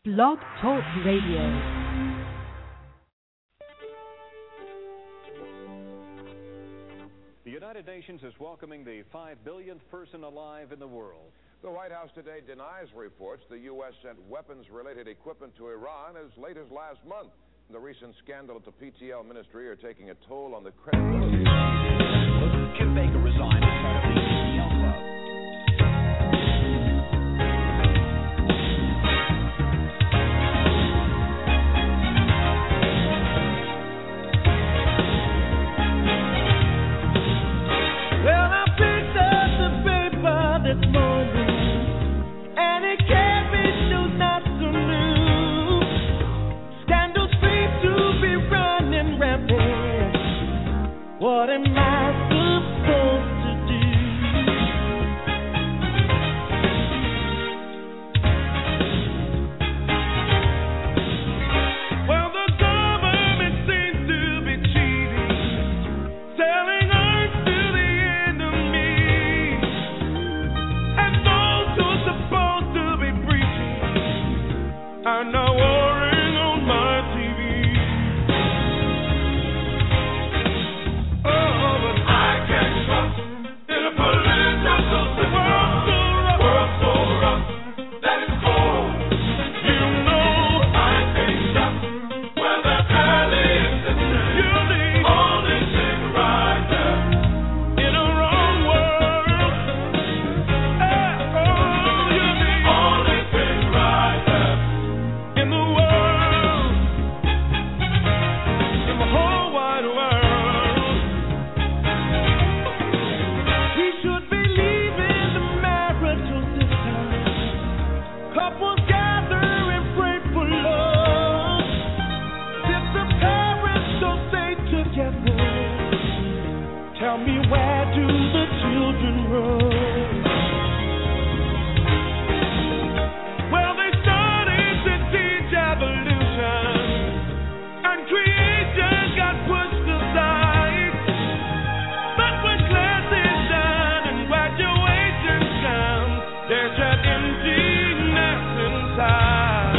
Blog Talk Radio. The United Nations is welcoming the 5 billionth person alive in the world. The White House today denies reports the U.S. sent weapons-related equipment to Iran as late as last month. The recent scandal at the PTL ministry are taking a toll on the credibility. Kim Baker resigned as head of the PTL club. Well, I picked up the paper this morning, and it gave me news not so new. Scandals seem to be running rampant. What am I supposed to do? Well, the government seems to be cheating, selling earth to the enemy, and those who are supposed to be preaching are now warring on my TV. Oh, but I can't trust in a political system. World so rough that it's cold. You know I can't trust where the valley is. You need only thing right there in a wrong world. Oh, you need only thing right there in the world, in the whole wide world. We should be leaving the marital system. Couples gather and pray for love. If the parents don't stay together, tell me, where do the children run? Well, they started to teach evolution, and creation got pushed aside. But when class is done and graduation comes, there's that emptiness inside.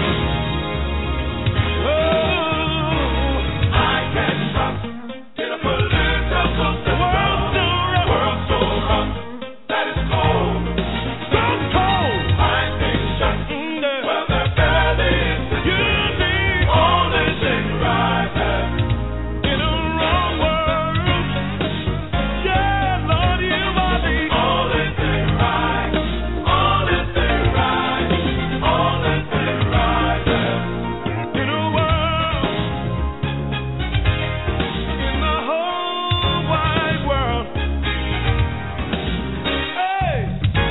Oh, I can't trust in a political system. World so rough that it's cold. So cold. I can't trust where the valley is. You need only thing right there in a wrong world. Yeah, Lord, you are the only thing right. Only thing right. Only thing right there in a world, in the whole wide world. Hey.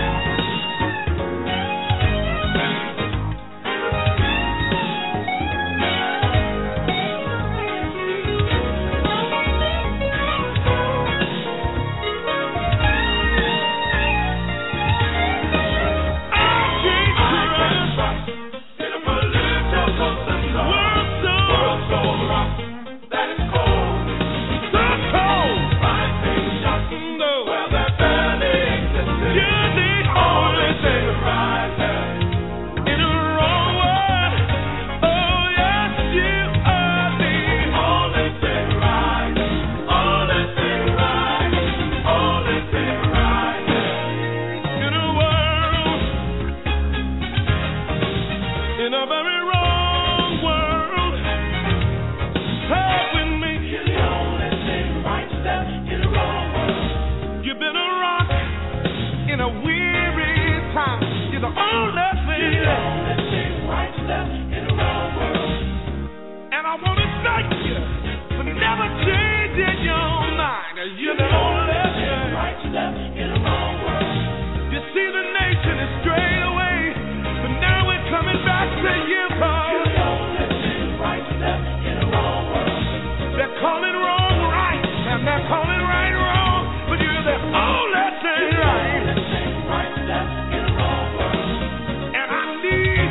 In a very wrong world, help with me. You're the only thing right step in a wrong world. You've been a rock in a weary time. You're the only thing. You're the only thing right step in a wrong world. And I want to thank you for never changing your mind. You're the only thing right step in a wrong world. You see, the nation is strayed away, but now we're coming back to you, Paul. You're the only thing right step in a wrong world. They're calling wrong right, and they're calling right wrong, but you're the only thing right. You're the only thing right step in a wrong world. And I need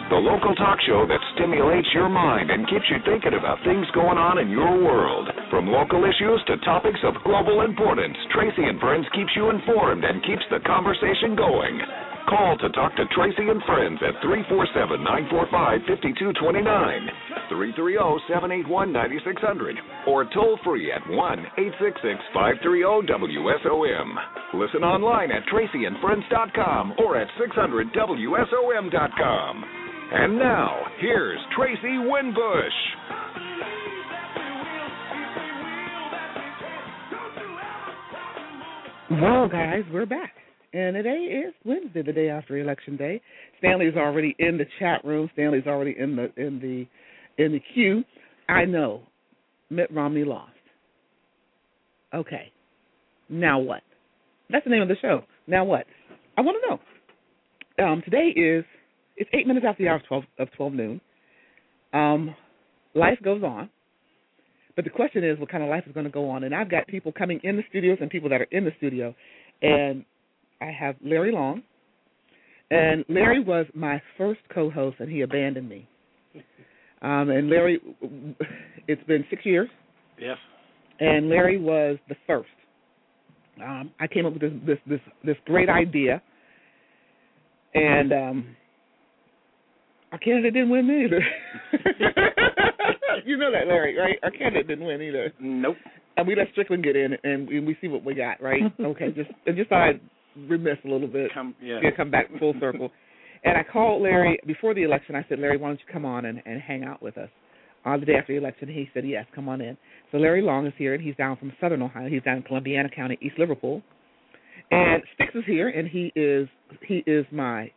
the local talk show that stimulates your mind and keeps you thinking about things going on in your world. From local issues to topics of global importance, Tracy and Friends keeps you informed and keeps the conversation going. Call to talk to Tracy and Friends at 347-945-5229, 330-781-9600, or toll free at 1-866-530-WSOM. Listen online at tracyandfriends.com or at 600WSOM.com. And now, here's Tracy Winbush. Well, guys, we're back. And today is Wednesday, the day after Election Day. Stanley's already in the chat room. Stanley's already in the queue. I know Mitt Romney lost. Okay. Now what? That's the name of the show. Now what? I want to know. Today it's 8 minutes after the hour of 12 noon. Life goes on. But the question is, what kind of life is going to go on? And I've got people coming in the studios and people that are in the studio. And I have Larry Long. And Larry was my first co-host, and he abandoned me. And Larry, it's been 6 years. Yes. And Larry was the first. I came up with this great idea. And our candidate didn't win either. You know that, Larry, right? Our candidate didn't win either. Nope. And we let Strickland get in, and we see what we got, right? Okay, just thought I'd remiss a little bit. Come back full circle. And I called Larry before the election. I said, Larry, why don't you come on and hang out with us on the day after the election? He said, yes, come on in. So Larry Long is here, and he's down from Southern Ohio. He's down in Columbiana County, East Liverpool. And Sticks is here, and he is my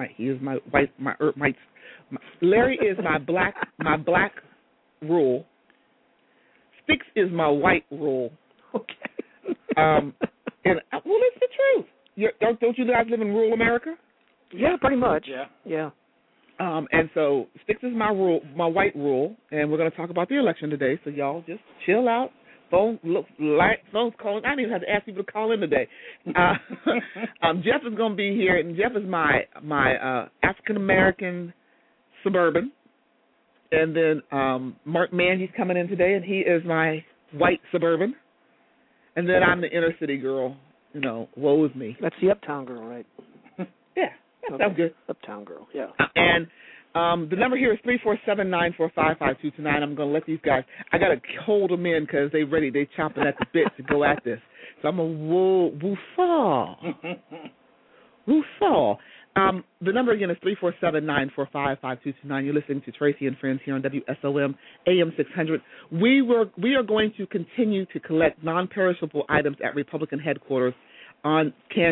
Larry is my black rule. Sticks is my white rule. Okay. And well, it's the truth. Don't you guys live in rural America? Yeah, pretty much. Yeah. And so Sticks is my rule, my white rule, and we're going to talk about the election today. So y'all just chill out. Phone's calling. I didn't even have to ask people to call in today. Jeff is going to be here, and Jeff is my African American suburban, and then Mark Mangy's coming in today, and he is my white suburban, and then I'm the inner city girl. You know, woe is me. That's the uptown girl, right? Yeah, that sounds good. Uptown girl, yeah. And the number here is 347-945-5229. I'm going to let these guys, I got to hold them in because they're ready. They're chomping at the bit to go at this. So I'm going to woo-saw. The number again is 347-945-5229. You're listening to Tracy and Friends here on WSOM AM 600. We are going to continue to collect non-perishable items at Republican headquarters on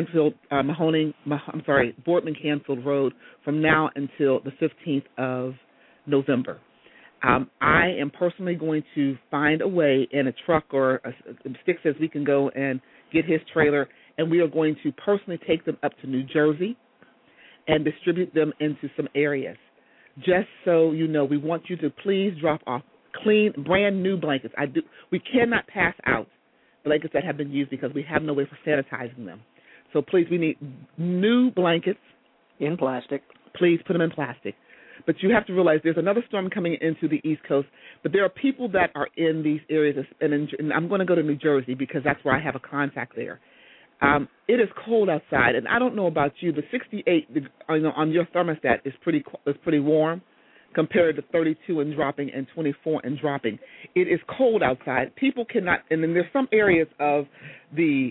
Boardman Canfield Road from now until the 15th of November. I am personally going to find a way in a truck or Stick says we can go and get his trailer, and we are going to personally take them up to New Jersey and distribute them into some areas. Just so you know, we want you to please drop off clean, brand new blankets. We cannot pass out blankets that have been used because we have no way for sanitizing them. So please, we need new blankets. In plastic. Please put them in plastic. But you have to realize there's another storm coming into the East Coast, but there are people that are in these areas, and I'm going to go to New Jersey because that's where I have a contact there. It is cold outside, and I don't know about you, but 68 on your thermostat is pretty warm compared to 32 and dropping and 24 and dropping. It is cold outside. People cannot, and then there's some areas of the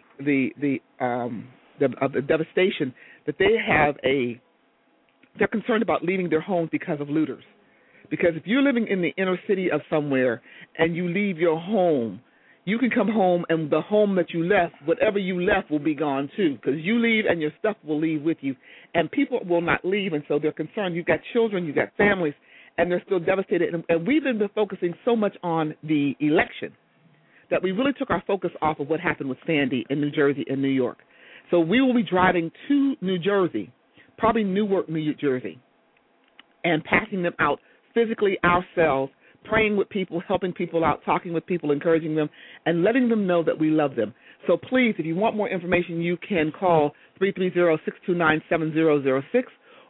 devastation that they're concerned about leaving their homes because of looters. Because if you're living in the inner city of somewhere and you leave your home, you can come home and the home that you left, whatever you left will be gone too, because you leave and your stuff will leave with you. And people will not leave, and so they're concerned. You've got children, you've got families, and they're still devastated. And we've been focusing so much on the election that we really took our focus off of what happened with Sandy in New Jersey and New York. So we will be driving to New Jersey, probably Newark, New Jersey, and passing them out physically ourselves, praying with people, helping people out, talking with people, encouraging them, and letting them know that we love them. So please, if you want more information, you can call 330-629-7006,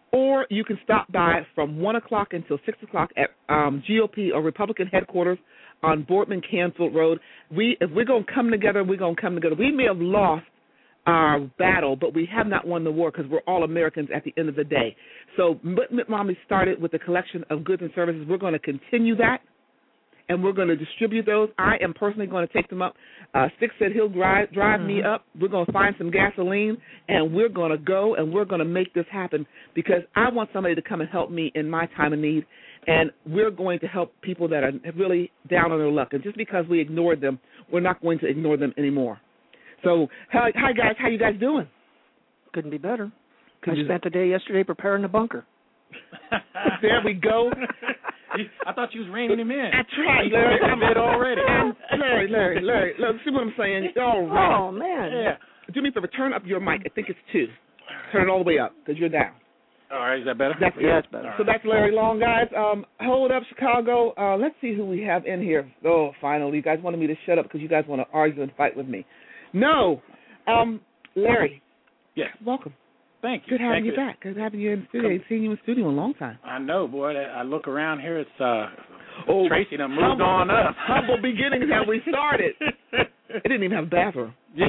or you can stop by from 1 o'clock until 6 o'clock at GOP or Republican headquarters on Boardman Canfield Road. If we're going to come together, we're going to come together. We may have lost our battle, but we have not won the war because we're all Americans at the end of the day. So Mitt Romney started with the collection of goods and services. We're going to continue that, and we're going to distribute those. I am personally going to take them up. Stick said he'll drive me up. We're going to find some gasoline, and we're going to go, and we're going to make this happen because I want somebody to come and help me in my time of need, and we're going to help people that are really down on their luck. And just because we ignored them, we're not going to ignore them anymore. So, hi guys, how you guys doing? Couldn't be better. I spent the day yesterday preparing the bunker. There we go. I thought you was reining him in. That's right, Larry. I'm in already. Larry, look, see what I'm saying? All right. Oh, man. Yeah. Do me a favor, turn up your mic. I think it's 2. Turn it all the way up because you're down. All right, is that better? That's better. So that's Larry Long, guys. Hold up, Chicago. Let's see who we have in here. Oh, finally. You guys wanted me to shut up because you guys want to argue and fight with me. No. Larry. Yes. Welcome. Thank you. Good having you back. Good having you in the studio. I ain't seen you in the studio in a long time. I know, boy. I look around here. It's Tracy done moved humble, on up. Humble beginnings how we started. It didn't even have a bathroom. Yeah.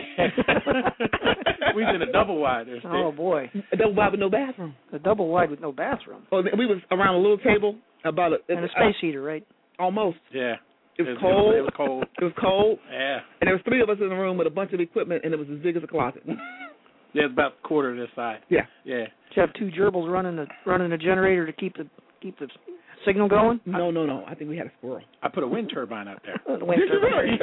We was in a double wide there, Steve. Oh, boy. A double wide with no bathroom. A double wide with no bathroom. Oh, we was around a little table about and a space heater, right? Almost. Yeah. It was cold. It was cold. It was cold. Yeah. And there was 3 of us in the room with a bunch of equipment, and it was as big as a closet. Yeah, it's about a quarter of this size. Yeah. Yeah. Did you have 2 gerbils running the generator to keep the signal going? No. I think we had a squirrel. I put a wind turbine up there. The wind turbine.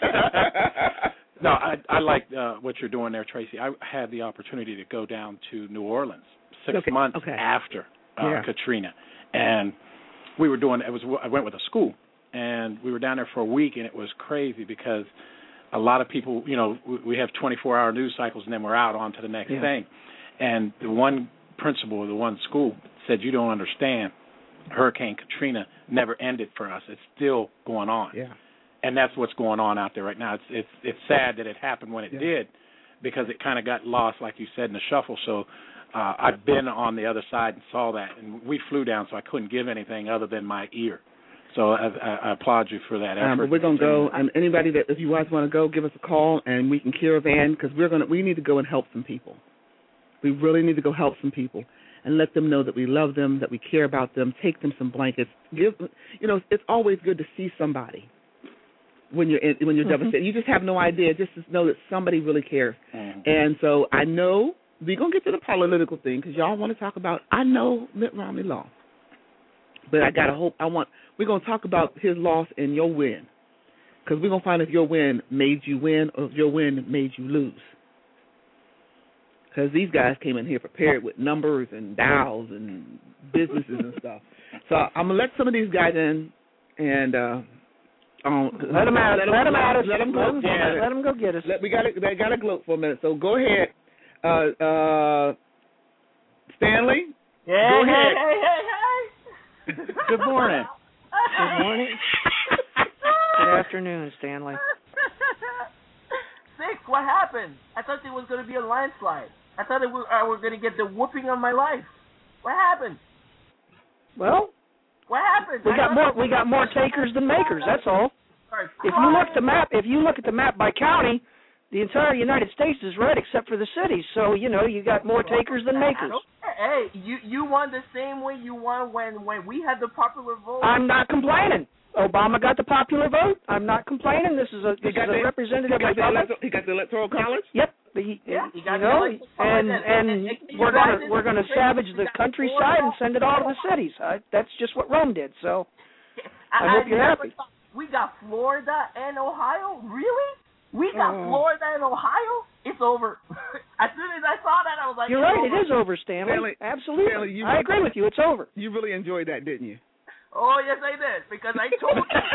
No, I like what you're doing there, Tracy. I had the opportunity to go down to New Orleans 6 months after Katrina, and we were doing. I went with a school, and we were down there for a week, and it was crazy because a lot of people, we have 24-hour news cycles, and then we're out on to the next thing. And the one principal of the one school said, "You don't understand. Hurricane Katrina never ended for us. It's still going on." Yeah. And that's what's going on out there right now. It's sad that it happened when it did, because it kind of got lost, like you said, in the shuffle. So I've been on the other side and saw that, and we flew down, so I couldn't give anything other than my ear. So I applaud you for that effort. But we're going to go, and anybody that, if you guys want to go, give us a call, and we can caravan, because we need to go and help some people. We really need to go help some people and let them know that we love them, that we care about them, take them some blankets. It's always good to see somebody when you're devastated. You just have no idea, just to know that somebody really cares. And so I know we're going to get to the political thing, because y'all want to talk about, I know Mitt Romney lost. But I got to hope, we're going to talk about his loss and your win, because we're going to find if your win made you win or if your win made you lose. Because these guys came in here prepared with numbers and dials and businesses and stuff. So I'm going to let some of these guys in and let them out. Let them out. Let them go. Let them go get us. They got to gloat for a minute. So go ahead, Stanley. Yeah. Go ahead. Hey. Good morning. Good morning. Good afternoon, Stanley. 6, what happened? I thought there was going to be a landslide. I thought I was going to get the whooping of my life. What happened? Well, what happened? We got more takers than makers. That's all. If you look at the map by county, the entire United States is red except for the cities. So you got more takers than makers. Hey, you won the same way you won when we had the popular vote. I'm not complaining. Obama got the popular vote. I'm not complaining. This is a representative Republic. He got the Electoral College. Yep. And we're going to savage the countryside and send it all to the cities. That's just what Rome did. So I hope you're happy. We got Florida and Ohio. Really? We got Florida and Ohio? It's over. As soon as I saw that, I was like, you're right. It is over, Stanley. Absolutely. Stanley, I agree with you. It's over. You really enjoyed that, didn't you? Oh, yes, I did, because I told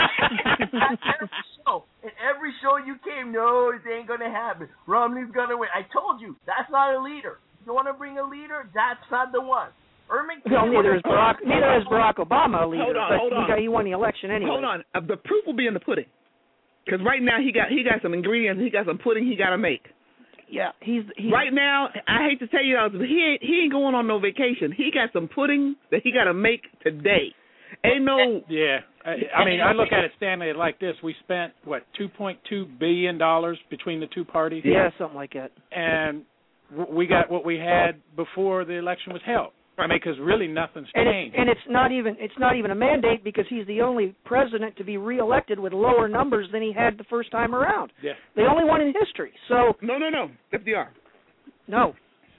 you. In every show you came, no, it ain't going to happen. Romney's going to win. I told you, that's not a leader. You want to bring a leader? That's not the one. Neither is Barack Obama a leader. Hold on. He won the election anyway. Hold on. The proof will be in the pudding. Because right now he got some ingredients, he got some pudding he got to make. Yeah, he's right now. I hate to tell you, but he ain't going on no vacation. He got some pudding that he got to make today. Ain't no. Yeah, I mean, I look at it, Stanley, like this. We spent what $2.2 billion between the two parties. Yeah, something like that. And we got what we had before the election was held. I mean, because really nothing's changed. And it's not even a mandate because he's the only president to be reelected with lower numbers than he had the first time around. Yeah. The only one in history. So no. FDR. No.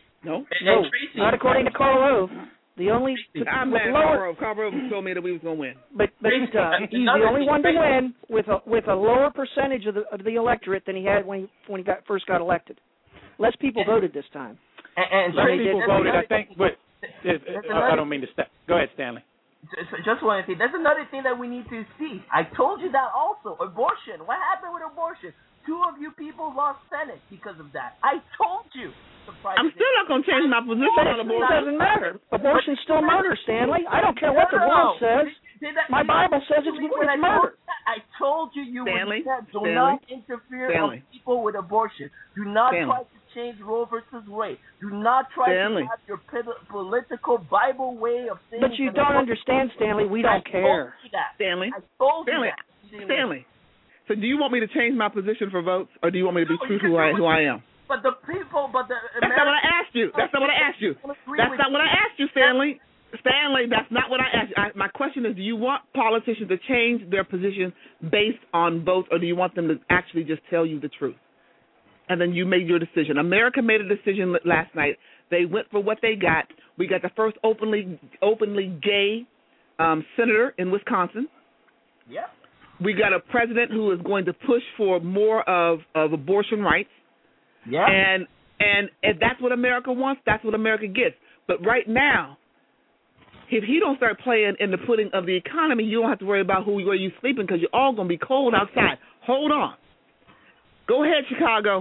Not according to Karl Rove. The only I'm mad. Karl Rove told me that we was going to win. But he's the only one to win with a lower percentage of the electorate than he had when he first got elected. Less people voted this time. And less people voted, I think, but. I don't mean to step. Go ahead, Stanley. Just want to say, there's another thing that we need to see. I told you that also. Abortion. What happened with abortion? 2 of you people lost Senate because of that. I told you. I'm still not going to change my position on abortion. It doesn't matter. Abortion's still murder, Stanley. I don't care what the world says. My Bible says it's murder. I told you Stanley, do not interfere with people with abortion. Do not try to change Roe versus Wade. Do not try to have your political Bible way of saying. But you don't understand, Stanley. We don't care. Stanley. I told you that. Stanley. So do you want me to change my position for votes, or do you want me to be true to who I am? But the people, That's not what I asked you. That's not what I asked you. That's not what I asked you, Stanley. Stanley, that's not what I asked you. My question is, do you want politicians to change their position based on votes, or do you want them to actually just tell you the truth? And then you made your decision. America made a decision last night. They went for what they got. We got the first openly gay senator in Wisconsin. Yeah. We got a president who is going to push for more of abortion rights. Yeah. And if that's what America wants, that's what America gets. But right now, if he don't start playing in the pudding of the economy, you don't have to worry about where you sleeping because you're all going to be cold outside. Hold on. Go ahead, Chicago.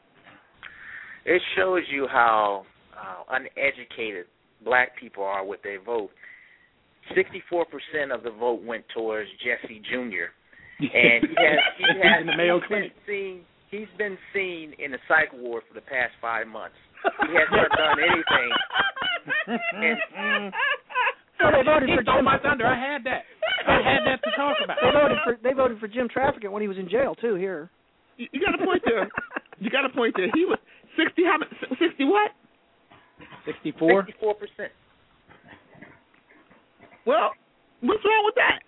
It shows you how uneducated black people are with their vote. 64% of the vote went towards Jesse Jr. And in the Mayo Clinic. He's been seen in the psych ward for the past 5 months. He has not done anything. So they voted for Jim. My thunder. I had that to talk about. They voted for Jim Trafficant when he was in jail too. Here. You got a point there. He was 60. How much? 60 what? 64. 64%. Well, what's wrong with that?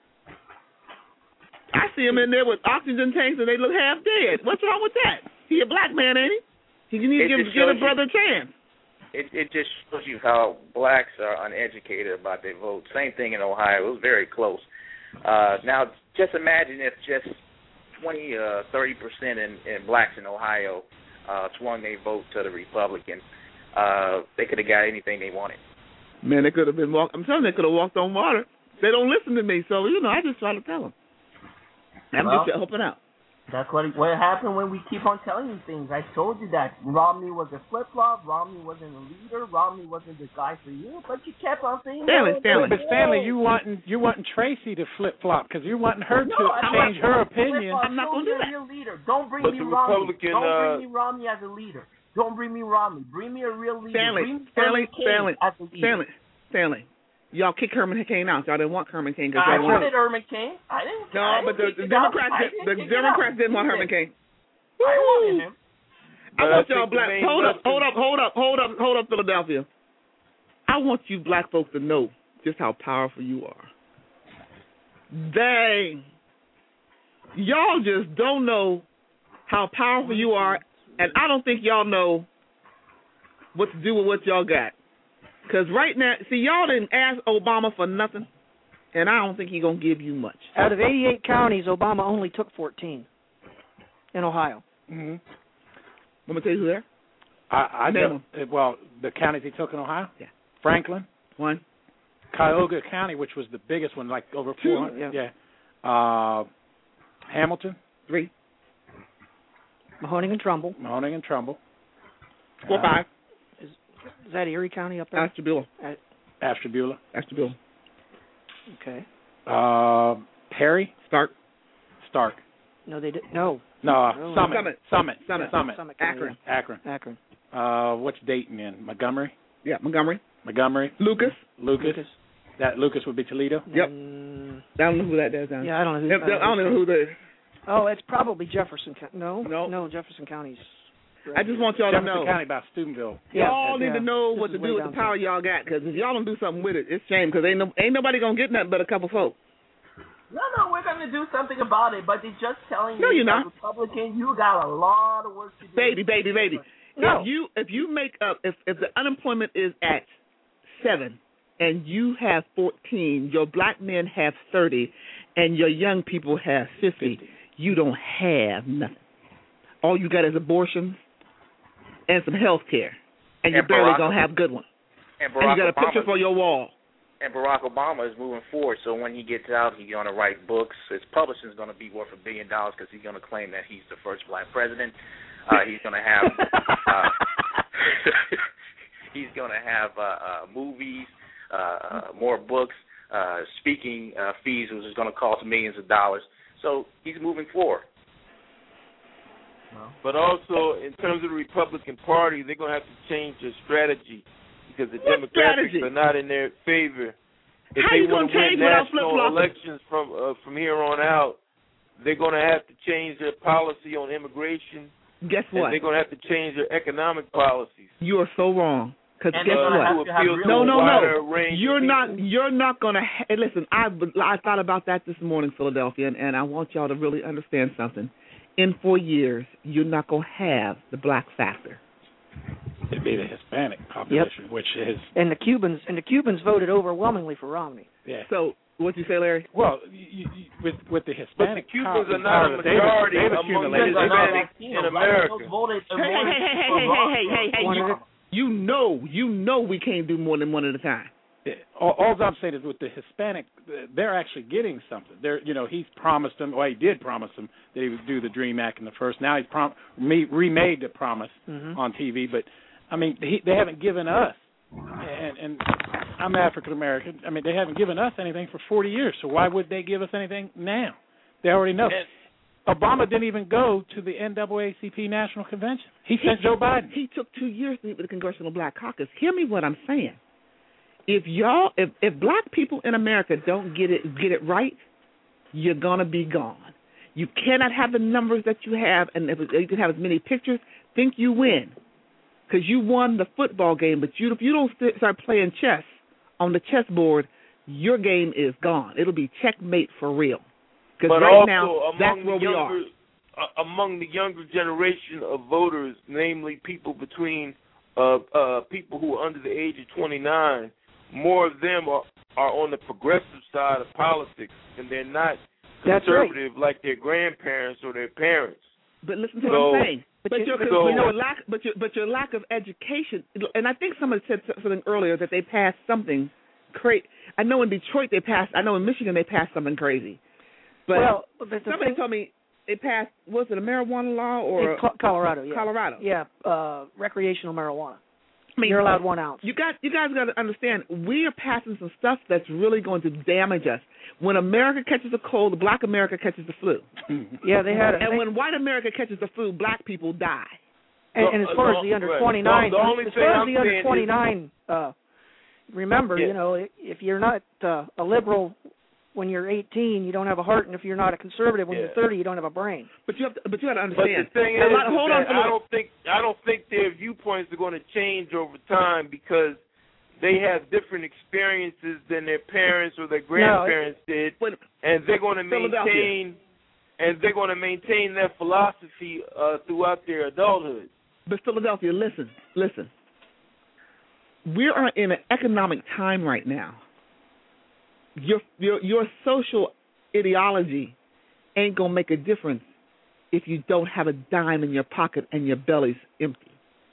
I see him in there with oxygen tanks and they look half dead. What's wrong with that? He a black man, ain't he? You need to give a brother a chance. It just shows you how blacks are uneducated about their vote. Same thing in Ohio. It was very close. Now, just imagine if just 20-30% in blacks in Ohio swung their vote to the Republican. They could have got anything they wanted. Man, they could have been I'm telling you, they could have walked on water. They don't listen to me, so I just try to tell them. I'm just helping out. That's what happened when we keep on telling you things. I told you that Romney was a flip-flop. Romney wasn't a leader. Romney wasn't the guy for you. But you kept on saying Stanley. But Stanley, you wanting Tracy to flip-flop because you wanting her to change her opinion. I'm not going to do that. Real leader. Don't bring me Romney. Don't bring me Romney as a leader. Don't bring me Romney. Bring me a real leader. Stanley. Y'all kicked Herman Cain out. Y'all didn't want Herman Cain. I wanted Herman Cain. I didn't. No, but the Democrats didn't want Herman Cain. I wanted him. I want y'all black. Hold up, Philadelphia. I want you black folks to know just how powerful you are. Dang. Y'all just don't know how powerful you are, and I don't think y'all know what to do with what y'all got. Because right now, see, y'all didn't ask Obama for nothing, and I don't think he's going to give you much. Out of 88 counties, Obama only took 14 in Ohio. Mm-hmm. Want me to tell you who there? I know. Well, the counties he took in Ohio? Yeah. Franklin. 1. Cuyahoga County, which was the biggest one, like over 400. 2. Yeah. Hamilton. 3. Mahoning and Trumbull. 4, 5. Is that Erie County up there? Ashtabula. Okay. Perry. Stark. No, they didn't. No. No, Summit. Akron. What's Dayton in? Montgomery? Yeah, Montgomery. Lucas. That Lucas would be Toledo? Yep. I don't know who that is. Yeah, I don't know. I don't know who that is. Oh, it's probably Jefferson County. No, Jefferson County's. I just want y'all to know. Jefferson County by Steubenville. Y'all need to know what to do with the power y'all got, because if y'all don't do something with it, it's a shame, because ain't nobody going to get nothing but a couple folks. No, we're going to do something about it, but they're just telling you, you're not. Republican, you got a lot of work to do. Baby. No. If you make up, if the unemployment is at 7 and you have 14, your black men have 30, and your young people have 50, you don't have nothing. All you got is abortions and some health care, and you're barely going to have good ones. And you got a picture for your wall. And Barack Obama is moving forward, so when he gets out, he's going to write books. His publishing is going to be worth $1 billion because he's going to claim that he's the first black president. He's going to have movies, more books, speaking fees, which is going to cost millions of dollars. So he's moving forward. But also, in terms of the Republican Party, they're going to have to change their strategy because the Democrats are not in their favor. If they want to win national elections from here on out, they're going to have to change their policy on immigration. Guess what? And they're going to have to change their economic policies. You are so wrong. Because guess what? No. You're not going to. Listen, I thought about that this morning, Philadelphia, and I want y'all to really understand something. In 4 years, you're not going to have the black factor. It'd be the Hispanic population, which is. And the Cubans voted overwhelmingly for Romney. Yeah. So what'd you say, Larry? Well, with the Hispanic, but the Cubans are not a majority among the Hispanics in America. Hey! You know we can't do more than one at a time. All I'm saying is with the Hispanic, they're actually getting something. He's promised them. Well, he did promise them that he would do the DREAM Act in the first. Now he's remade the promise on TV. But I mean, they haven't given us, and I'm African American. I mean, they haven't given us anything for 40 years. So why would they give us anything now? They already know. Obama didn't even go to the NAACP National Convention. He sent Joe Biden. He took 2 years to meet with the Congressional Black Caucus. Hear me what I'm saying. If black people in America don't get it right, you're gonna be gone. You cannot have the numbers that you have, and you can have as many pictures. Think you win, because you won the football game. But if you don't start playing chess on the chessboard, your game is gone. It'll be checkmate for real. Because right now, that's where we are. Among the younger generation of voters, namely people between people who are under the age of 29. More of them are on the progressive side of politics, and they're not conservative like their grandparents or their parents. But listen to what I'm saying. But your lack of education, and I think somebody said something earlier that they passed something crazy. I know in Detroit they passed. I know in Michigan they passed something crazy. But somebody told me they passed. Was it a marijuana law or Colorado? Yeah. Colorado. Yeah, recreational marijuana. I mean, you're allowed 1 ounce. You guys got to understand, we are passing some stuff that's really going to damage us. When America catches a cold, Black America catches the flu. Yeah, they had it. And when white America catches the flu, black people die. And as far as the under 29, under 29, remember, if you're not a liberal when you're 18, you don't have a heart, and if you're not a conservative when you're 30, you don't have a brain. But you have to understand. But the thing is, I don't think their viewpoints are going to change over time because they have different experiences than their parents or their grandparents did, and they're going to maintain their philosophy throughout their adulthood. But Philadelphia, listen. We are in an economic time right now. Your social ideology ain't gonna make a difference if you don't have a dime in your pocket and your belly's empty.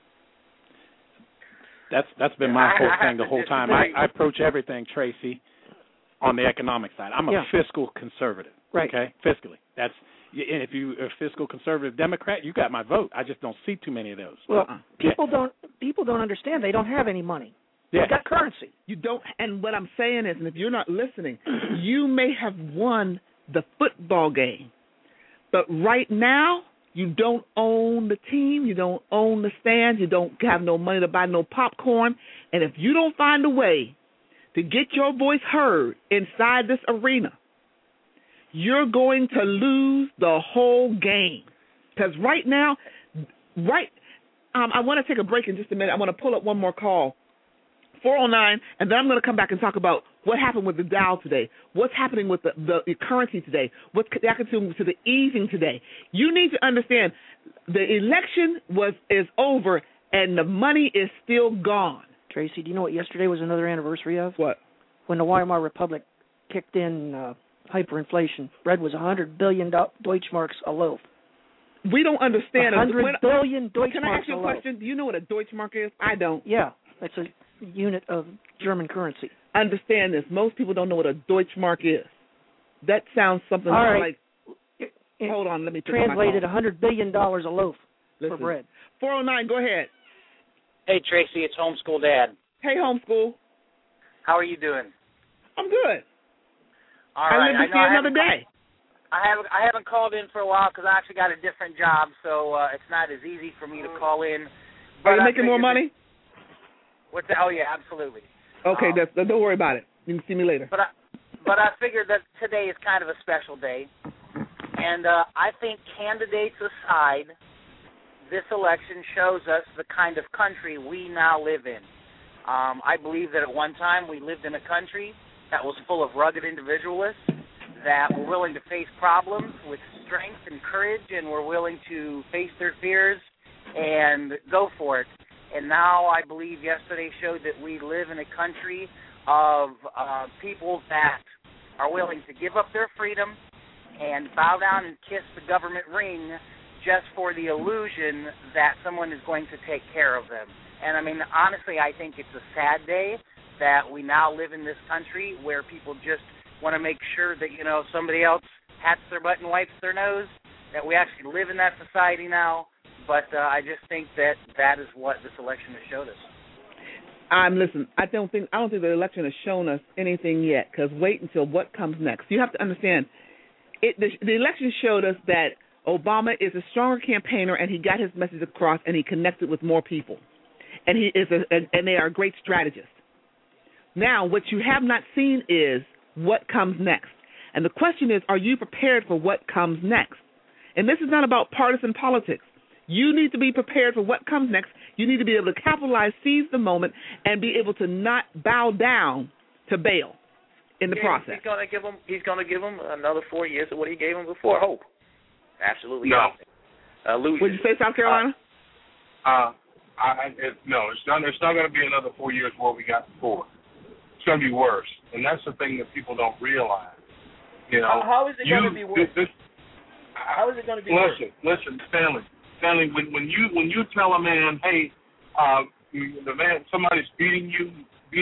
That's been my whole thing the whole time. I approach everything, Tracy, on the economic side. I'm a fiscal conservative. Right. Okay, fiscally. And if you're a fiscal conservative Democrat, you got my vote. I just don't see too many of those. Well, people don't understand. They don't have any money. Yeah. They got currency. You don't, and what I'm saying is, and if you're not listening, you may have won the football game, but right now You don't own the team. You don't own the stands. You don't have no money to buy no popcorn. And if you don't find a way to get your voice heard inside this arena, you're going to lose the whole game. Because right now, I want to take a break in just a minute. I want to pull up one more call, 409, and then I'm going to come back and talk about what happened with the Dow today, what's happening with the currency today, what's happening to the easing today. You need to understand the election is over and the money is still gone. Tracy, do you know what yesterday was another anniversary of? What? When the Weimar Republic kicked in hyperinflation. Bread was 100 billion Deutschmarks a loaf. We don't understand. 100 billion Deutschmarks. Can I ask you a question? Do you know what a Deutschmark is? I don't. Yeah, it's a unit of German currency. Understand this. Most people don't know what a Deutschmark is. That sounds something like. Hold on, let me translated $100 billion a loaf for bread. 409, go ahead. Hey Tracy, it's Homeschool Dad. Hey Homeschool. How are you doing? I'm good. All right. I live to see another day. I haven't called in for a while because I actually got a different job, so it's not as easy for me to call in. Are you making more money? Oh yeah, absolutely. Okay, don't worry about it. You can see me later. But I figured that today is kind of a special day, and I think candidates aside, this election shows us the kind of country we now live in. I believe that at one time we lived in a country that was full of rugged individualists that were willing to face problems with strength and courage and were willing to face their fears and go for it. And now I believe yesterday showed that we live in a country of people that are willing to give up their freedom and bow down and kiss the government ring just for the illusion that someone is going to take care of them. And, I mean, honestly, I think it's a sad day that we now live in this country where people just want to make sure that, you know, somebody else hats their butt and wipes their nose, that we actually live in that society now. But I just think that is what this election has showed us. Listen, I don't think the election has shown us anything yet, because wait until what comes next. You have to understand, the election showed us that Obama is a stronger campaigner, and he got his message across, and he connected with more people, and and they are great strategists. Now, what you have not seen is what comes next, and the question is, are you prepared for what comes next? And this is not about partisan politics. You need to be prepared for what comes next. You need to be able to capitalize, seize the moment, and be able to not bow down to bail in the process. He's going to give him another 4 years of what he gave him before. Hope. Absolutely no. Illusion. Would you say South Carolina? No, it's not going to be another 4 years what we got before. It's going to be worse, and that's the thing that people don't realize. You know, how is it going to be worse? How is it going to be worse? Listen, Stanley, when you tell a man, hey, the man, somebody's beating you,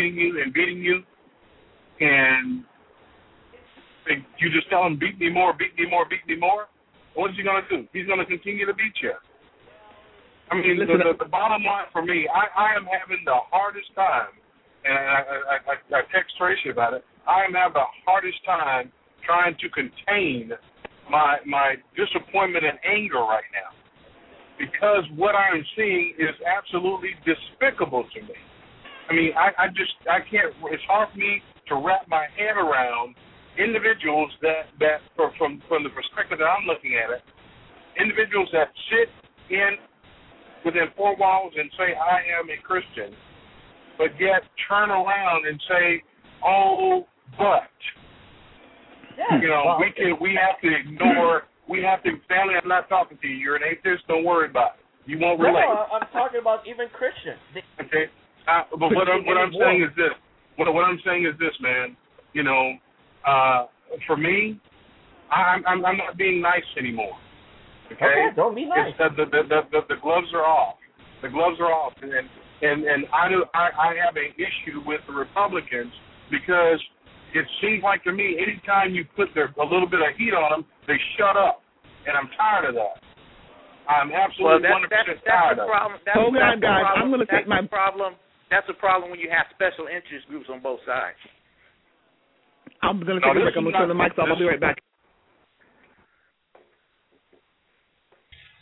and you just tell him, beat me more. What is he going to do? He's going to continue to beat you. I mean, the bottom line for me, I am having the hardest time, and I text Tracy about it. I am having the hardest time trying to contain my disappointment and anger right now, because what I am seeing is absolutely despicable to me. I mean, I can't. It's hard for me to wrap my head around individuals that from the perspective that I'm looking at it, individuals that sit within four walls and say, I am a Christian, but yet turn around and say, oh, but. Yeah, you know, we have to ignore, Stanley, I'm not talking to you. You're an atheist, don't worry about it. You won't relate. No, I'm talking about even Christians. Okay. But what I'm saying is this. What I'm saying is this, man. You know, for me, I'm not being nice anymore. Okay, don't be nice. The gloves are off. The gloves are off, and I have an issue with the Republicans because it seems like to me anytime you put a little bit of heat on them, they shut up, and I'm tired of that. I'm absolutely 100% tired of it. Hold on, guys. I'm going to take my problem. That's a problem when you have special interest groups on both sides. I'm going to take a break. I'm going to turn the mics off. I'll be right back.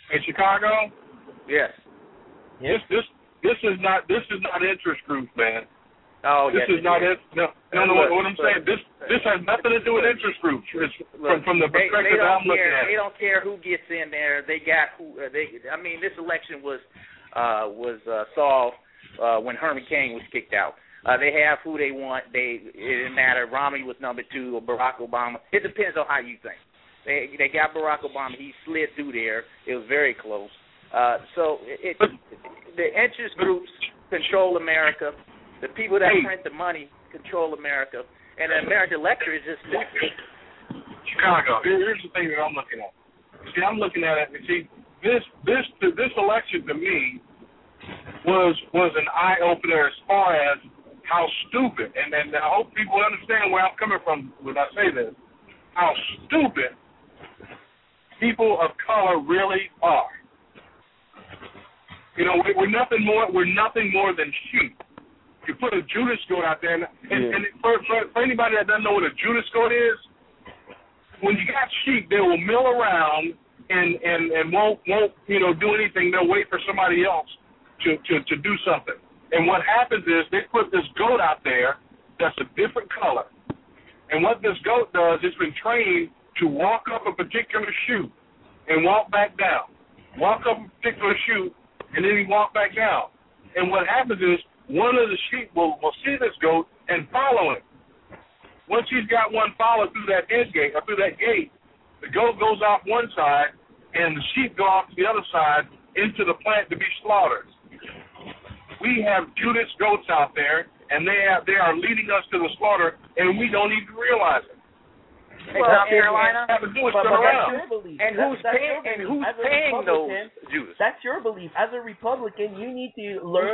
In Chicago? Yes. This is not interest groups, man. Oh, this yes. is not it. No, what I'm saying. This has nothing to do with interest groups. It's from the perspective I'm looking at. They don't care who gets in there. They got who. I mean, this election was solved when Herman Cain was kicked out. They have who they want. It didn't matter. Romney was number 2 or Barack Obama. It depends on how you think. They got Barack Obama. He slid through there. It was very close. So the interest groups control America. The people that print the money control America, and the American electorate is just stupid. Chicago. Here's the thing that I'm looking at. See, I'm looking at it. See, this election to me was an eye opener as far as how stupid, and I hope people understand where I'm coming from when I say this. How stupid people of color really are. You know, we're nothing more than sheep. You put a Judas goat out there, and for anybody that doesn't know what a Judas goat is, when you got sheep, they will mill around and won't do anything. They'll wait for somebody else to do something. And what happens is they put this goat out there that's a different color, and what this goat does, it's been trained to walk up a particular chute and walk back down. Walk up a particular chute, and then he walk back down. And what happens is, one of the sheep will see this goat and follow him. Once he's got one followed through that gate, the goat goes off one side, and the sheep go off to the other side into the plant to be slaughtered. We have Judas goats out there, and they are leading us to the slaughter, and we don't even realize it. Hey, South Carolina. But that's your belief. And who's paying those Jews? That's your belief. As a Republican, you need to learn.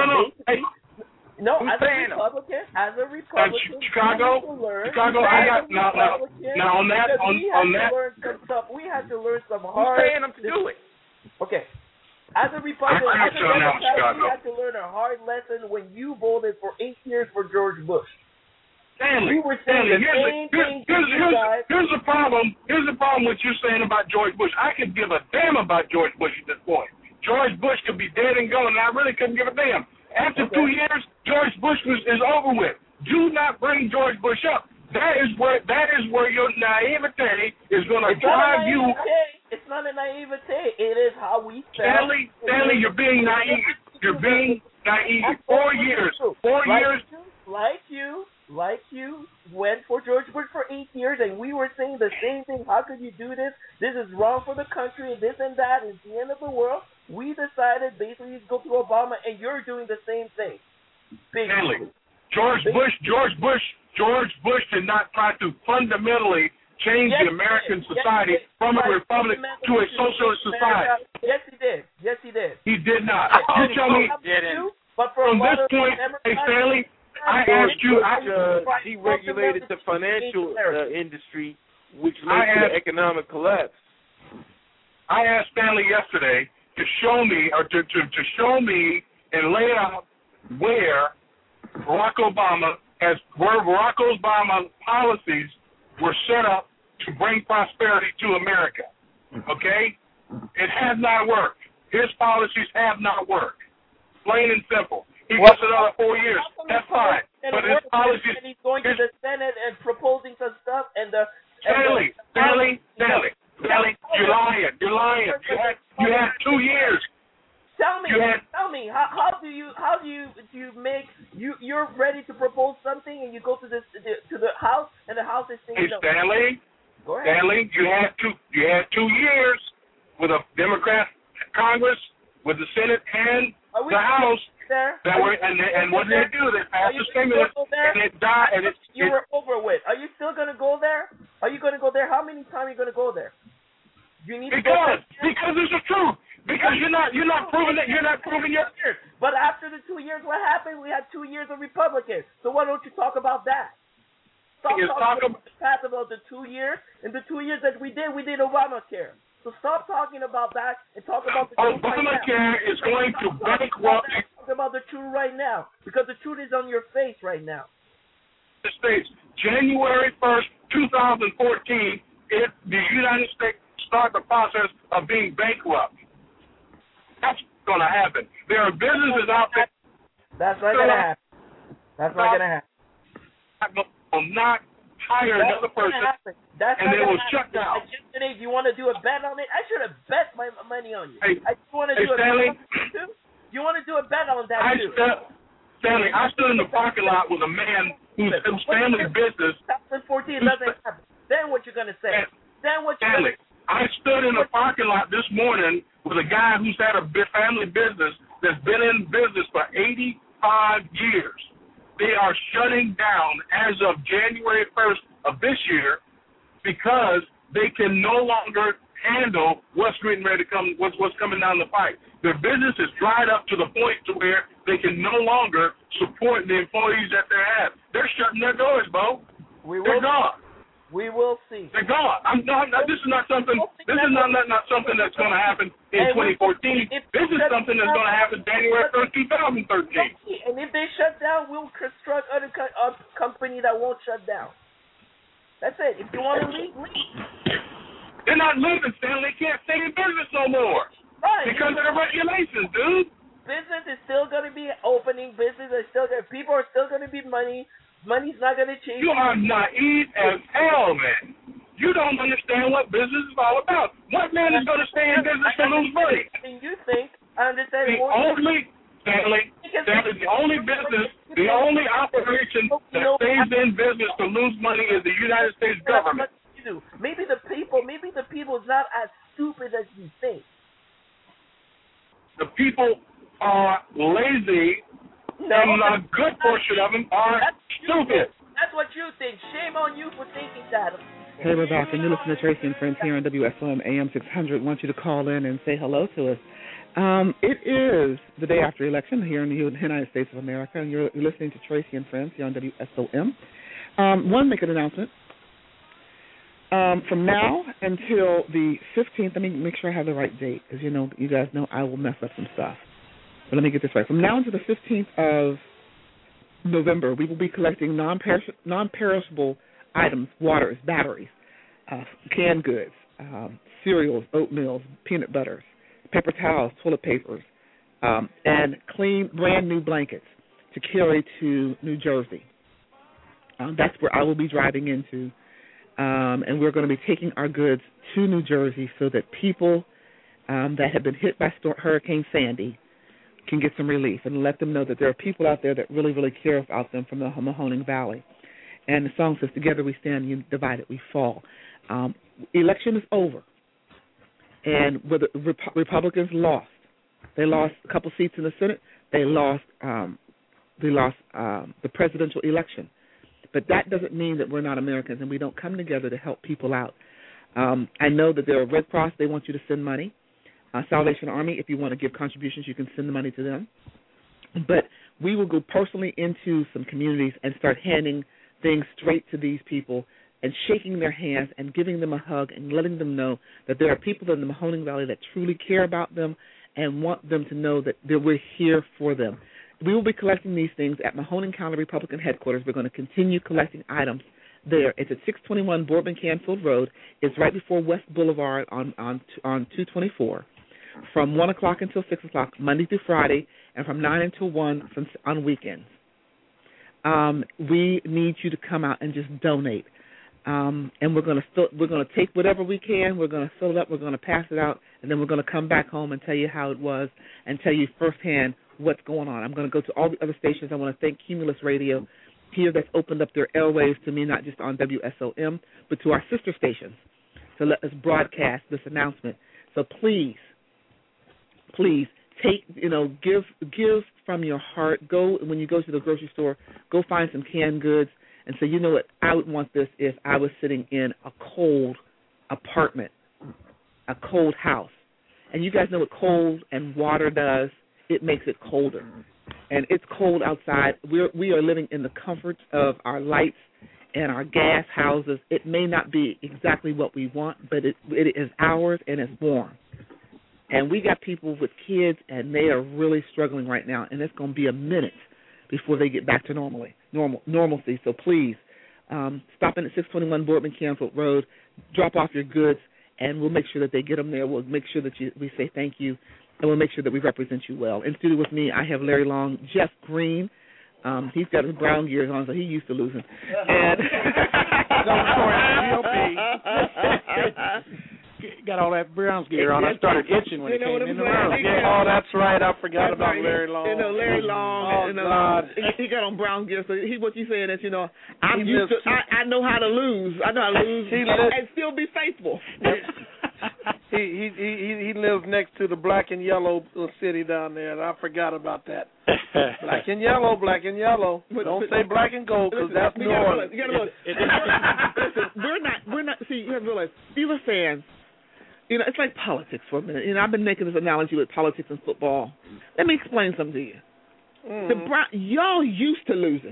No. As a Republican, Chicago. I got now on that. We had to learn some hard. Who's paying them to do it? Okay. As a Republican, we had to learn a hard lesson when you voted for 8 years for George Bush. Stanley, we were saying the same thing to you guys. Here's the problem. Here's the problem with you saying about George Bush. I could give a damn about George Bush at this point. George Bush could be dead and gone, and I really couldn't give a damn. After 2 years, George Bush is over with. Do not bring George Bush up. That is where your naivete is going to drive you. It's not a naivete. It is how we felt. Stanley, you're being naive. You're being naive. 4 years. 4 years. Like you went for George Bush for 8 years, and we were saying the same thing. How could you do this? This is wrong for the country, and this and that. It's the end of the world. We decided basically to go to Obama, and you're doing the same thing. Stanley, George Bush did not try to fundamentally change the American society from a republic to a socialist society. Yes, he did. He did not. You tell me. But from this point, hey, Stanley, I asked you. He regulated the financial industry, which led to the economic collapse. I asked Stanley yesterday to show me, or to show me and lay out where Barack Obama policies were set up to bring prosperity to America. Okay? It has not worked. His policies have not worked. Plain and simple. He gets another 4 years. That's fine. But his policies. He's going to the Senate and proposing some stuff, and the. Stanley, you're lying. You had 2 years. Tell me, how do you make you're ready to propose something and you go to the House and the House is saying no. Stanley, you had 2 years with a Democrat Congress, with the Senate and the House. And what did they do? They passed the stimulus and it died. And you were over with. Are you still going to go there? Are you going to go there? How many times are you going to go there? You need because it's the truth. Because you're not proving it. You're not proving your. But after the 2 years, what happened? We had 2 years of Republicans. So why don't you talk about that? Stop talking about the 2 years. In the 2 years that we did Obamacare. So stop talking about that and talk about the truth right now. Obamacare is going to bankrupt. Talk about the truth right now, because the truth is on your face right now. The States, January 1st, 2014, the United States start the process of being bankrupt. That's going to happen. There are businesses out there. That's not going to happen. That's not going to happen. Will not hire another person, and they will shut down. Do you want to do a bet on it? I should have bet my money on you. Hey, I just want to do a Stanley, bet on it too. You want to do a bet on that too? Stanley, I stood in the parking lot with a man whose family business. 2014 doesn't happen. Then what you gonna say? Stanley, I stood in the parking lot this morning with a guy who's had a family business that's been in business for 85 years. They are shutting down as of January 1st of this year because they can no longer handle what's getting ready to come, what's coming down the pipe. Their business is dried up to the point to where they can no longer support the employees that they have. They're shutting their doors, Bo. They're gone. We will see. They're gone. This is not something. This is not something that's going to happen in 2014. This is something that's going to happen January 1st, 2013. And if they shut down, we'll construct a company that won't shut down. That's it. If you want to leave, leave. They're not leaving, Stanley. They can't stay in business no more. Right. Because of the regulations, dude. Business is still going to be opening. Business is still going. People are still going to be money. Money's not going to change. You are naive as hell, man. You don't understand what business is all about. What man is going to stay in business to lose money? And you think I understand more. Stanley, the only business, the only operation that stays in business to lose money is the United States government. Maybe the people is not as stupid as you think. The people are lazy. And a good portion of them are stupid. That's what you think. Shame on you for thinking that. Hey, we're back, and you're listening to Tracy and Friends here on WSOM AM 600. I want you to call in and say hello to us. It is the day after election here in the United States of America, and you're listening to Tracy and Friends here on WSOM. Want to make an announcement. From now until the 15th, let me make sure I have the right date, because, you guys know I will mess up some stuff. But let me get this right. From now until the 15th of November, we will be collecting non-perishable items, waters, batteries, canned goods, cereals, oatmeal, peanut butters, paper towels, toilet papers, and clean, brand-new blankets to carry to New Jersey. That's where I will be driving into, and we're going to be taking our goods to New Jersey so that people that have been hit by Hurricane Sandy can get some relief, and let them know that there are people out there that really, really care about them from the Mahoning Valley. And the song says, "Together we stand, divided we fall." Election is over, and the Republicans lost. They lost a couple seats in the Senate. They lost the presidential election. But that doesn't mean that we're not Americans and we don't come together to help people out. I know that there are Red Cross. They want you to send money. Salvation Army, if you want to give contributions, you can send the money to them. But we will go personally into some communities and start handing things straight to these people and shaking their hands and giving them a hug and letting them know that there are people in the Mahoning Valley that truly care about them and want them to know that we're here for them. We will be collecting these things at Mahoning County Republican headquarters. We're going to continue collecting items there. It's at 621 Boardman Canfield Road. It's right before West Boulevard on 224. From 1 o'clock until 6 o'clock, Monday through Friday, and from 9 until 1 on weekends. We need you to come out and just donate. And we're going to take whatever we can. We're going to fill it up. We're going to pass it out, and then we're going to come back home and tell you how it was and tell you firsthand what's going on. I'm going to go to all the other stations. I want to thank Cumulus Radio here that's opened up their airwaves to me, not just on WSOM, but to our sister stations to let us broadcast this announcement. So please give from your heart. Go, when you go to the grocery store, go find some canned goods and say, you know what, I would want this if I was sitting in a cold apartment, a cold house. And you guys know what cold and water does. It makes it colder. And it's cold outside. We are living in the comfort of our lights and our gas houses. It may not be exactly what we want, but it is ours and it's warm. And we got people with kids, and they are really struggling right now, and it's going to be a minute before they get back to normalcy. So please, stop in at 621 Boardman Canfield Road, drop off your goods, and we'll make sure that they get them there. We'll make sure that we say thank you and we'll make sure that we represent you well. In studio with me, I have Larry Long, Jeff Green. He's got his brown gears on, so he's used to losing. And got all that Browns gear on. I started itching when he came in the room. Oh, that's right. I forgot about Larry Long. Larry Long. God. He got on brown gear. So what you saying is, I'm used to. I know how to lose. I know how to lose and still be faithful. He lives next to the black and yellow city down there, and I forgot about that. Black and yellow, black and yellow. Don't say black and gold, because that's New Orleans. Listen, we're not. See, you have to realize, Steelers fans. It's like politics for a minute. I've been making this analogy with politics and football. Let me explain something to you. Y'all used to losing.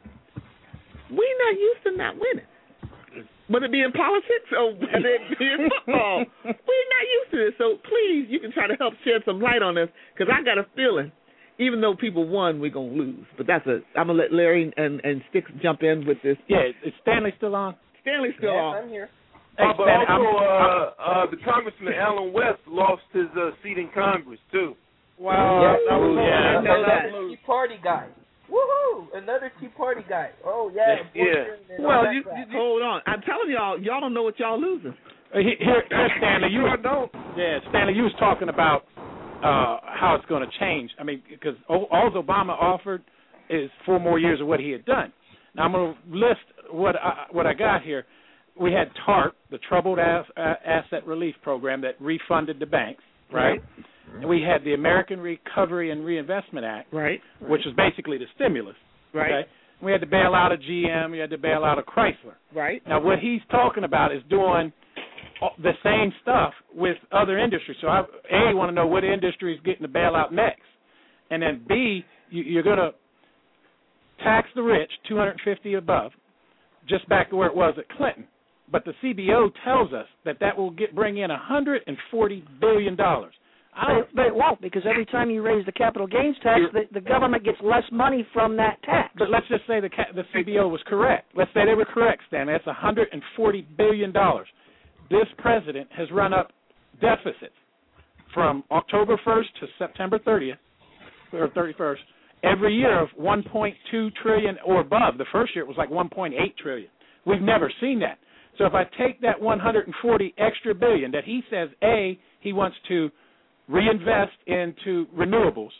We're not used to not winning. Whether it be in politics or whether it be in football, we're not used to this. So please, you can try to help shed some light on this, because I got a feeling, even though people won, we're going to lose. But I'm going to let Larry and Sticks jump in with this. Yeah, is Stanley still on? Stanley's still on. I'm here. But also, the Congressman Alan West lost his seat in Congress, too. Wow. Another Tea Party guy. Woohoo! Another Tea Party guy. Oh, yeah. Well, you hold on. I'm telling y'all don't know what y'all losing. Here, Stanley, Stanley, you was talking about how it's going to change. I mean, because all Obama offered is 4 more years of what he had done. Now, I'm going to list what I got here. We had TARP, the Troubled Asset Relief Program, that refunded the banks, right? And we had the American Recovery and Reinvestment Act, right, which was basically the stimulus, right? Okay? We had to bail out of GM, we had to bail out of Chrysler. Right. Now, what he's talking about is doing the same stuff with other industries. So, A, want to know what industry is getting the bailout next. And then, B, you're going to tax the rich, 250 above, just back to where it was at Clinton. But the CBO tells us that will bring in $140 billion. But it won't, because every time you raise the capital gains tax, the government gets less money from that tax. But let's just say the CBO was correct. Let's say they were correct, Stan. That's $140 billion. This president has run up deficits from October 1st to September 30th, or 31st, every year of $1.2 trillion or above. The first year it was like $1.8 trillion. We've never seen that. So if I take that $140 extra billion that he says, A, he wants to reinvest into renewables,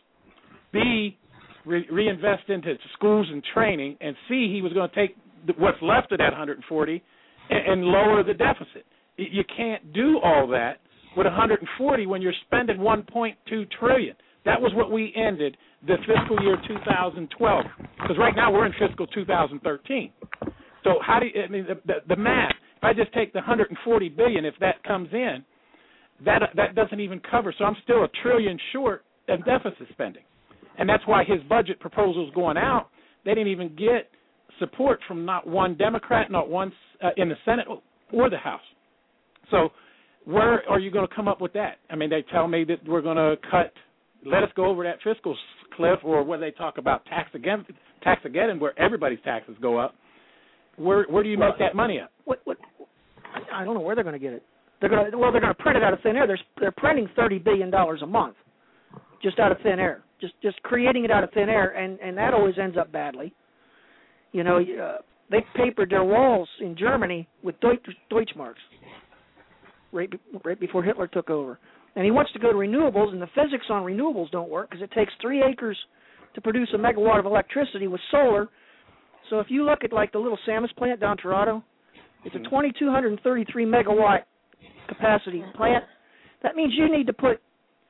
B, reinvest into schools and training, and C, he was going to take what's left of that $140 and lower the deficit. You can't do all that with $140 when you're spending $1.2 trillion. That was what we ended the fiscal year 2012, because right now we're in fiscal 2013. So how do you, I mean, the math, if I just take the $140 billion, if that comes in, that doesn't even cover. So I'm still $1 trillion short of deficit spending. And that's why his budget proposals going out, they didn't even get support from not one Democrat, not one in the Senate or the House. So where are you going to come up with that? I mean, they tell me that we're going to let us go over that fiscal cliff, or where they talk about tax again, where everybody's taxes go up. Where do you make that money up? What? I don't know where they're going to get it. They're going to print it out of thin air. They're printing $30 billion a month, just out of thin air, just creating it out of thin air, and that always ends up badly. You know, they papered their walls in Germany with Deutschmarks right before Hitler took over, and he wants to go to renewables, and the physics on renewables don't work because it takes 3 acres to produce a megawatt of electricity with solar. So if you look at like the little Samus plant down Toronto, it's a 2,233 megawatt capacity plant. That means you need to put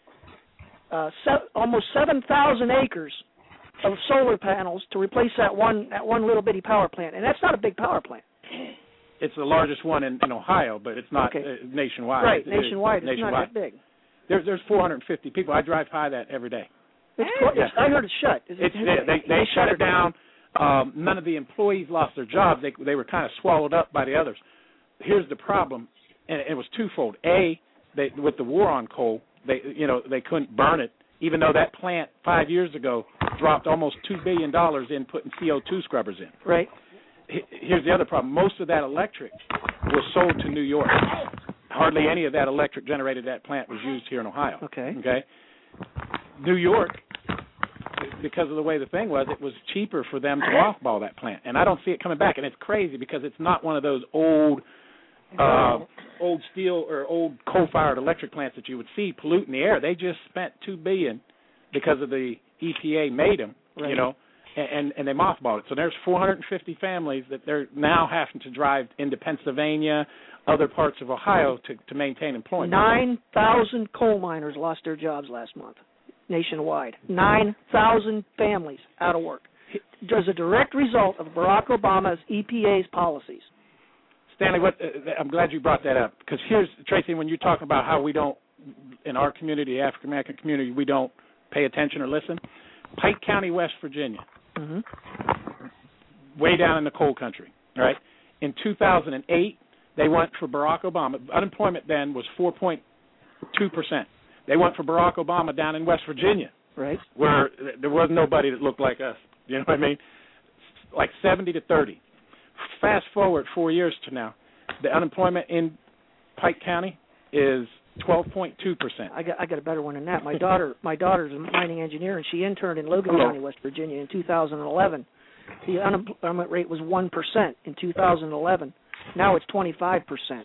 almost 7,000 acres of solar panels to replace that one little bitty power plant, and that's not a big power plant. It's the largest one in Ohio, but it's not nationwide. Right, nationwide. It's not that big. There's 450 people. I drive by that every day. I heard it's shut. They shut it down. None of the employees lost their jobs. They were kind of swallowed up by the others. Here's the problem, and it was twofold. A, with the war on coal, they couldn't burn it, even though that plant 5 years ago dropped almost $2 billion in putting CO2 scrubbers in. Right. Here's the other problem. Most of that electric was sold to New York. Hardly any of that electric generated at that plant was used here in Ohio. Okay. New York, because of the way the thing was, it was cheaper for them to mothball that plant. And I don't see it coming back. And it's crazy because it's not one of those old steel or old coal-fired electric plants that you would see polluting the air. They just spent $2 billion because of the EPA made them, you know, and they mothballed it. So there's 450 families that they're now having to drive into Pennsylvania, other parts of Ohio to maintain employment. 9,000 coal miners lost their jobs last month nationwide. 9,000 families out of work. As a direct result of Barack Obama's EPA's policies. Stanley, I'm glad you brought that up, because here's, Tracy, when you're talking about how we don't, in our community, the African-American community, we don't pay attention or listen, Pike County, West Virginia, way down in the coal country, right? In 2008, they went for Barack Obama. Unemployment then was 4.2%. They went for Barack Obama down in West Virginia, right, where there was nobody that looked like us. You know what I mean? Like 70-30. Fast forward 4 years to now, the unemployment in Pike County is 12.2%. I got a better one than that. My daughter's a mining engineer, and she interned in Logan County, West Virginia, in 2011. The unemployment rate was 1% in 2011. Now it's 25%.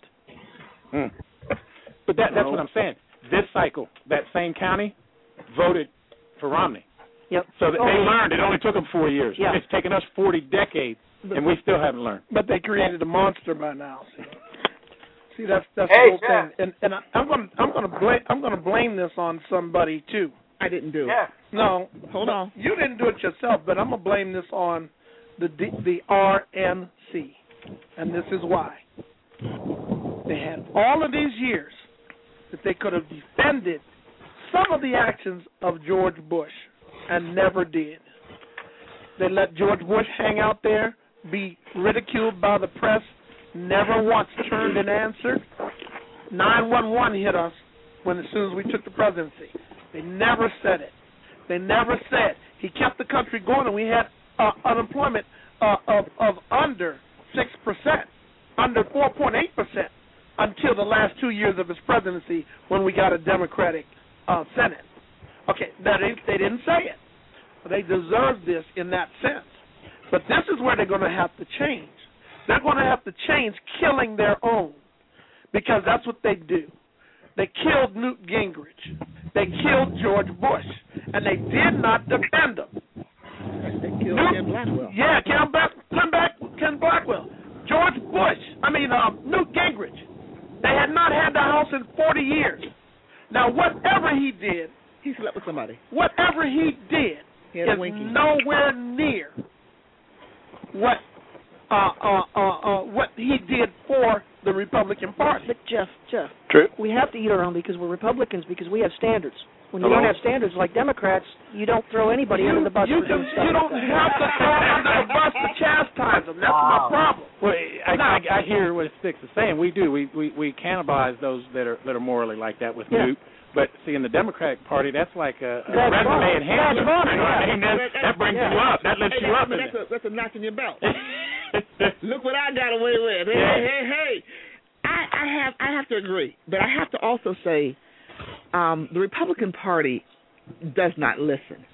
But that's what I'm saying. This cycle, that same county voted for Romney. Yep. So that they learned. It only took them 4 years. Yeah. It's taken us 40 decades, and we still haven't learned. But they created a monster by now. See, that's the whole thing. And I'm gonna blame this on somebody too. I didn't do it. Yeah. No, hold on. You didn't do it yourself, but I'm gonna blame this on the RNC, and this is why. They had all of these years that they could have defended some of the actions of George Bush and never did. They let George Bush hang out there, be ridiculed by the press, never once turned and answered. 911 hit us as soon as we took the presidency. They never said it. They never said. He kept the country going, and we had unemployment of under 6%, under 4.8%, until the last 2 years of his presidency when we got a Democratic Senate. Okay, they didn't say it. But they deserve this in that sense. But this is where they're going to have to change. They're going to have to change killing their own, because that's what they do. They killed Newt Gingrich. They killed George Bush, and they did not defend them. They killed Ken Blackwell. Yeah, Ken Blackwell. George Bush, Newt Gingrich. They had not had the House in 40 years. Now, whatever he did, he slept with somebody. Whatever he did is nowhere near what he did for the Republican Party. But Jeff, True. We have to eat our own because we're Republicans, because we have standards. When you don't have standards like Democrats, you don't throw anybody under the bus. You don't have to throw them under the bus to chastise them. That's my problem. Well, I hear what Sticks is saying. We do. We cannibalize those that are morally like that with Newt. But see, in the Democratic Party, that's like a resume enhancer. You know what I mean? That brings you up. That lifts you up. That's a notch in your belt. Look what I got away with. Hey. I have to agree, but I have to also say, the Republican Party does not listen.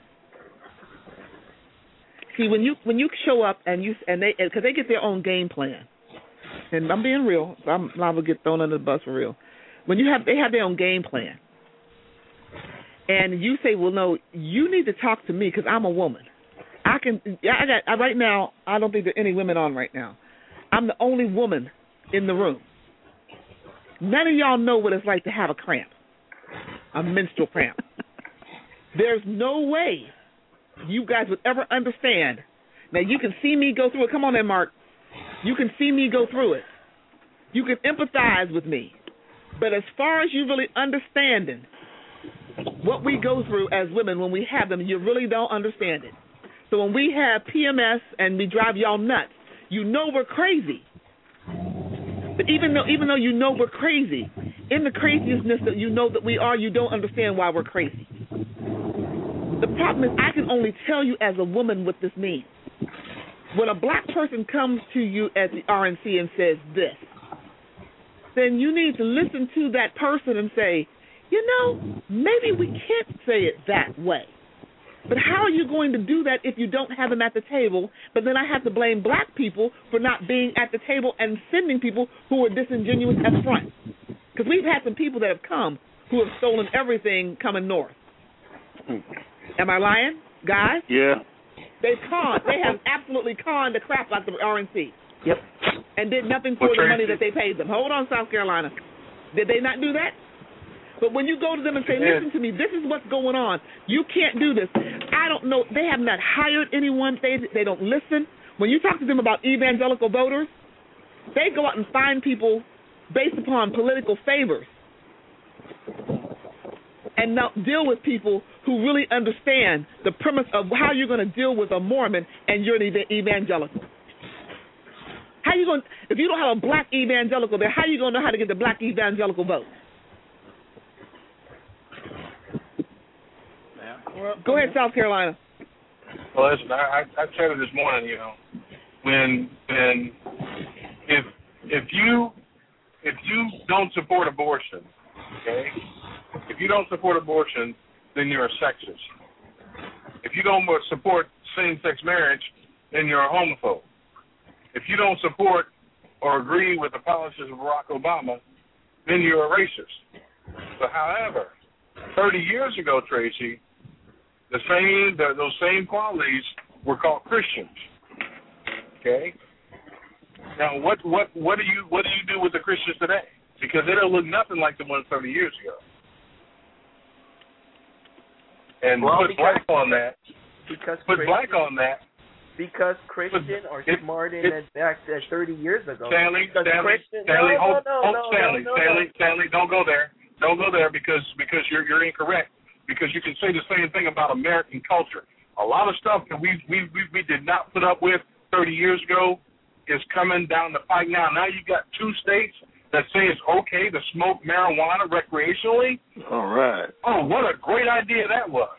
See, when you show up because they get their own game plan, and I'm being real, so I'm liable to get thrown under the bus for real. They have their own game plan, and you say, well, no, you need to talk to me because I'm a woman. Right now, I don't think there are any women on right now. I'm the only woman in the room. None of y'all know what it's like to have a cramp, a menstrual cramp. There's no way you guys would ever understand. Now, you can see me go through it. Come on in, Mark. You can see me go through it. You can empathize with me. But as far as you really understanding what we go through as women when we have them, you really don't understand it. So when we have PMS and we drive y'all nuts, you know we're crazy. But even though you know we're crazy, in the craziousness that you know that we are, you don't understand why we're crazy. The problem is I can only tell you as a woman what this means. When a black person comes to you at the RNC and says this, then you need to listen to that person and say, you know, maybe we can't say it that way. But how are you going to do that if you don't have them at the table? But then I have to blame black people for not being at the table and sending people who are disingenuous up front. Because we've had some people that have come who have stolen everything coming north. Am I lying, guys? Yeah. They have absolutely conned the crap out of the RNC. Yep. And did nothing for the money that they paid them. Hold on, South Carolina. Did they not do that? But when you go to them and say, listen to me, this is what's going on. You can't do this. I don't know. They have not hired anyone. They don't listen. When you talk to them about evangelical voters, they go out and find people based upon political favors and not deal with people who really understand the premise of how you're going to deal with a Mormon and you're an evangelical. How you going? If you don't have a black evangelical there, how are you going to know how to get the black evangelical vote? Go ahead, South Carolina. Well, listen, I said it this morning. You know, if you don't support abortion, okay, if you don't support abortion, then you're a sexist. If you don't support same-sex marriage, then you're a homophobe. If you don't support or agree with the policies of Barack Obama, then you're a racist. But however, 30 years ago, Tracy, those same qualities were called Christians. Okay. Now, what do you do with the Christians today? Because they don't look nothing like the ones 30 years ago. And put black on that. Because Christians are smarter than back 30 years ago. Stanley, don't go there. Don't go there because you're incorrect. Because you can say the same thing about American culture. A lot of stuff that we did not put up with 30 years ago is coming down the pike now. Now you've got 2 states that say it's okay to smoke marijuana recreationally. All right. Oh, what a great idea that was.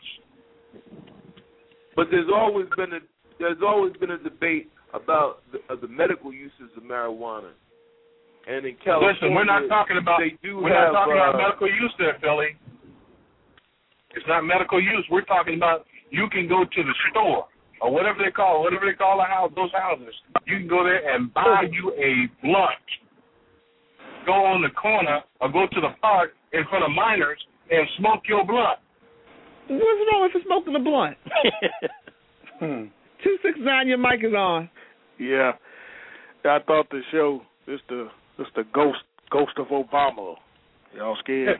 But there's always been a debate about the medical uses of marijuana. And in California, listen, we're not talking about medical use there, Philly. It's not medical use. We're talking about you can go to the store or whatever they call a house, those houses. You can go there and buy you a blunt. Go on the corner or go to the park in front of minors and smoke your blunt. What's wrong with smoking a blunt? 269, your mic is on. Yeah, I thought the show is the ghost of Obama. Y'all scared?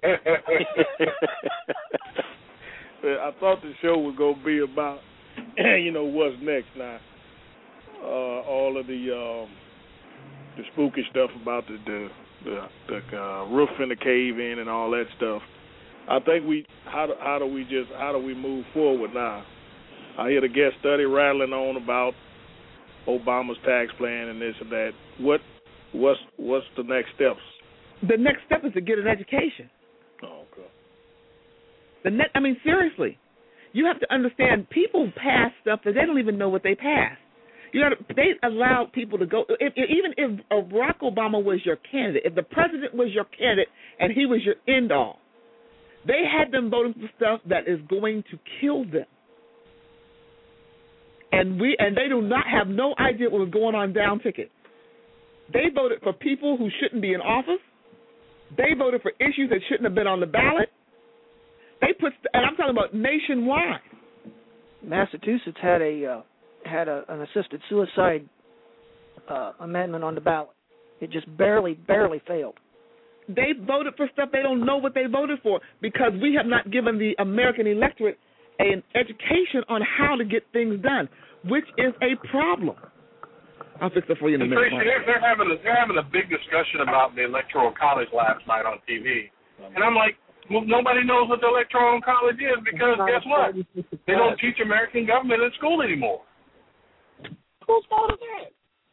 I thought the show was gonna be about, what's next now. All of the spooky stuff about the roof in the cave in and all that stuff. I think how do we move forward now? I hear the guest study rattling on about Obama's tax plan and this and that. What's the next steps? The next step is to get an education. Oh, okay. Seriously, you have to understand. People pass stuff that they don't even know what they passed. They allowed people to go. Even if Barack Obama was your candidate, if the president was your candidate and he was your end all, they had them voting for stuff that is going to kill them. And they do not have no idea what was going on down ticket. They voted for people who shouldn't be in office. They voted for issues that shouldn't have been on the ballot. And I'm talking about nationwide. Massachusetts had an assisted suicide amendment on the ballot. It just barely failed. They voted for stuff they don't know what they voted for because we have not given the American electorate an education on how to get things done, which is a problem. I'll fix it for you in a minute. They're having a big discussion about the Electoral College last night on TV, and I'm like, well, nobody knows what the Electoral College is because guess what? They don't teach American government in school anymore. Whose fault is that?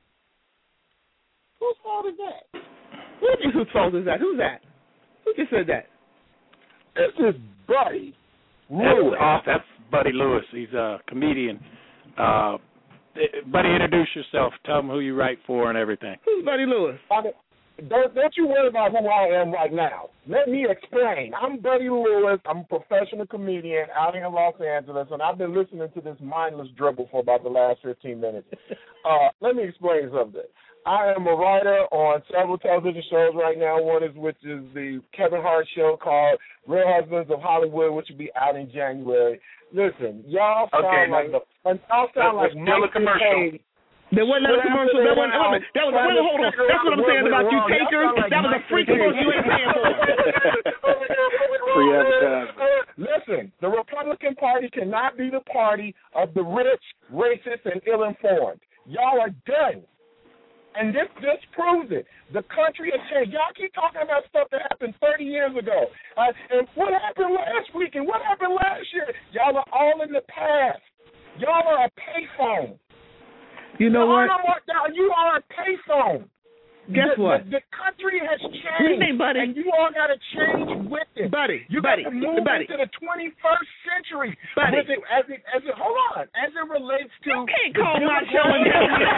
Whose fault is that? Whose fault is that? Who's that? Who just said that? This is Buddy Lewis. That's Buddy Lewis. He's a comedian. Buddy, introduce yourself. Tell them who you write for and everything. Who's Buddy Lewis? don't you worry about who I am right now. Let me explain. I'm Buddy Lewis. I'm a professional comedian out here in Los Angeles, and I've been listening to this mindless dribble for about the last 15 minutes. Let me explain something. I am a writer on several television shows right now. One is which is the Kevin Hart show called Real Husbands of Hollywood, which will be out in January. Listen, y'all sound like still a commercial. There wasn't a commercial. Hold on. That's what I'm saying about you takers. That was a free commercial you ain't paying for. Free advertisement. Listen, the Republican Party cannot be the party of the rich, racist, and ill-informed. Y'all are done. And this just proves it. The country has changed. Y'all keep talking about stuff that happened 30 years ago. And what happened last week and what happened last year? Y'all are all in the past. Y'all are a payphone. You know what? You are a payphone. Guess what? The country has changed, and you all got to change with it. You got to move into the 21st century. With it, as it relates to. You can't call my show and tell me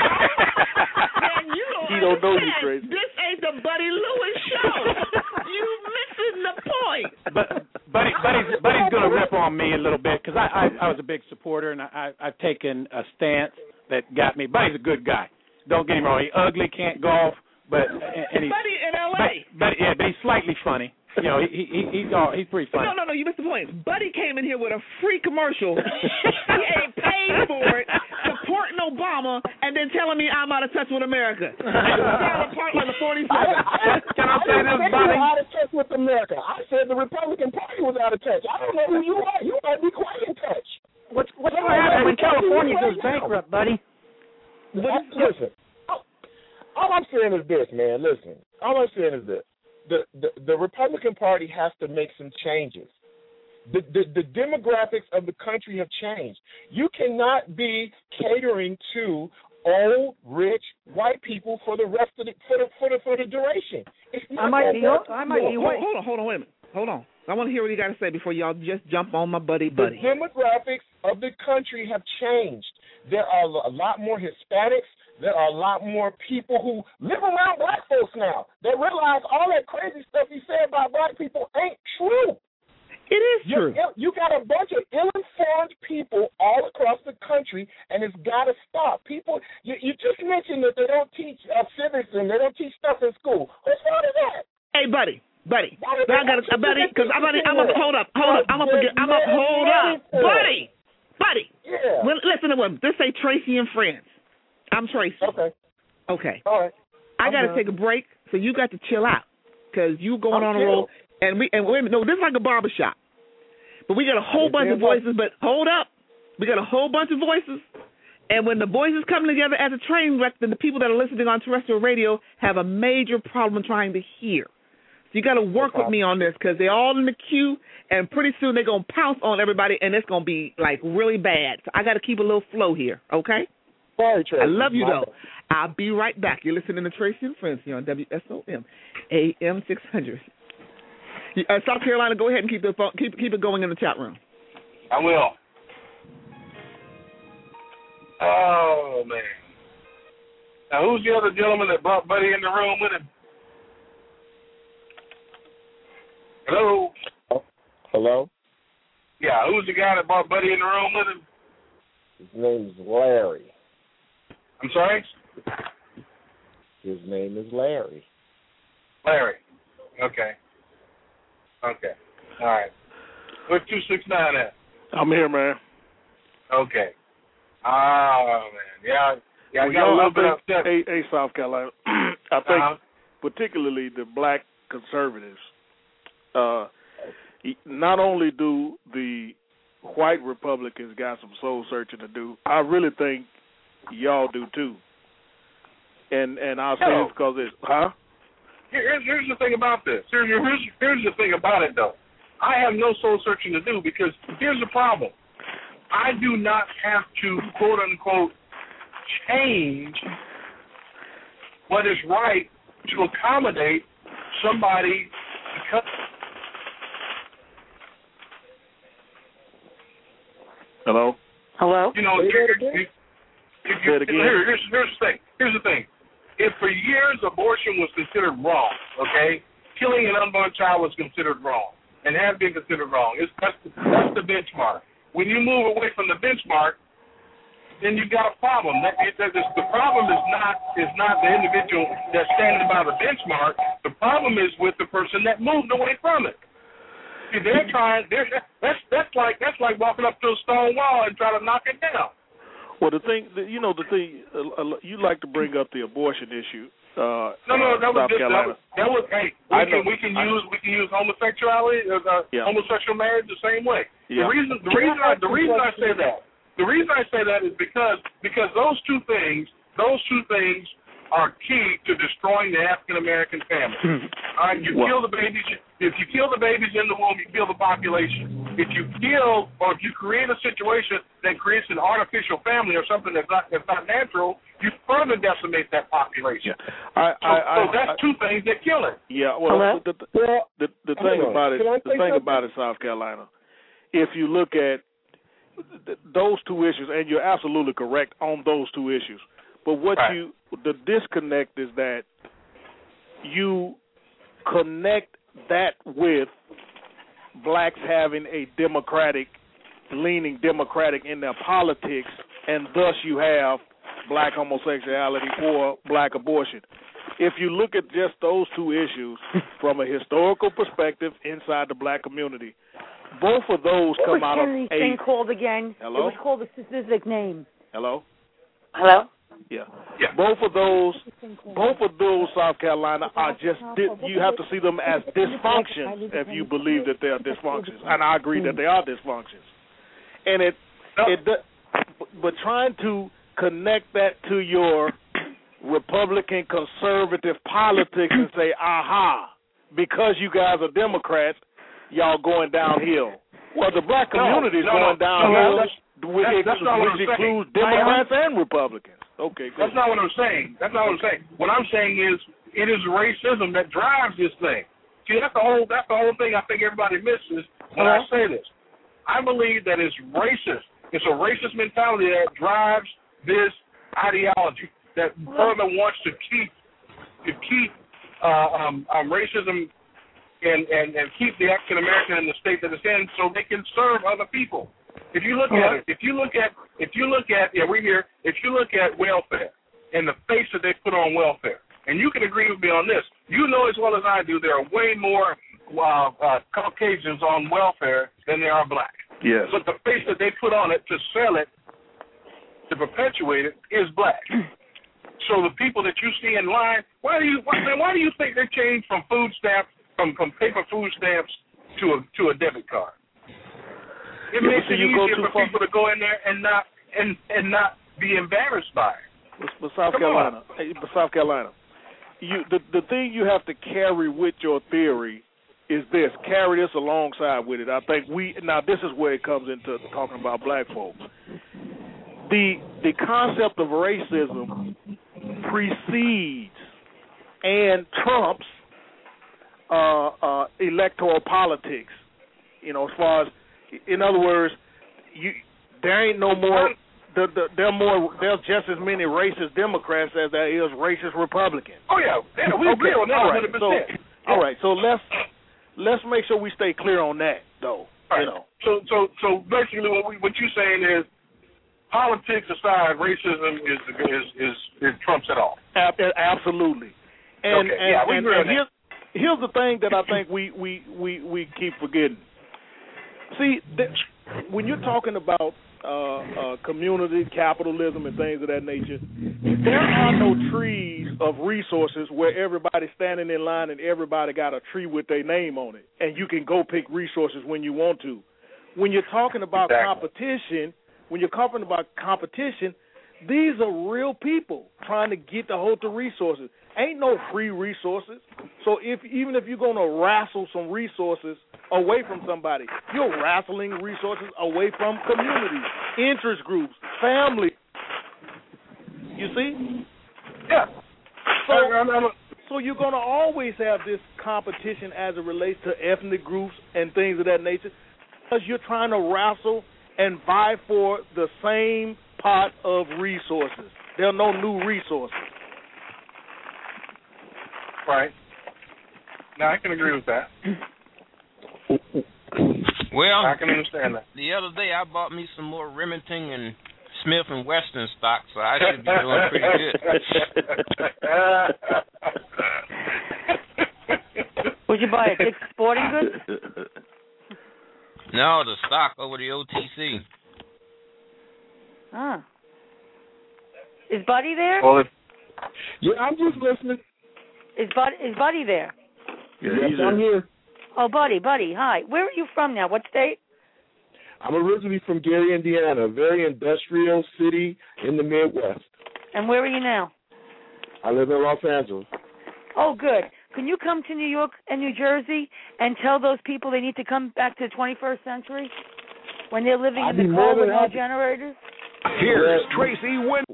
he don't know you, Tracy. This ain't the Buddy Lewis show. You missing the point. Buddy's gonna rip on me a little bit because I was a big supporter and I've taken a stance that got me. Buddy's a good guy. Don't get him wrong. He's ugly, can't golf, but he's Buddy in L.A. But he's slightly funny. You know, he's pretty funny. No, you missed the point. Buddy came in here with a free commercial. He ain't paid for it, supporting Obama, and then telling me I'm out of touch with America. Down apart like the 47. Can I say this, Buddy? Out of touch with America. I said the Republican Party was out of touch. I don't know who you are. You might be quite in touch. What's going to happen when California goes bankrupt, Buddy? Listen, all I'm saying is this, man. Listen, all I'm saying is this. The Republican Party has to make some changes. The demographics of the country have changed. You cannot be catering to old, rich, white people for the rest of for the duration. It's not Hold on, wait a minute. Hold on. I want to hear what you got to say before y'all just jump on my buddy. The demographics of the country have changed. There are a lot more Hispanics. There are a lot more people who live around black folks now that realize all that crazy stuff you say about black people ain't true. It is true. You got a bunch of ill-informed people all across the country, and it's got to stop. People, you just mentioned that they don't teach civics and they don't teach stuff in school. Whose fault is that? Hey, buddy. Buddy, hold up. Buddy. Yeah. Well, listen to what this say. Tracy and Friends. I'm Tracy. Okay. All right. I got to take a break, so you got to chill out because you going on a roll. And wait a minute, no, this is like a barbershop. But we got a whole bunch of voices. But hold up, we got a whole bunch of voices. And when the voices come together as a train wreck, then the people that are listening on terrestrial radio have a major problem trying to hear. So you got to work with me on this because they're all in the queue, and pretty soon they're going to pounce on everybody, and it's going to be, like, really bad. So I got to keep a little flow here, okay? Sorry, Tracy. I love you, though. I'll be right back. You're listening to Tracy and Friends here on WSOM, AM 600. South Carolina, go ahead and keep it going in the chat room. I will. Oh, man. Now, who's the other gentleman that brought Buddy in the room with him? Hello? Hello? Yeah, who's the guy that brought Buddy in the room with him? His name's Larry. I'm sorry? His name is Larry. Larry. Okay. All right. Where's 269 at? I'm here, man. Okay. Oh, man. Yeah, I got a little bit upset. Hey, South Carolina. I think particularly the black conservatives, not only do the white Republicans got some soul searching to do, I really think y'all do too. And I'll say this because it's, Here's the thing about this. Here's the thing about it, though. I have no soul searching to do because here's the problem. I do not have to, quote unquote, change what is right to accommodate somebody. Hello? Hello? You know, here's the thing. if for years abortion was considered wrong, okay, killing an unborn child was considered wrong and has been considered wrong. That's the benchmark. When you move away from the benchmark, then you've got a problem. The problem is not the individual that's standing by the benchmark. The problem is with the person that moved away from it. See, that's like walking up to a stone wall and trying to knock it down. Well, the thing you like to bring up the abortion issue. No, that was hey, we can use homosexuality, homosexual marriage the same way. Yeah. The reason I say that is because those two things are key to destroying the African American family. All right, kill the babies. If you kill the babies in the womb, you kill the population. If you kill or if you create a situation that creates an artificial family or something that's not natural, you further decimate that population. Yeah. So that's two things that kill it. Yeah. Well, the thing about it, South Carolina, if you look at those two issues, and you're absolutely correct on those two issues, but the disconnect is that you connect that with blacks having a leaning democratic in their politics, and thus you have black homosexuality or black abortion. If you look at just those two issues from a historical perspective inside the black community, both of those come out of Henry's thing called again? Hello? It was called a specific name. Hello? Yeah. Both of those, South Carolina, are just, you have to see them as dysfunctions if you believe that they are dysfunctions. And I agree that they are dysfunctions. And but trying to connect that to your Republican conservative politics and say, aha, because you guys are Democrats, y'all going downhill. Well, the black community is going downhill, which includes Democrats and Republicans. Okay, that's not what I'm saying. What I'm saying is it is racism that drives this thing. See, that's the whole thing I think everybody misses when I say this. I believe that it's racist. It's a racist mentality that drives this ideology that further wants to keep racism and keep the African American in the state that it's in, so they can serve other people. If you look at it, if you look at welfare and the face that they put on welfare, and you can agree with me on this, you know as well as I do, there are way more Caucasians on welfare than there are black. Yes. But the face that they put on it to sell it, to perpetuate it, is black. So the people that you see in line, why do you think they changed from food stamps, from paper food stamps to a debit card? It makes it easier for people to go in there and not be embarrassed by it. But South Carolina, the thing you have to carry with your theory is this. Carry this alongside with it. I think this is where it comes into talking about black folks. The concept of racism precedes and trumps electoral politics. You know, as far as, in other words, there ain't no more. There's just as many racist Democrats as there is racist Republicans. Oh yeah, we agree on that 100%. All right, so let's make sure we stay clear on that, though. Right. You know. So basically, what you're saying is, politics aside, racism is trumps it all. Absolutely. And here's the thing that I think we keep forgetting. See, when you're talking about community, capitalism, and things of that nature, there are no trees of resources where everybody's standing in line and everybody got a tree with their name on it, and you can go pick resources when you want to. When you're talking about competition, these are real people trying to get the whole to resources. Ain't no free resources. So even if you're going to wrestle some resources away from somebody, you're wrestling resources away from communities, interest groups, family. You see? Yeah. So you're going to always have this competition as it relates to ethnic groups and things of that nature, because you're trying to wrestle and vie for the same pot of resources. There are no new resources. Right. Now, I can agree with that. Well, I can understand that. The other day I bought me some more Remington and Smith and Wesson stock, so I should be doing pretty good. Would you buy a Dick's Sporting Goods? No, the stock over the OTC. Ah. Is Buddy there? Well, yeah, I'm just listening. Is Buddy there? Yeah, yes, I'm here. Oh, Buddy, hi. Where are you from now? What state? I'm originally from Gary, Indiana, a very industrial city in the Midwest. And where are you now? I live in Los Angeles. Oh, good. Can you come to New York and New Jersey and tell those people they need to come back to the 21st century when they're living in the car with no generators? Here's Tracy Wynn.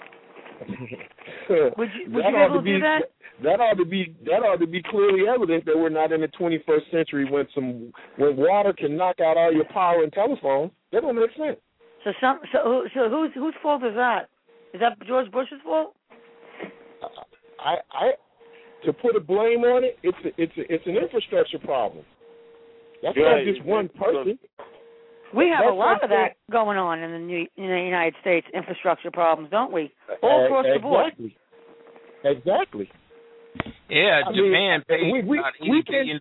Would you be able to do that? That ought to be clearly evident that we're not in the 21st century when water can knock out all your power and telephones. That don't make sense. So whose fault is that? Is that George Bush's fault? I to put a blame on it, it's an infrastructure problem. That's not just one person. We have a lot of that going on in the United States, infrastructure problems, don't we? All across the board. Exactly. Yeah, Japan paid about $80 billion.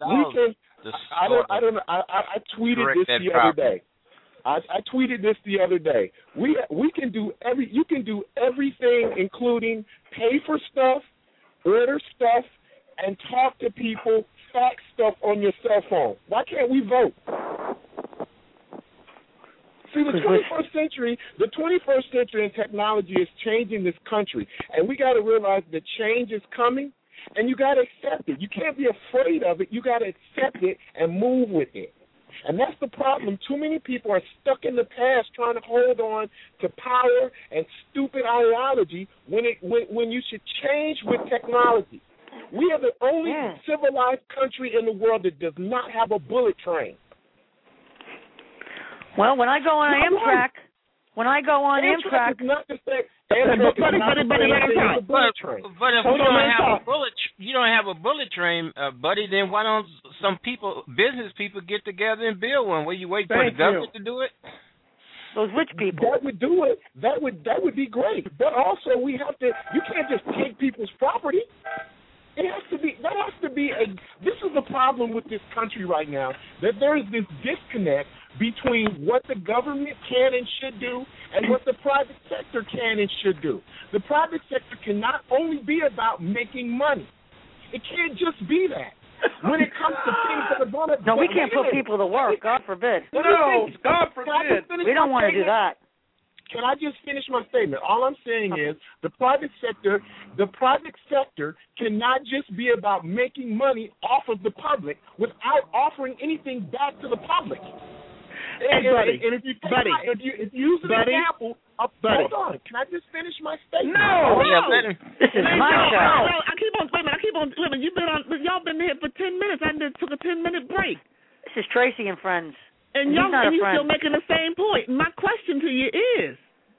I tweeted this the other day. I tweeted this the other day. We can do you can do everything, including pay for stuff, order stuff, and talk to people, fax stuff on your cell phone. Why can't we vote? See, the 21st century and technology is changing this country, and we got to realize that change is coming, and you got to accept it. You can't be afraid of it. You got to accept it and move with it. And that's the problem. Too many people are stuck in the past trying to hold on to power and stupid ideology when you should change with technology. We are the only civilized country in the world that does not have a bullet train. Well, when I go on Amtrak, Amtrak is not the same. But if you don't have a bullet train, buddy, then why don't some business people get together and build one? Will you wait for the government to do it? Those rich people. That would do it. That would be great. But also, you can't just take people's property. This is the problem with this country right now, that there is this disconnect between what the government can and should do and what the private sector can and should do. The private sector cannot only be about making money. It can't just be that. When it comes to things that are going to... No, we can't put people to work. God forbid. No, God forbid. We don't want to do that. Can I just finish my statement? All I'm saying is the private sector cannot just be about making money off of the public without offering anything back to the public. And if you use an example, hold on. Can I just finish my statement? No. This is my show. I keep on. Y'all been here for 10 minutes. I just took a 10-minute break. This is Tracy and Friends. And you still making the same point. My question to you is,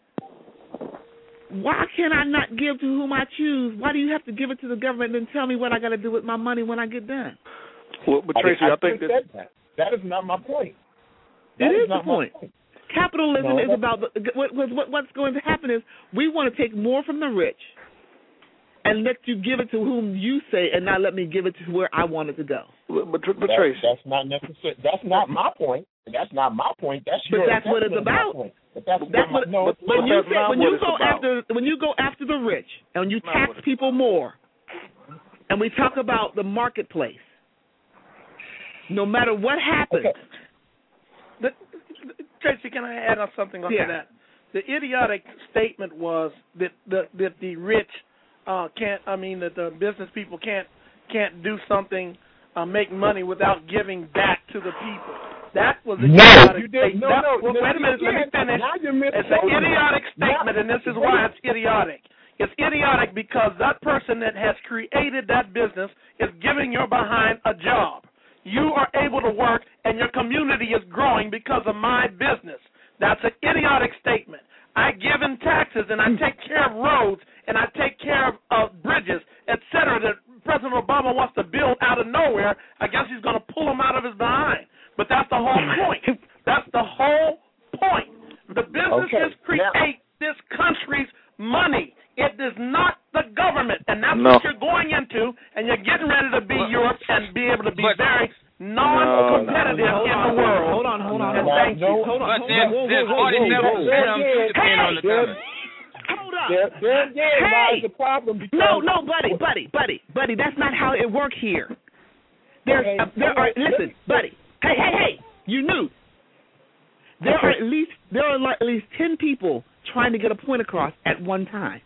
why can I not give to whom I choose? Why do you have to give it to the government and tell me what I got to do with my money when I get done? Well, but Tracy, I think that is not my point. It is the point. Capitalism is about what's going to happen is we want to take more from the rich and let you give it to whom you say, and not let me give it to where I want it to go. But Tracy, that's not necessary. That's not my point. That's not my point. That's but that's what it's about. When you go after the rich and you tax people more, and we talk about the marketplace, no matter what happens. Okay. Tracy, can I add on something onto that? The idiotic statement was that the rich that the business people can't do something, make money without giving back to the people. That was an idiotic statement. Wait a minute, let me finish. It's an idiotic statement, and this is why it's idiotic. It's idiotic because that person that has created that business is giving your behind a job. You are able to work, and your community is growing because of my business. That's an idiotic statement. I give in taxes, and I take care of roads, and I take care of bridges, etc., that President Obama But that's the whole point. That's the whole point. The businesses create this country's money. It is not the government, and that's what you're going into, and you're getting ready to be Europe and be able to be very non-competitive in the world. Hold on. And thank you. Hold on. There's 47% on the government. Hold up. Hey, the problem no, buddy, that's not how it works here. There are listen, buddy. Hey, you knew. There are at least 10 people trying to get a point across at one time.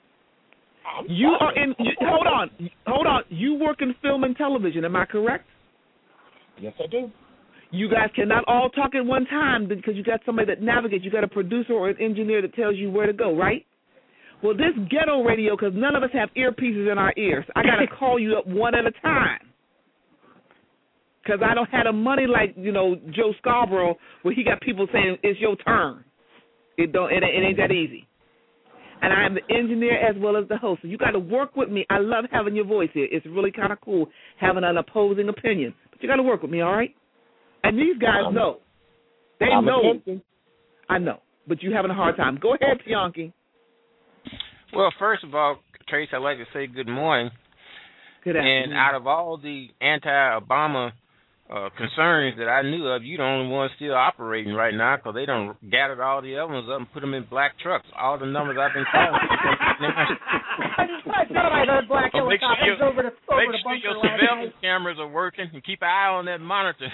Hold on. You work in film and television, am I correct? Yes, I do. You guys cannot all talk at one time because you got somebody that navigates. You got a producer or an engineer that tells you where to go, right? Well, this ghetto radio, because none of us have earpieces in our ears, I got to call you up one at a time. Because I don't have the money like, Joe Scarborough, where he got people saying, it's your turn. It ain't that easy. And I am the engineer as well as the host. So you got to work with me. I love having your voice here. It's really kind of cool having an opposing opinion. But you got to work with me, all right? And these guys know. They know. I know. But you're having a hard time. Go ahead, Bianchi. Well, first of all, Trace, I'd like to say good morning. Good afternoon. And out of all the anti-Obama concerns that I knew of, you the only one still operating right now because they done gathered all the other ones up and put them in black trucks. All the numbers I've been calling. I thought I heard black helicopters over the bunker. Make sure your surveillance cameras are working and keep an eye on that monitor.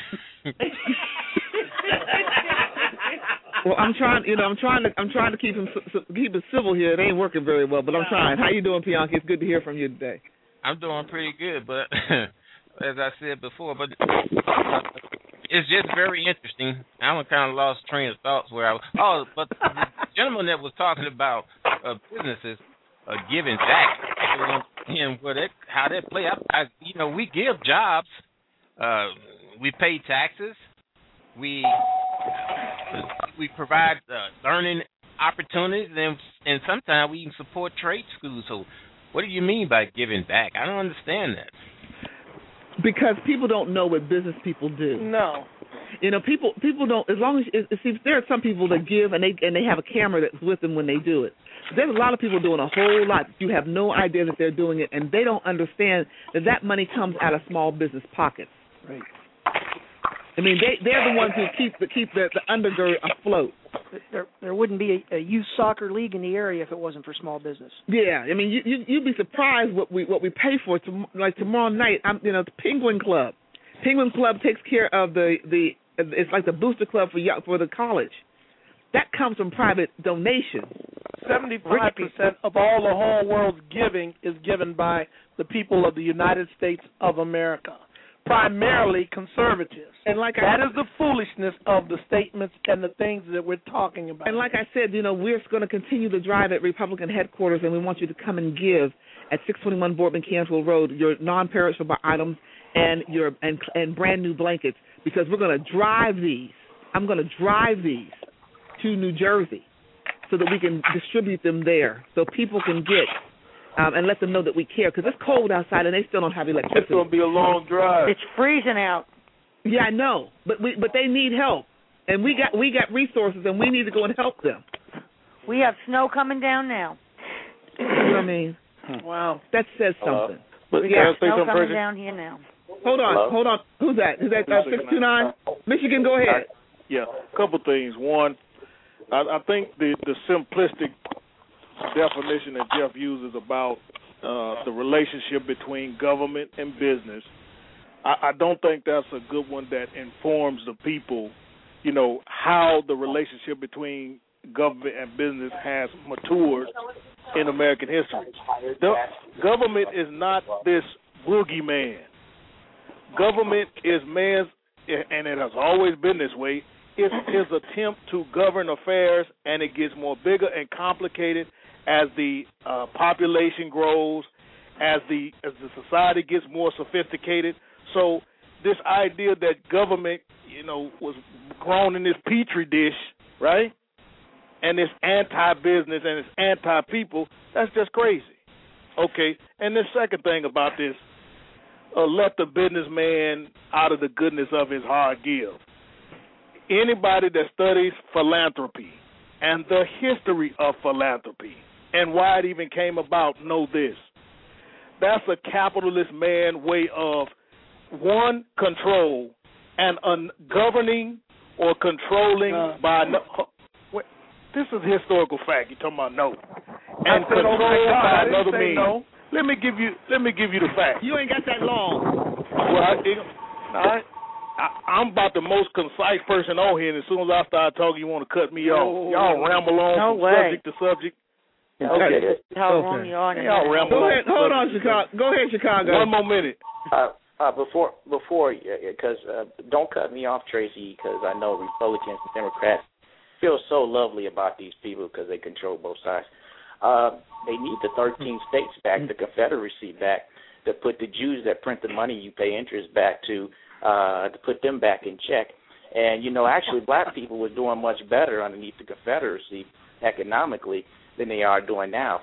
Well, I'm trying to keep it civil here. It ain't working very well, but I'm trying. How you doing, Bianchi? It's good to hear from you today. I'm doing pretty good, but as I said before, but it's just very interesting. I kind of lost train of thoughts where I was. Oh, but the gentleman that was talking about businesses giving back and how that play out. We give jobs, we pay taxes, we provide learning opportunities, and sometimes we even support trade schools. So, what do you mean by giving back? I don't understand that. Because people don't know what business people do. No. People don't. As long as there are some people that give and they have a camera that's with them when they do it. There's a lot of people doing a whole lot. You have no idea that they're doing it, and they don't understand that money comes out of small business pockets. Right. I mean, they're the ones who keep the undergird afloat. There wouldn't be a youth soccer league in the area if it wasn't for small business. Yeah, I mean, you'd be surprised what we pay for. Like tomorrow night, the Penguin Club. Penguin Club takes care of it's like the booster club for the college. That comes from private donations. 75% of all the whole world's giving is given by the people of the United States of America. Primarily conservatives. And that is the foolishness of the statements and the things that we're talking about. And like I said, we're going to continue to drive at Republican headquarters, and we want you to come and give at 621 Boardman Canfield Road your non-perishable items and your and brand new blankets, because we're going to drive these. I'm going to drive these to New Jersey so that we can distribute them there so people can get and let them know that we care, because it's cold outside and they still don't have electricity. It's going to be a long drive. It's freezing out. Yeah, I know, but they need help, and we got resources, and we need to go and help them. We have snow coming down now. You know what I mean? Wow, that says something. But we got snow coming down here now. Hold on. Who's that? Is that 629? Michigan, go ahead. Yeah, a couple things. One, I think the simplistic definition that Jeff uses about the relationship between government and business, I don't think that's a good one that informs the people, how the relationship between government and business has matured in American history. The government is not this boogeyman. Government is man's, and it has always been this way, it's his attempt to govern affairs, and it gets more bigger and complicated as the population grows, as the society gets more sophisticated. So this idea that government, was grown in this petri dish, right? And it's anti-business and it's anti-people, that's just crazy. Okay, and the second thing about this, let the businessman out of the goodness of his heart give. anybody that studies philanthropy and the history of philanthropy and why it even came about know this. That's a capitalist man way of, one, control, and governing or controlling by this is historical fact. You're talking about no, and control by another means. No. Let me give you the fact. You ain't got that long. Well, I'm about the most concise person on here, and as soon as I start talking, you want to cut me off. Y'all ramble on from subject to subject. Okay. How long you on? Y'all ramble on. Hold on, Chicago. Go ahead, Chicago. One more minute. Before, because don't cut me off, Tracy, because I know Republicans and Democrats feel so lovely about these people because they control both sides. They need the 13 states back, the Confederacy back, to put the Jews that print the money you pay interest back to put them back in check. And, actually black people were doing much better underneath the Confederacy economically than they are doing now.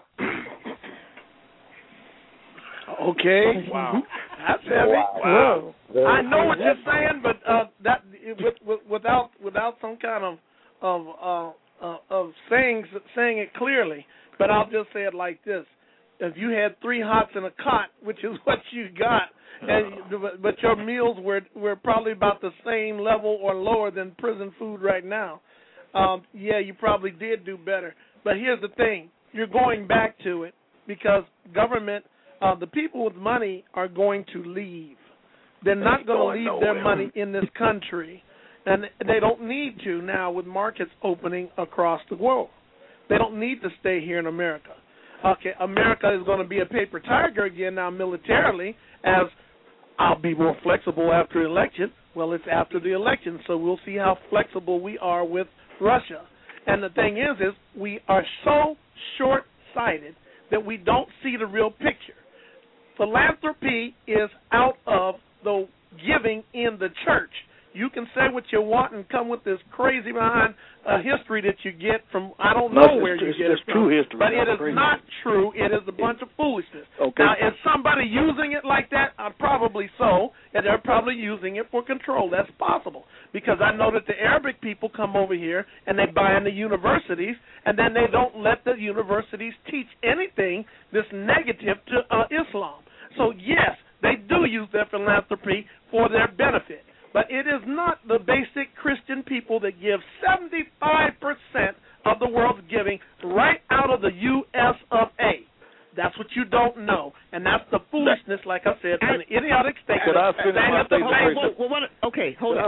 Okay. Wow. That's heavy. Wow. I know what you're saying, but that without some kind of saying it clearly. But I'll just say it like this: if you had 3 hots in a cot, which is what you got, but your meals were probably about the same level or lower than prison food right now, you probably did do better. But here's the thing: you're going back to it because government. The people with money are going to leave. They're not going to leave their money in this country, and they don't need to now with markets opening across the world. They don't need to stay here in America. Okay, America is going to be a paper tiger again now militarily, as I'll be more flexible after the election. Well, it's after the election, so we'll see how flexible we are with Russia. And the thing is we are so short-sighted that we don't see the real picture. Philanthropy is out of the giving in the church. You can say what you want and come with this crazy behind history that you get from I don't know where you get it from. True history. But it is not true. It is a bunch of foolishness. Okay. Now, is somebody using it like that? Probably so, and they're probably using it for control. That's possible because I know that the Arabic people come over here and they buy in the universities, and then they don't let the universities teach anything that's negative to Islam. So, yes, they do use their philanthropy for their benefit. But it is not the basic Christian people that give 75% of the world's giving right out of the U.S. of A. That's what you don't know. And that's the foolishness, like I said, an idiotic statement. Could I finish my statement? Okay, hold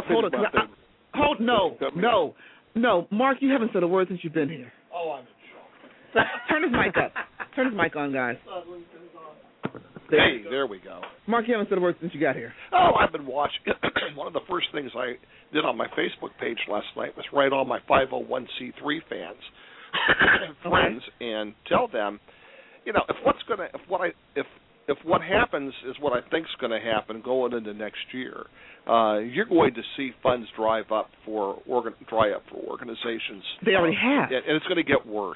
on. No. Mark, you haven't said a word since you've been here. Oh, I'm Turn his mic up. Turn his mic on, guys. Hey, there we go. Mark, you haven't said a word since you got here. Oh, I've been watching. One of the first things I did on my Facebook page last night was write all my 501c3 fans and friends and tell them, if what happens is what I think's going to happen going into next year, you're going to see funds dry up for organizations. They already have, and it's going to get worse.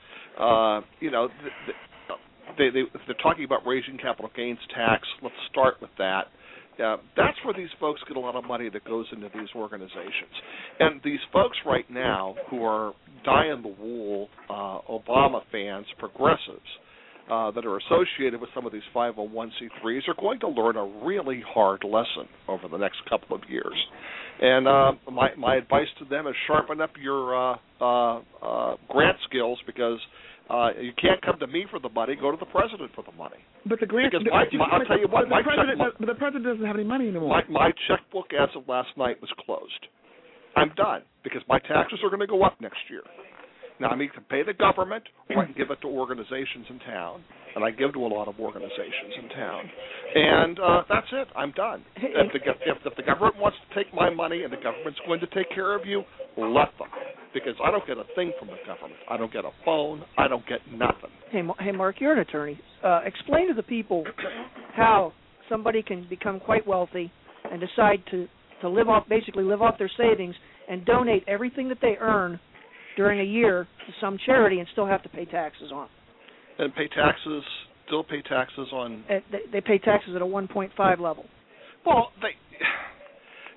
They're talking about raising capital gains tax. Let's start with that. That's where these folks get a lot of money that goes into these organizations. And these folks right now who are dyed-in-the-wool Obama fans, progressives, that are associated with some of these 501c3s are going to learn a really hard lesson over the next couple of years. And my advice to them is sharpen up your grant skills because you can't come to me for the money. Go to the president for the money. But the grant, I'll tell you what, the president doesn't have any money anymore. My checkbook as of last night was closed. I'm done because my taxes are going to go up next year. Now, I can pay the government or I can give it to organizations in town, and I give to a lot of organizations in town. And that's it. I'm done. If the government wants to take my money and the government's going to take care of you, let them. Because I don't get a thing from the government. I don't get a phone. I don't get nothing. Hey, Mark, you're an attorney. Explain to the people how somebody can become quite wealthy and decide to live off their savings and donate everything that they earn during a year to some charity and still have to pay taxes on. And still pay taxes on. They pay taxes at a 1.5 level. Well,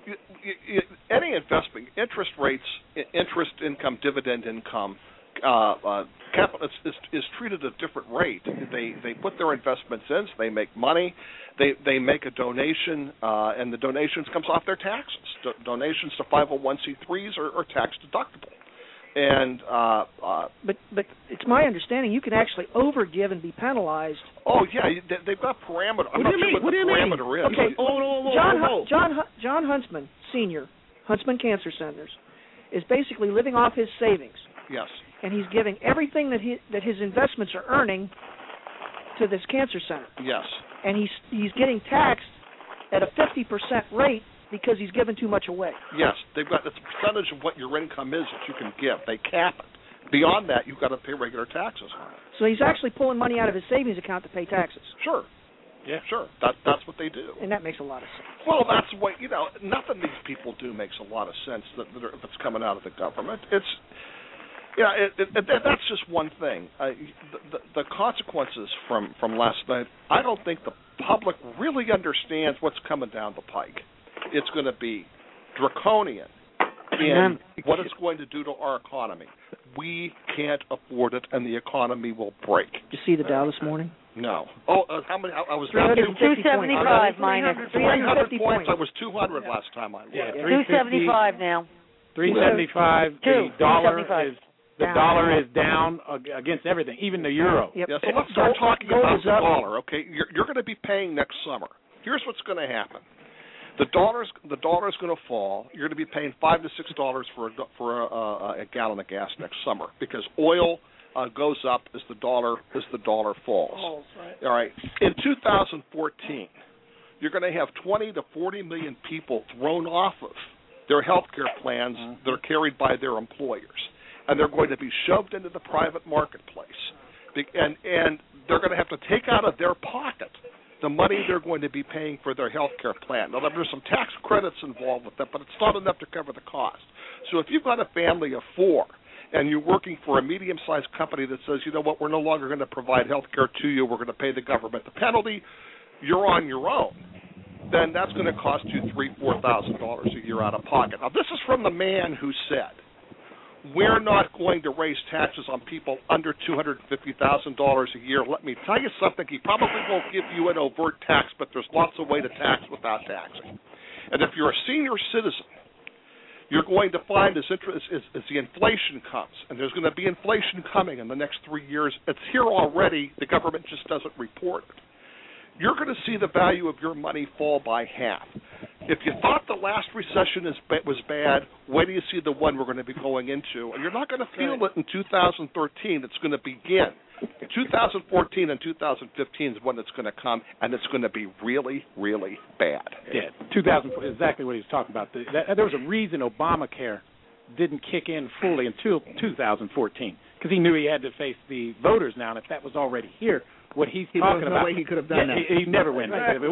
any investment, interest rates, interest income, dividend income, capital is treated at a different rate. They put their investments in, so they make money. They make a donation, and the donations comes off their taxes. Donations to 501c3s are tax deductible. And but it's my understanding you can actually overgive and be penalized. Oh yeah, they've got parameter. I'm not sure what the parameter is. Okay, John Huntsman Sr., Huntsman Cancer Centers, is basically living off his savings. Yes. And he's giving everything that his investments are earning to this cancer center. Yes. And he's getting taxed at a 50% rate because he's given too much away. Yes, they've got this percentage of what your income is that you can give. They cap it. Beyond that, you've got to pay regular taxes on it. So he's actually pulling money out of his savings account to pay taxes. Sure. Yeah, sure. That's what they do. And that makes a lot of sense. Well, that's what, nothing these people do makes a lot of sense that's coming out of the government. That's just one thing. The consequences from last night, I don't think the public really understands what's coming down the pike. It's going to be draconian in what it's going to do to our economy. We can't afford it, and the economy will break. Did you see the Dow this morning? No. Oh, how many? I was 275 minus 350 points. I was 200 last time I looked. Yeah, 275 now. 375. The dollar is down against everything, even the euro. Yep. Yeah, so let's start talking about the dollar. Okay, you're going to be paying next summer. Here's what's going to happen. The dollar's going to fall. You're going to be paying $5 to $6 for a gallon of gas next summer because oil goes up as the dollar falls. Right. All right. In 2014, you're going to have 20 to 40 million people thrown off of their health care plans that are carried by their employers, and they're going to be shoved into the private marketplace, and they're going to have to take out of their pocket the money they're going to be paying for their health care plan. Now, there's some tax credits involved with that, but it's not enough to cover the cost. So if you've got a family of 4 and you're working for a medium-sized company that says, you know what, we're no longer going to provide health care to you, we're going to pay the government the penalty, you're on your own, then that's going to cost you $3,000, $4,000 a year out of pocket. Now, this is from the man who said, we're not going to raise taxes on people under $250,000 a year. Let me tell you something. He probably won't give you an overt tax, but there's lots of ways to tax without taxing. And if you're a senior citizen, you're going to find as the inflation comes, and there's going to be inflation coming in the next 3 years. It's here already. The government just doesn't report it. You're going to see the value of your money fall by half. If you thought the last recession was bad, wait till you see the one we're going to be going into. And you're not going to feel it in 2013. It's going to begin. 2014 and 2015 is when it's going to come, and it's going to be really, really bad. Yeah, exactly what he was talking about. There was a reason Obamacare didn't kick in fully until 2014, because he knew he had to face the voters now, and if that was already here, what he's talking about. No way he could have done that. He never went.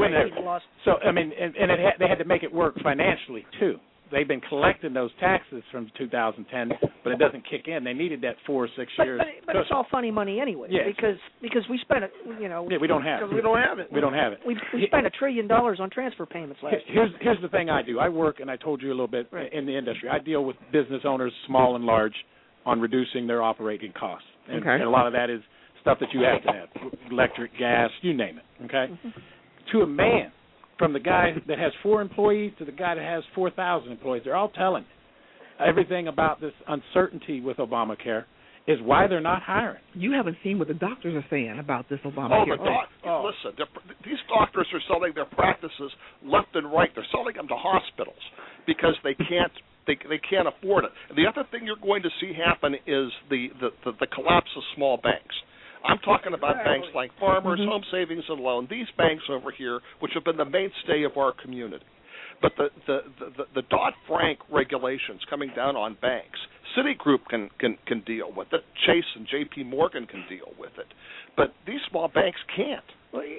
So I mean, and they had to make it work financially too. They've been collecting those taxes from 2010, but it doesn't kick in. They needed that 4 or 6 years. But it's all funny money anyway. Yes. Because we spent it. Yeah, we don't have it. We don't have it. We spent $1 trillion on transfer payments last year. Here's the thing I do. I work, and I told you a little bit in the industry. I deal with business owners, small and large, on reducing their operating costs, and a lot of that is stuff that you have to have, electric, gas, you name it, okay? Mm-hmm. To a man, from the guy that has 4 employees to the guy that has 4,000 employees, they're all telling everything about this uncertainty with Obamacare is why they're not hiring. You haven't seen what the doctors are saying about this Obamacare. Listen, these doctors are selling their practices left and right. They're selling them to hospitals because they can't afford it. And the other thing you're going to see happen is the collapse of small banks. I'm talking about banks like Farmers, Home Savings and Loan, these banks over here, which have been the mainstay of our community. But the Dodd-Frank regulations coming down on banks, Citigroup can deal with it, Chase and J.P. Morgan can deal with it, but these small banks can't. Well,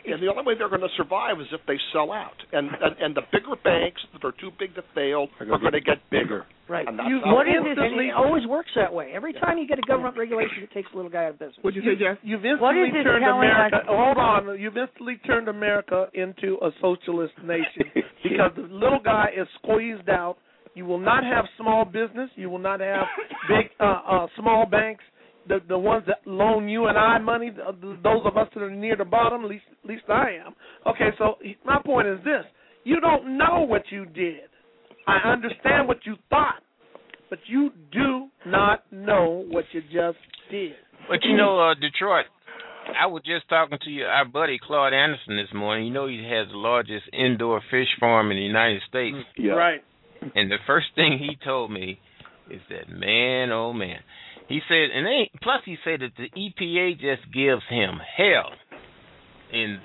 And the only way they're going to survive is if they sell out. And the bigger banks that are too big to fail are going to get bigger. Right. And it always works that way. Every time you get a government regulation, it takes a little guy out of business. What'd you say, Jeff? You've instantly turned America. Hold on. You've instantly turned America into a socialist nation because the little guy is squeezed out. You will not have small business. You will not have big small banks. The ones that loan you and I money, those of us that are near the bottom, at least I am. Okay, so my point is this. You don't know what you did. I understand what you thought, but you do not know what you just did. But Detroit, I was just talking to our buddy Claude Anderson this morning. You know he has the largest indoor fish farm in the United States. Yeah. Right. And the first thing he told me is that, man, oh, man. He said, plus he said that the EPA just gives him hell. And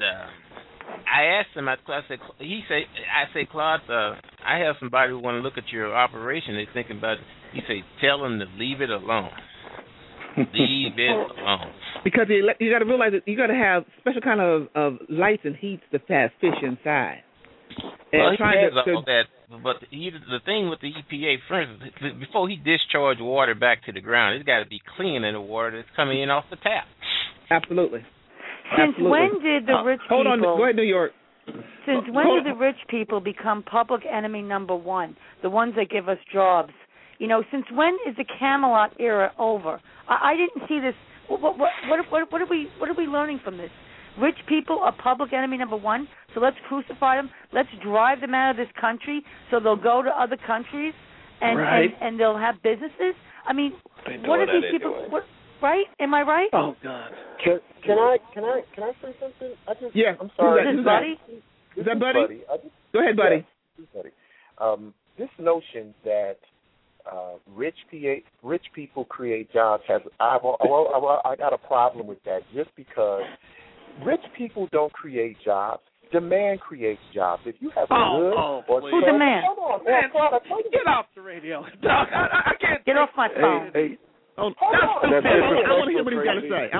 I asked him, I said, Claude, I have somebody who want to look at your operation. They're thinking about it. He said, tell them to leave it alone. Leave it alone. Because you got to realize that you got to have special kind of lights and heats to pass fish inside. Well, he has all that. But the thing with the EPA, for instance, before he discharge water back to the ground, it's got to be clean in the water that's coming in off the tap. Absolutely. Since when did the rich people... Hold on, go ahead, New York. Since when did the rich people become public enemy number one, the ones that give us jobs? Since when is the Camelot era over? I didn't see this. What are we learning from this? Rich people are public enemy number one, so let's crucify them. Let's drive them out of this country so they'll go to other countries and they'll have businesses. I mean, what are these people? Right? Am I right? Oh God! Can I say something? I'm sorry. Is that Buddy? Go ahead, Buddy. Yeah, Buddy. This notion that rich people create jobs I got a problem with that, just because rich people don't create jobs. Demand creates jobs. If you have who's demand? Hold on, man, get off the radio. Dog, I can't get off my phone. Hey. I want to hear what he's got to say.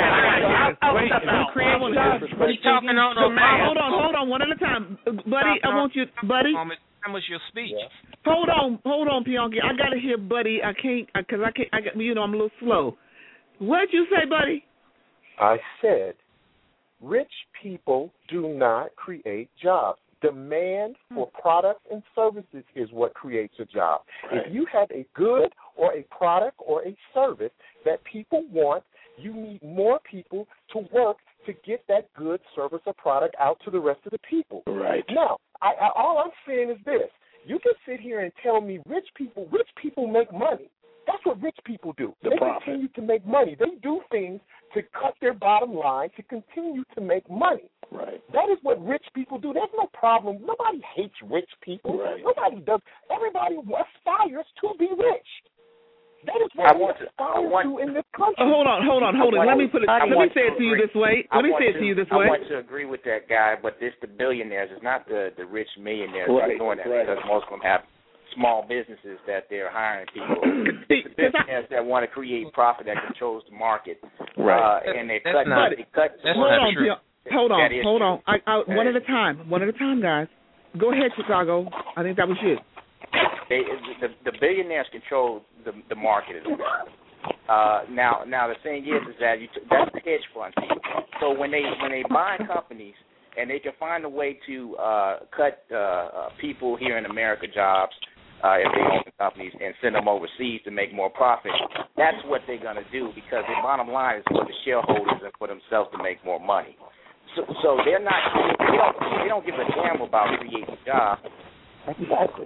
What are you talking on? Hold on, one at a time. Buddy, I want you, Buddy. How much your speech? Yeah. Hold on, Pionki. I got to hear Buddy. I can't, I'm a little slow. What'd you say, Buddy? I said, rich people do not create jobs. Demand for products and services is what creates a job. Right. If you have a good or a product or a service that people want, you need more people to work to get that good service or product out to the rest of the people. Right. Now, all I'm saying is this. You can sit here and tell me rich people make money. That's what rich people do. They continue to make money. They do things to cut their bottom line to continue to make money. Right. That is what rich people do. There's no problem. Nobody hates rich people. Right. Nobody does. Everybody aspires to be rich. That is what we aspire to in this country. Hold on. Let me say it to you this way. I want to agree with that guy, but it's the billionaires. It's not the rich millionaires that are doing that, because most of them have small businesses that they're hiring people. It's the businesses that want to create profit that controls the market. Right. And they cut. Hold on. One at a time, guys. Go ahead, Chicago. I think that was you. The billionaires control the market as well. Now the thing is that that's the hedge fund people. So when they buy companies and they can find a way to cut people here in America jobs, if they own the companies, and send them overseas to make more profit, that's what they're going to do, because their bottom line is for the shareholders and for themselves to make more money. So they don't give a damn about creating jobs. Exactly.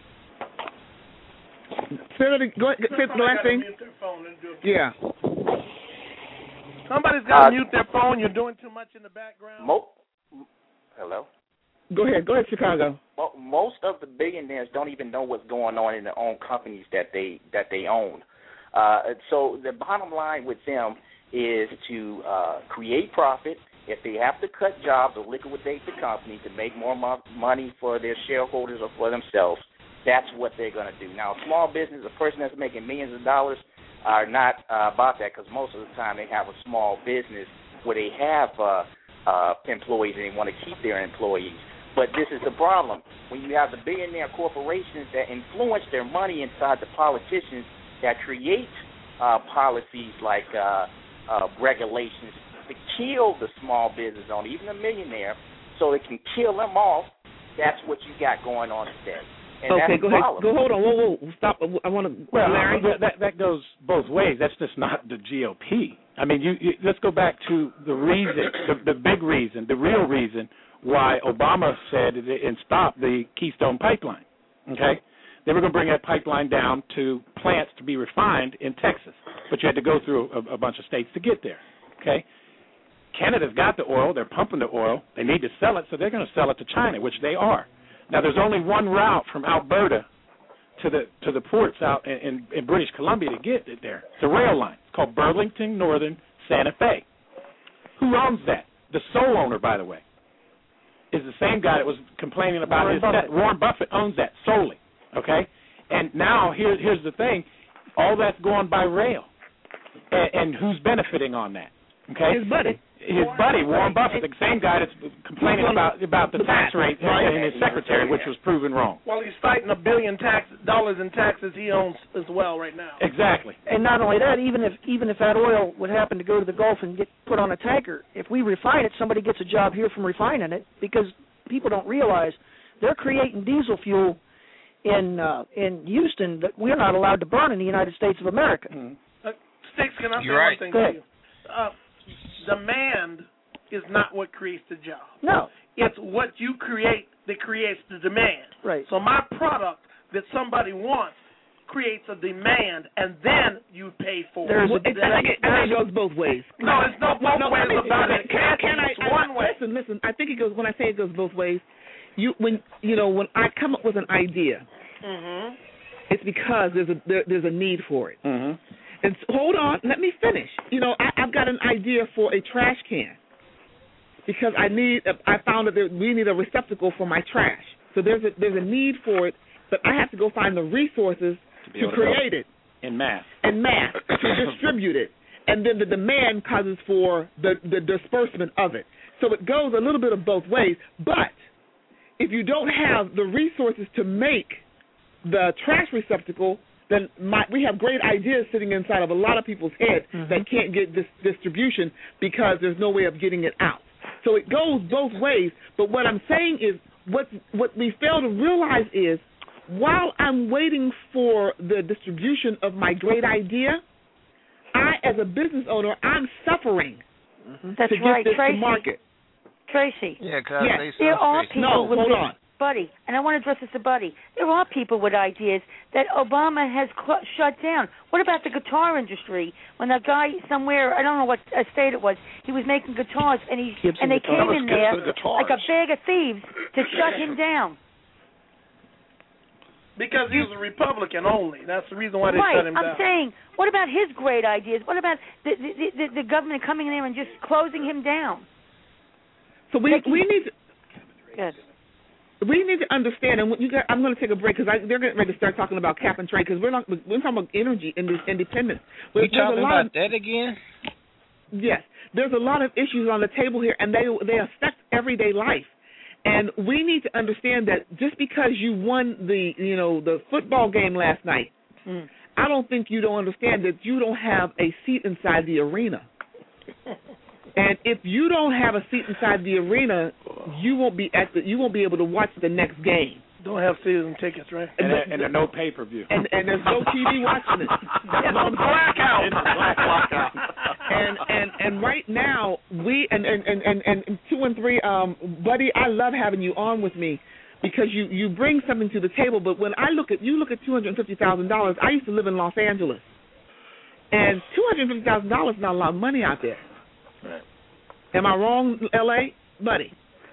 Go ahead, say the last thing. Yeah. Somebody's got to mute their phone. You're doing too much in the background. Hello? Go ahead, Chicago. Most of the billionaires don't even know what's going on in their own companies that they own. So the bottom line with them is to create profit. If they have to cut jobs or liquidate the company to make more money for their shareholders or for themselves, that's what they're going to do. Now, a small business, a person that's making millions of dollars, are not about that, because most of the time they have a small business where they have employees and they want to keep their employees. But this is the problem. When you have the billionaire corporations that influence their money inside the politicians that create policies like regulations to kill the small business owner, even a millionaire, so they can kill them off, that's what you got going on today. And okay, go ahead. Hold on. Whoa. Stop. I want to. Well, Larry, that goes both ways. That's just not the GOP. I mean, let's go back to the reason, the big reason, the real reason why Obama said and stopped the Keystone Pipeline. Okay, they were going to bring that pipeline down to plants to be refined in Texas, but you had to go through a bunch of states to get there. Okay, Canada's got the oil. They're pumping the oil. They need to sell it, so they're going to sell it to China, which they are. Now, there's only one route from Alberta to the ports out in British Columbia to get it there. It's a rail line. It's called Burlington Northern Santa Fe. Who owns that? The sole owner, by the way, is the same guy that was complaining about his debt. Warren Buffett owns that solely, okay? And now here's the thing. All that's going by rail. And who's benefiting on that? Okay? His buddy. Warren Buffett, the same guy that's complaining about the tax rate and his secretary, which was proven wrong. Well, he's fighting $1 billion in taxes he owns as well right now. Exactly. And not only that, even if that oil would happen to go to the Gulf and get put on a tanker, if we refine it, somebody gets a job here from refining it, because people don't realize they're creating diesel fuel in Houston that we're not allowed to burn in the United States of America. Sticks, can I say one thing to you? Demand is not what creates the job. No. It's what you create that creates the demand. Right. So my product that somebody wants creates a demand, and then you pay for it. It goes both ways. No, it's not both ways about it. It's one way. Listen. I think it goes. When I say it goes both ways, when I come up with an idea, it's because there's a need for it. And hold on, let me finish. I've got an idea for a trash can because I found that we need a receptacle for my trash. So there's a need for it, but I have to go find the resources to create it in mass to distribute it, and then the demand causes for the disbursement of it. So it goes a little bit of both ways. But if you don't have the resources to make the trash receptacle, then we have great ideas sitting inside of a lot of people's heads that can't get this distribution because there's no way of getting it out. So it goes both ways. But what I'm saying is what we fail to realize is while I'm waiting for the distribution of my great idea, I, as a business owner, I'm suffering That's to right, get this Tracy. to market. Tracy. Yeah, because there are people hold on. Buddy, and I want to address this to Buddy. There are people with ideas that Obama has shut down. What about the guitar industry? When that guy somewhere, I don't know what state it was, he was making guitars, and they came in there like a bag of thieves to shut him down. Because he was a Republican only. That's the reason why they shut him down. I'm saying, what about his great ideas? What about the government coming in there and just closing him down? So we need to... Good. We need to understand, and I'm going to take a break because they're getting ready to start talking about cap and trade because we're talking about energy independence. We talking about that again? Yes, there's a lot of issues on the table here, and they affect everyday life. And we need to understand that just because you won the football game last night, I don't think you don't understand that you don't have a seat inside the arena. And if you don't have a seat inside the arena, you won't be able to watch the next game. Don't have season tickets, right? And there's no pay-per-view. And there's no TV watching it. It's a blackout. And right now we and 2 and 3, Buddy, I love having you on with me because you bring something to the table. But when look at $250,000, I used to live in Los Angeles, and $250,000 is not a lot of money out there. Right. Am I wrong, L.A.? Buddy,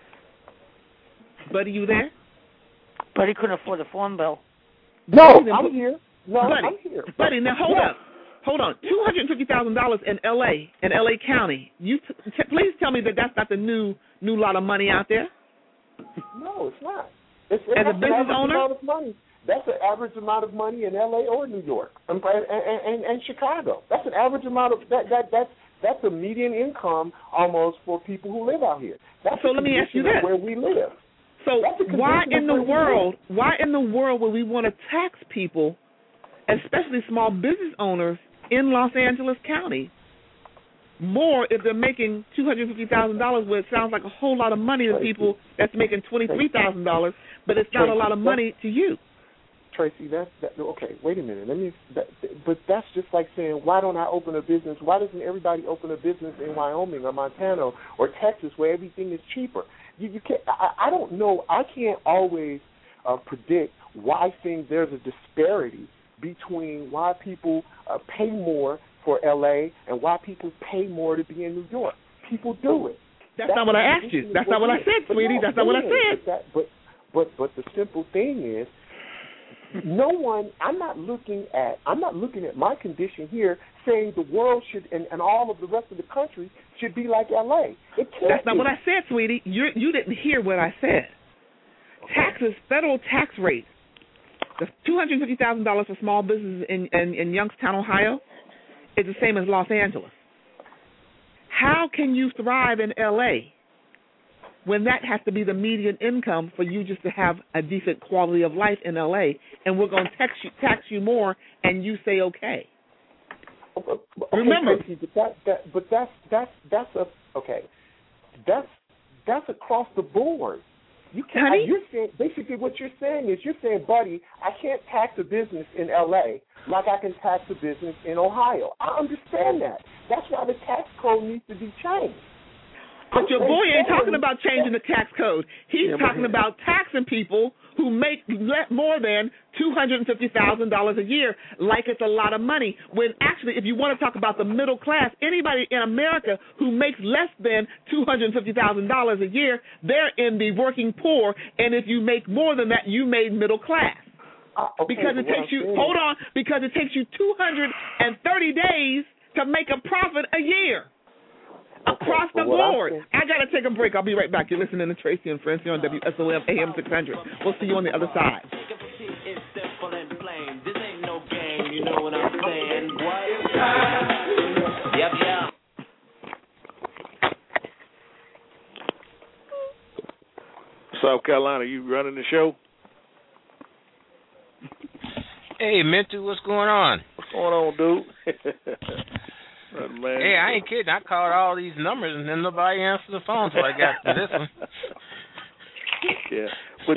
you there? Buddy couldn't afford the phone bill. No, I'm here. I'm here. Buddy, now hold on. $250,000 in L.A. in L.A. County. Please tell me that's not the new lot of money out there. No, it's not. As a business owner, that's an average amount of money in L.A. or New York and Chicago. That's an average amount of that's That's a median income almost for people who live out here. That's so let me ask you this: where we live. So why in the world would we want to tax people, especially small business owners in Los Angeles County, more if they're making $250,000, where it sounds like a whole lot of money to people that's making $23,000, but it's not a lot of money to you? Tracy, okay. Wait a minute. But that's just like saying, why don't I open a business? Why doesn't everybody open a business in Wyoming or Montana or Texas where everything is cheaper? You can't. I don't know. I can't always predict why there's a disparity between why people pay more for LA and why people pay more to be in New York. People do it. That's not what I asked you. That's not what I said, sweetie. That's not what I said. But the simple thing is, no one. I'm not looking at my condition here saying the world should and all of the rest of the country should be like LA. It can't. That's not what I said, sweetie. You didn't hear what I said. Okay. Taxes, federal tax rate, the $250,000 for small businesses in Youngstown, Ohio, is the same as Los Angeles. How can you thrive in LA when that has to be the median income for you just to have a decent quality of life in LA, and we're going to tax you more, and you say okay? Remember, that's across the board. You can't. Honey? You're saying, basically what you're saying is buddy, I can't tax a business in LA like I can tax a business in Ohio. I understand that. That's why the tax code needs to be changed. But your boy ain't talking about changing the tax code. He's talking about taxing people who make more than $250,000 a year like it's a lot of money. When actually, if you want to talk about the middle class, anybody in America who makes less than $250,000 a year, they're in the working poor. And if you make more than that, you made middle class. Because it takes you, because it takes you 230 days to make a profit a year. Across the board. I got to take a break. I'll be right back. You're listening to Tracy and Friends here on WSOM AM 600. We'll see you on the other side. It's simple and plain. This ain't no game. You know what I'm saying? What? Yep. South Carolina, you running the show? Hey, Mintu, what's going on? What's going on, dude? Man. Hey, I ain't kidding. I called all these numbers and then nobody answered the phone, so I got to this one. Yeah, but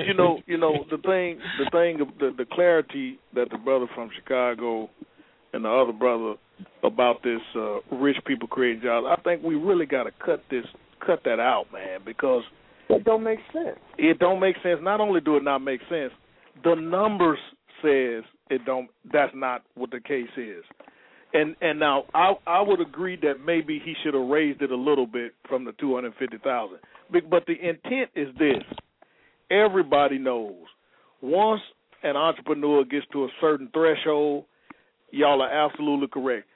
the clarity that the brother from Chicago and the other brother about this rich people creating jobs, I think we really got to cut that out, man, because it don't make sense. It don't make sense. Not only do it not make sense, the numbers says it don't. That's not what the case is. And now I would agree that maybe he should have raised it a little bit from the $250,000. But the intent is this: everybody knows once an entrepreneur gets to a certain threshold, y'all are absolutely correct.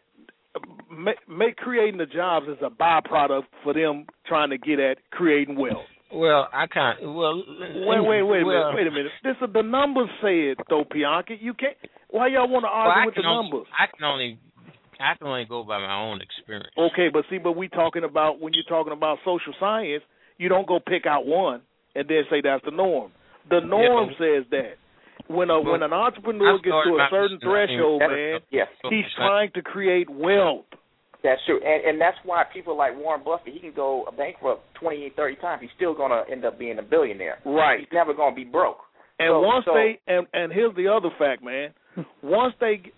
Creating the jobs is a byproduct for them trying to get at creating wealth. Well, I can't. Well, wait a minute. The numbers say it though, Bianchi. You can't. Why y'all want to argue with the numbers? I can only go by my own experience. Okay, but when you're talking about social science, you don't go pick out one and then say that's the norm. The norm says that when an entrepreneur gets to a certain threshold, man, he's trying to create wealth. That's true, and that's why people like Warren Buffett, he can go bankrupt 20, 30 times. He's still going to end up being a billionaire. Right. He's never going to be broke. And and here's the other fact, man. Once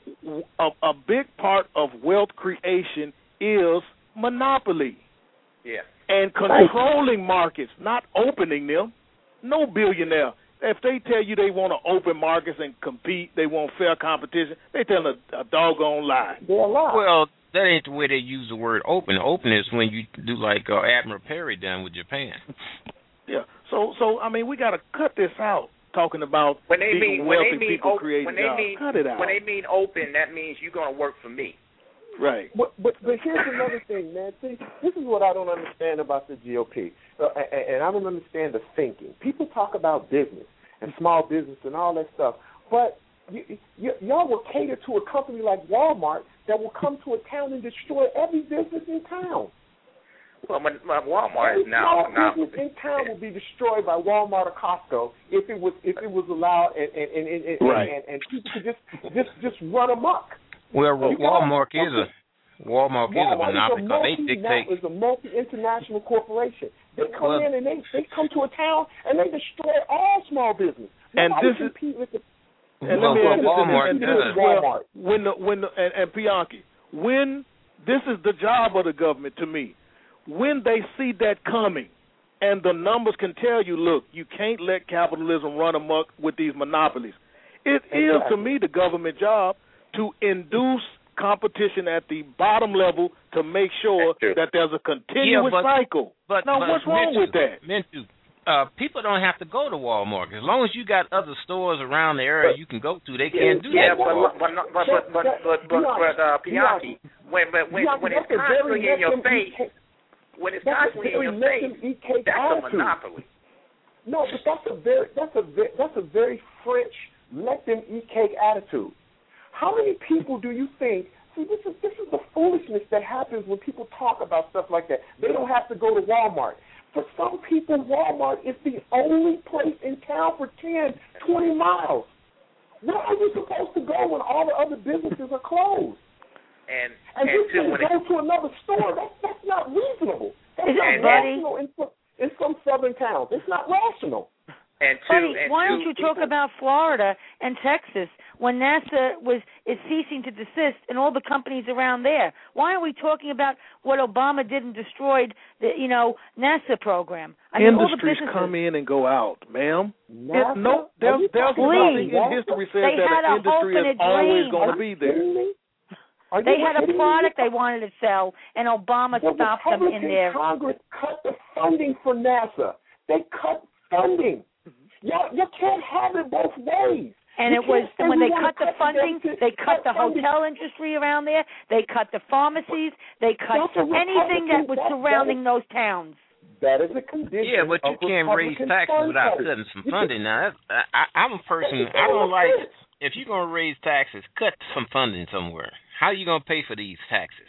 a big part of wealth creation is monopoly. Yeah. And controlling markets, not opening them. No billionaire. If they tell you they want to open markets and compete, they want fair competition, they tell a doggone lie. They're a lie. Well, that ain't the way they use the word open. Open is when you do like Admiral Perry done with Japan. Yeah. So I mean, we got to cut this out. Talking about wealthy people creating jobs. Cut it out. When they mean open, that means you're going to work for me. Right. But here's another thing, man. See, this is what I don't understand about the GOP, and I don't understand the thinking. People talk about business and small business and all that stuff, but y'all will cater to a company like Walmart that will come to a town and destroy every business in town. Well, Walmart is now business in town will be destroyed by Walmart or Costco if it was allowed, and people could just run amok. Well, Walmart is a monopoly. It's a multi-international corporation. They come in and they come to a town and they destroy all small business. And Nobody this is compete with it. And let me add this, Walmart Walmart. And Bianchi, when this is the job of the government to me, when they see that coming, and the numbers can tell you, look, you can't let capitalism run amok with these monopolies. It is to me the government job to induce competition at the bottom level to make sure that there's a continuous cycle. But what's wrong with that? People don't have to go to Walmart. As long as you got other stores around the area you can go to, they can't do that. But Bianchi, when it's constantly in your face, that's a monopoly. No, but that's a very French let them eat cake attitude. How many people do you think? See, this is the foolishness that happens when people talk about stuff like that. They don't have to go to Walmart. For some people, Walmart is the only place in town for 10, 20 miles. Where are you supposed to go when all the other businesses are closed? And you can go to another store. That's not reasonable. That's not rational in some southern towns. It's not rational. Buddy, why don't you talk about Florida and Texas when NASA is ceasing to desist and all the companies around there? Why aren't we talking about what Obama did and destroyed the NASA program? Industries come in and go out, ma'am. There's nothing in history says that an industry is always going to be there. They had a product they wanted to sell, and Obama stopped them in there. Congress cut the funding for NASA. They cut funding. You can't have it both ways. And when they cut the funding, they cut the hotel industry around there. They cut the pharmacies. They cut anything that was surrounding those towns. That is a condition. Yeah, but you can't raise taxes without cutting some funding. Now, I'm a person. I don't like it. If you're going to raise taxes, cut some funding somewhere. How are you going to pay for these taxes?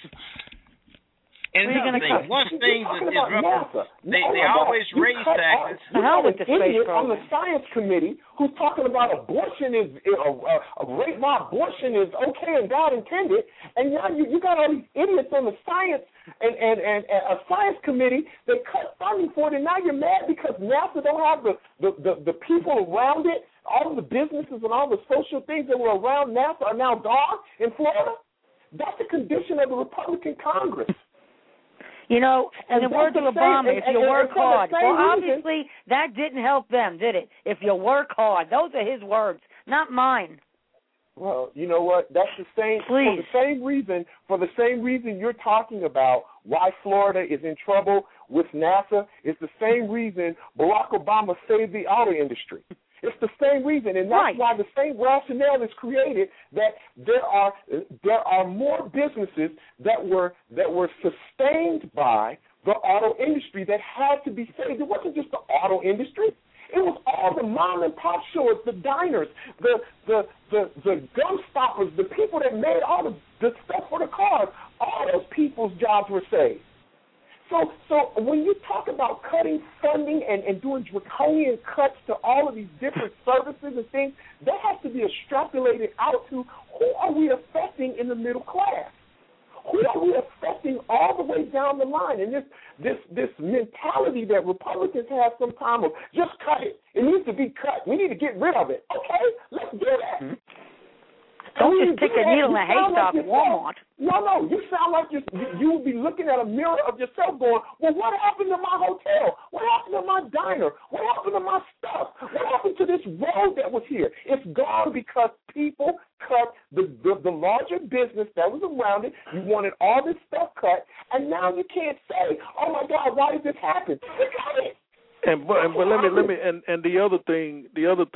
And another thing, once things are disrupted, they always raise taxes. You have an idiot on the science committee who's talking about abortion is rape by abortion is okay and God intended, and now you got all these idiots on the science and a science committee that cut funding for it, and now you're mad because NASA don't have the people around it. All of the businesses and all the social things that were around NASA are now gone in Florida. That's the condition of the Republican Congress. In the words of Obama, if you work hard. Well, obviously, that didn't help them, did it? If you work hard. Those are his words, not mine. Well, you know what? That's the same. Please. For the same reason you're talking about why Florida is in trouble with NASA, it's the same reason Barack Obama saved the auto industry. It's the same reason, and that's why the same rationale is created that there are more businesses that were sustained by the auto industry that had to be saved. It wasn't just the auto industry; it was all the mom and pop stores, the diners, the gum stoppers, the people that made all the stuff for the cars. All those people's jobs were saved. So when you talk about cutting funding and doing draconian cuts to all of these different services and things, that has to be extrapolated out to who are we affecting in the middle class? Who are we affecting all the way down the line? And this mentality that Republicans have sometimes of just cut it. It needs to be cut. We need to get rid of it. Okay, let's do that. Don't just stick a needle in a haystack at Walmart. No, you sound like you would be looking at a mirror of yourself going, well, what happened to my hotel? What happened to my diner? What happened to my stuff? What happened to this road that was here? It's gone because people cut the larger business that was around it. You wanted all this stuff cut, and now you can't say, oh, my God, why did this happen? You got it. But let me and the other thing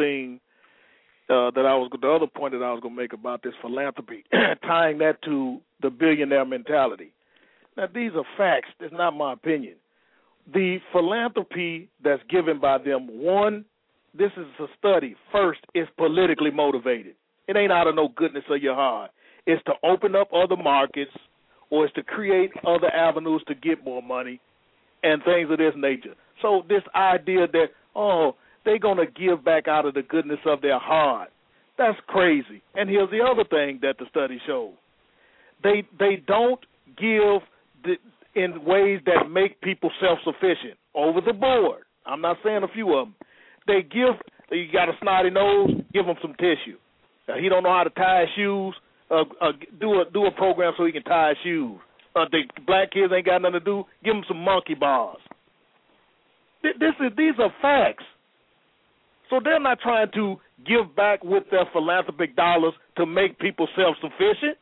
the other point that I was going to make about this philanthropy, tying that to the billionaire mentality. Now, these are facts. It's not my opinion. The philanthropy that's given by them, one, this is a study. First, it's politically motivated. It ain't out of no goodness of your heart. It's to open up other markets, or it's to create other avenues to get more money and things of this nature. So this idea that, they're going to give back out of the goodness of their heart, that's crazy. And here's the other thing that the study showed. They don't give in ways that make people self-sufficient over the board. I'm not saying a few of them. They give, you got a snotty nose, give him some tissue. He don't know how to tie his shoes, do a program so he can tie his shoes. The black kids ain't got nothing to do, give them some monkey bars. These are facts. So they're not trying to give back with their philanthropic dollars to make people self-sufficient.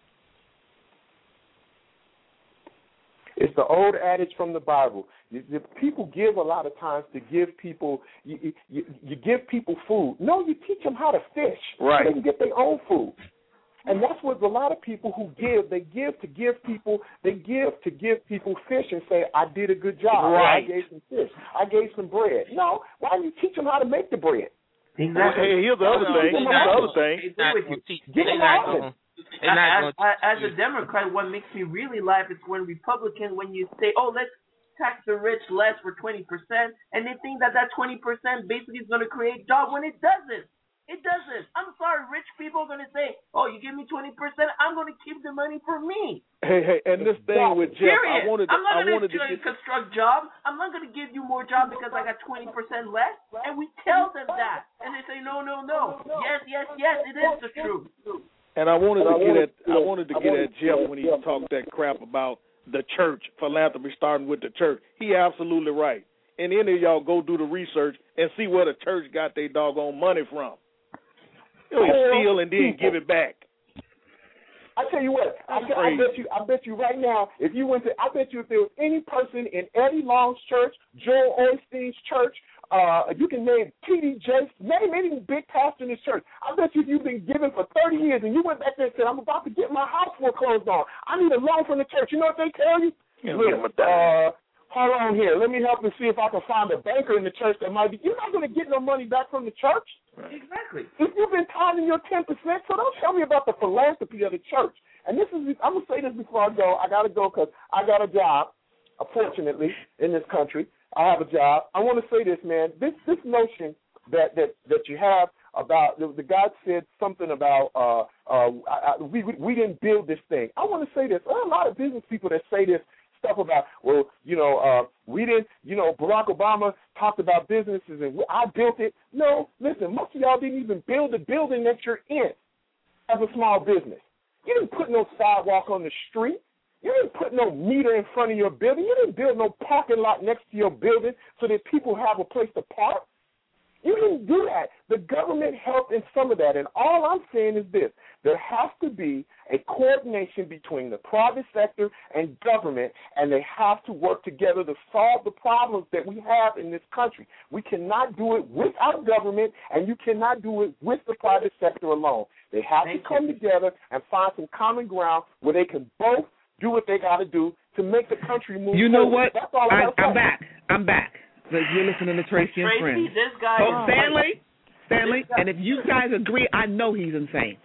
It's the old adage from the Bible. People give a lot of times to give people, you give people food. No, you teach them how to fish so they can get their own food. And that's what a lot of people who give, they give to give people fish and say, I did a good job. Right. I gave some fish. I gave some bread. No, why don't you teach them how to make the bread? Exactly. Hey, here's the other thing. As a Democrat, what makes me really laugh is when Republicans, when you say, let's tax the rich less for 20%, and they think that 20% basically is going to create jobs when it doesn't. It doesn't. I'm sorry, rich people are going to say, you give me 20%, I'm going to keep the money for me. Hey, and this thing with Jeff, I'm not going to construct jobs. I'm not going to give you more jobs because I got 20% less. And we tell them that. And they say, no. Yes, it is the truth. And I wanted to get at Jeff when he talked that crap about the church, philanthropy starting with the church. He absolutely right. And any of y'all go do the research and see where the church got their doggone money from. They steal and then give it back. I tell you what, I bet you right now, if there was any person in Eddie Long's church, Joel Osteen's church, you can name T.D. Jakes, name any big pastor in his church. I bet you if you've been giving for 30 years and you went back there and said, I'm about to get my house foreclosed on. I need a loan from the church. You know what they tell you? Hold on here. Let me help and see if I can find a banker in the church that might be. You're not going to get no money back from the church. Right. Exactly. If you've been tithing your 10%, so don't tell me about the philanthropy of the church. And I'm going to say this before I go. I got to go because I got a job, fortunately, in this country. I have a job. I want to say this, man. This notion that you have about, the guy said something about we didn't build this thing. I want to say this. There are a lot of business people that say this stuff about, we didn't, Barack Obama talked about businesses and I built it. No, listen, most of y'all didn't even build the building that you're in as a small business. You didn't put no sidewalk on the street. You didn't put no meter in front of your building. You didn't build no parking lot next to your building so that people have a place to park. You didn't do that. The government helped in some of that. And all I'm saying is this. There has to be a coordination between the private sector and government, and they have to work together to solve the problems that we have in this country. We cannot do it without government, and you cannot do it with the private sector alone. They have to come together and find some common ground where they can both do what they got to do to make the country move forward. You know what? That's all I'm back. You're listening to Tracy and Friends. This guy. Stanley, and if you guys agree, I know he's insane.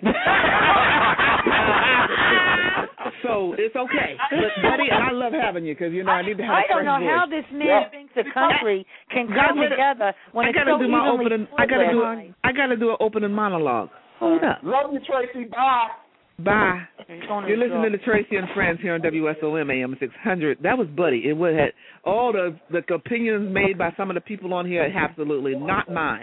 So it's okay. But, buddy, and I love having you because, I need to have a fresh voice. I don't know how this man thinks the country can come together when it's so evenly split. I got to do an opening monologue. Hold up. Love you, Tracy. Bye. You're listening to Tracy and Friends here on WSOM AM 600. That was Buddy. It had all the opinions made by some of the people on here. Absolutely not mine.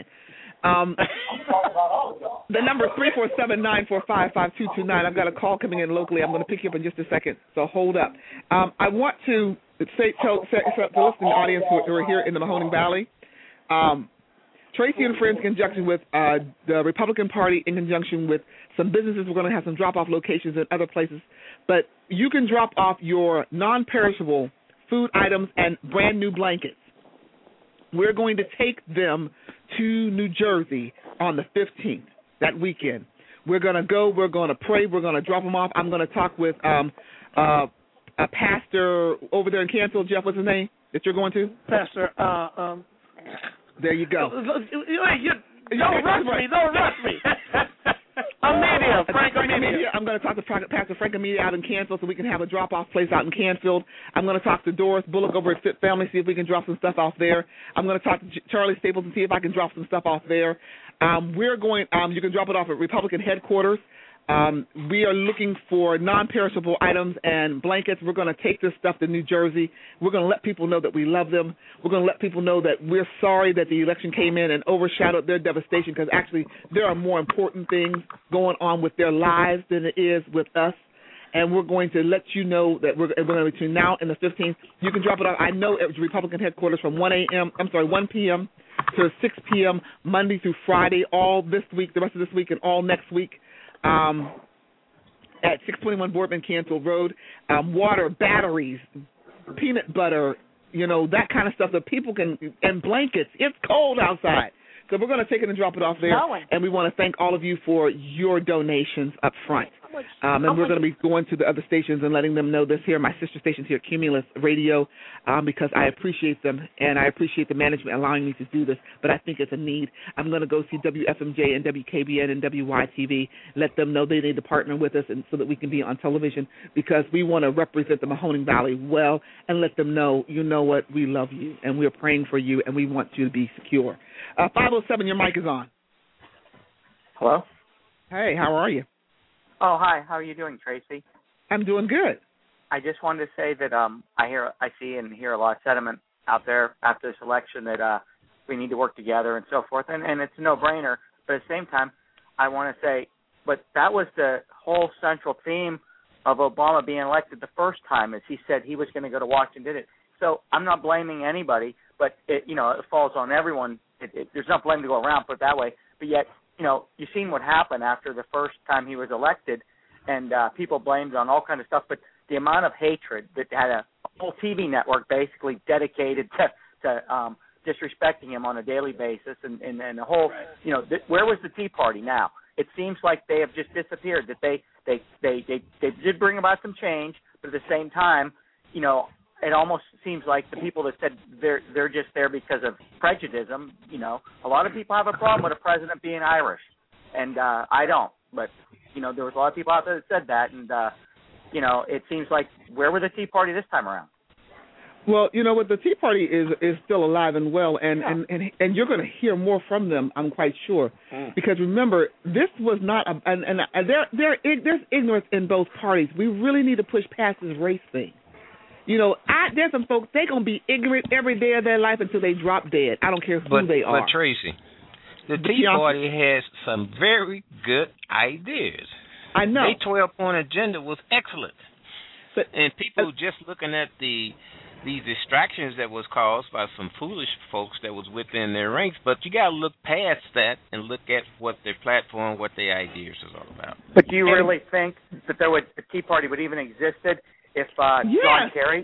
The number is 347-945-5229. I've got a call coming in locally. I'm going to pick you up in just a second, so hold up. I want to tell the listening audience who are here in the Mahoning Valley, Tracy and Friends, in conjunction with the Republican Party, in conjunction with some businesses, we're going to have some drop-off locations in other places. But you can drop off your non-perishable food items and brand-new blankets. We're going to take them to New Jersey on the 15th, that weekend. We're going to go. We're going to pray. We're going to drop them off. I'm going to talk with a pastor over there in Canfield. Jeff, what's his name that you're going to? Pastor. There you go. Don't rush me. Frank Amedia. I'm going to talk to Pastor Frank Amedia out in Canfield so we can have a drop-off place out in Canfield. I'm going to talk to Doris Bullock over at Fit Family, see if we can drop some stuff off there. I'm going to talk to Charlie Staples and see if I can drop some stuff off there. You can drop it off at Republican headquarters. We are looking for non-perishable items and blankets. We're going to take this stuff to New Jersey. We're going to let people know that we love them. We're going to let people know that we're sorry that the election came in and overshadowed their devastation, because actually there are more important things going on with their lives than it is with us. And we're going to let you know that we're going to between now and the 15th. You can drop it off. I know at Republican headquarters from 1 p.m. to 6 p.m. Monday through Friday, all this week, the rest of this week, and all next week. At 621 Boardman Canfield Road, water, batteries, peanut butter, that kind of stuff that people can, and blankets. It's cold outside. So we're going to take it and drop it off there. And we want to thank all of you for your donations up front. And we're going to be going to the other stations and letting them know this here, my sister stations here at Cumulus Radio, because I appreciate them and I appreciate the management allowing me to do this, but I think it's a need. I'm going to go see WFMJ and WKBN and WYTV, let them know they need to partner with us and so that we can be on television, because we want to represent the Mahoning Valley well and let them know, you know what, we love you and we're praying for you and we want you to be secure. 507, your mic is on. Hello? Hey, how are you? Oh, hi. How are you doing, Tracy? I'm doing good. I just wanted to say that I see and hear a lot of sentiment out there after this election that we need to work together and so forth, and it's a no-brainer. But at the same time, I want to say, but that was the whole central theme of Obama being elected the first time, as he said he was going to go to Washington, did it. So I'm not blaming anybody, but it falls on everyone. There's no blame to go around, put it that way. But yet, you've seen what happened after the first time he was elected, and people blamed on all kind of stuff. But the amount of hatred that had a whole TV network basically dedicated to disrespecting him on a daily basis, and the whole, where was the Tea Party now? It seems like they have just disappeared. That they did bring about some change, but at the same time, it almost seems like the people that said they're just there because of prejudice. A lot of people have a problem with a president being Irish, and I don't. But there was a lot of people out there that said that, and it seems like, where were the Tea Party this time around? Well, what, the Tea Party is still alive and well, and you're going to hear more from them, I'm quite sure, because remember, this was not there's ignorance in both parties. We really need to push past this race thing. There's some folks, they're going to be ignorant every day of their life until they drop dead. I don't care who they are. But, Tracy, the Tea Party has some very good ideas. I know. Their 12-point agenda was excellent. And people just looking at these distractions that was caused by some foolish folks that was within their ranks, but you got to look past that and look at what their platform, what their ideas is all about. But do you really think that the Tea Party would even existed if John Kerry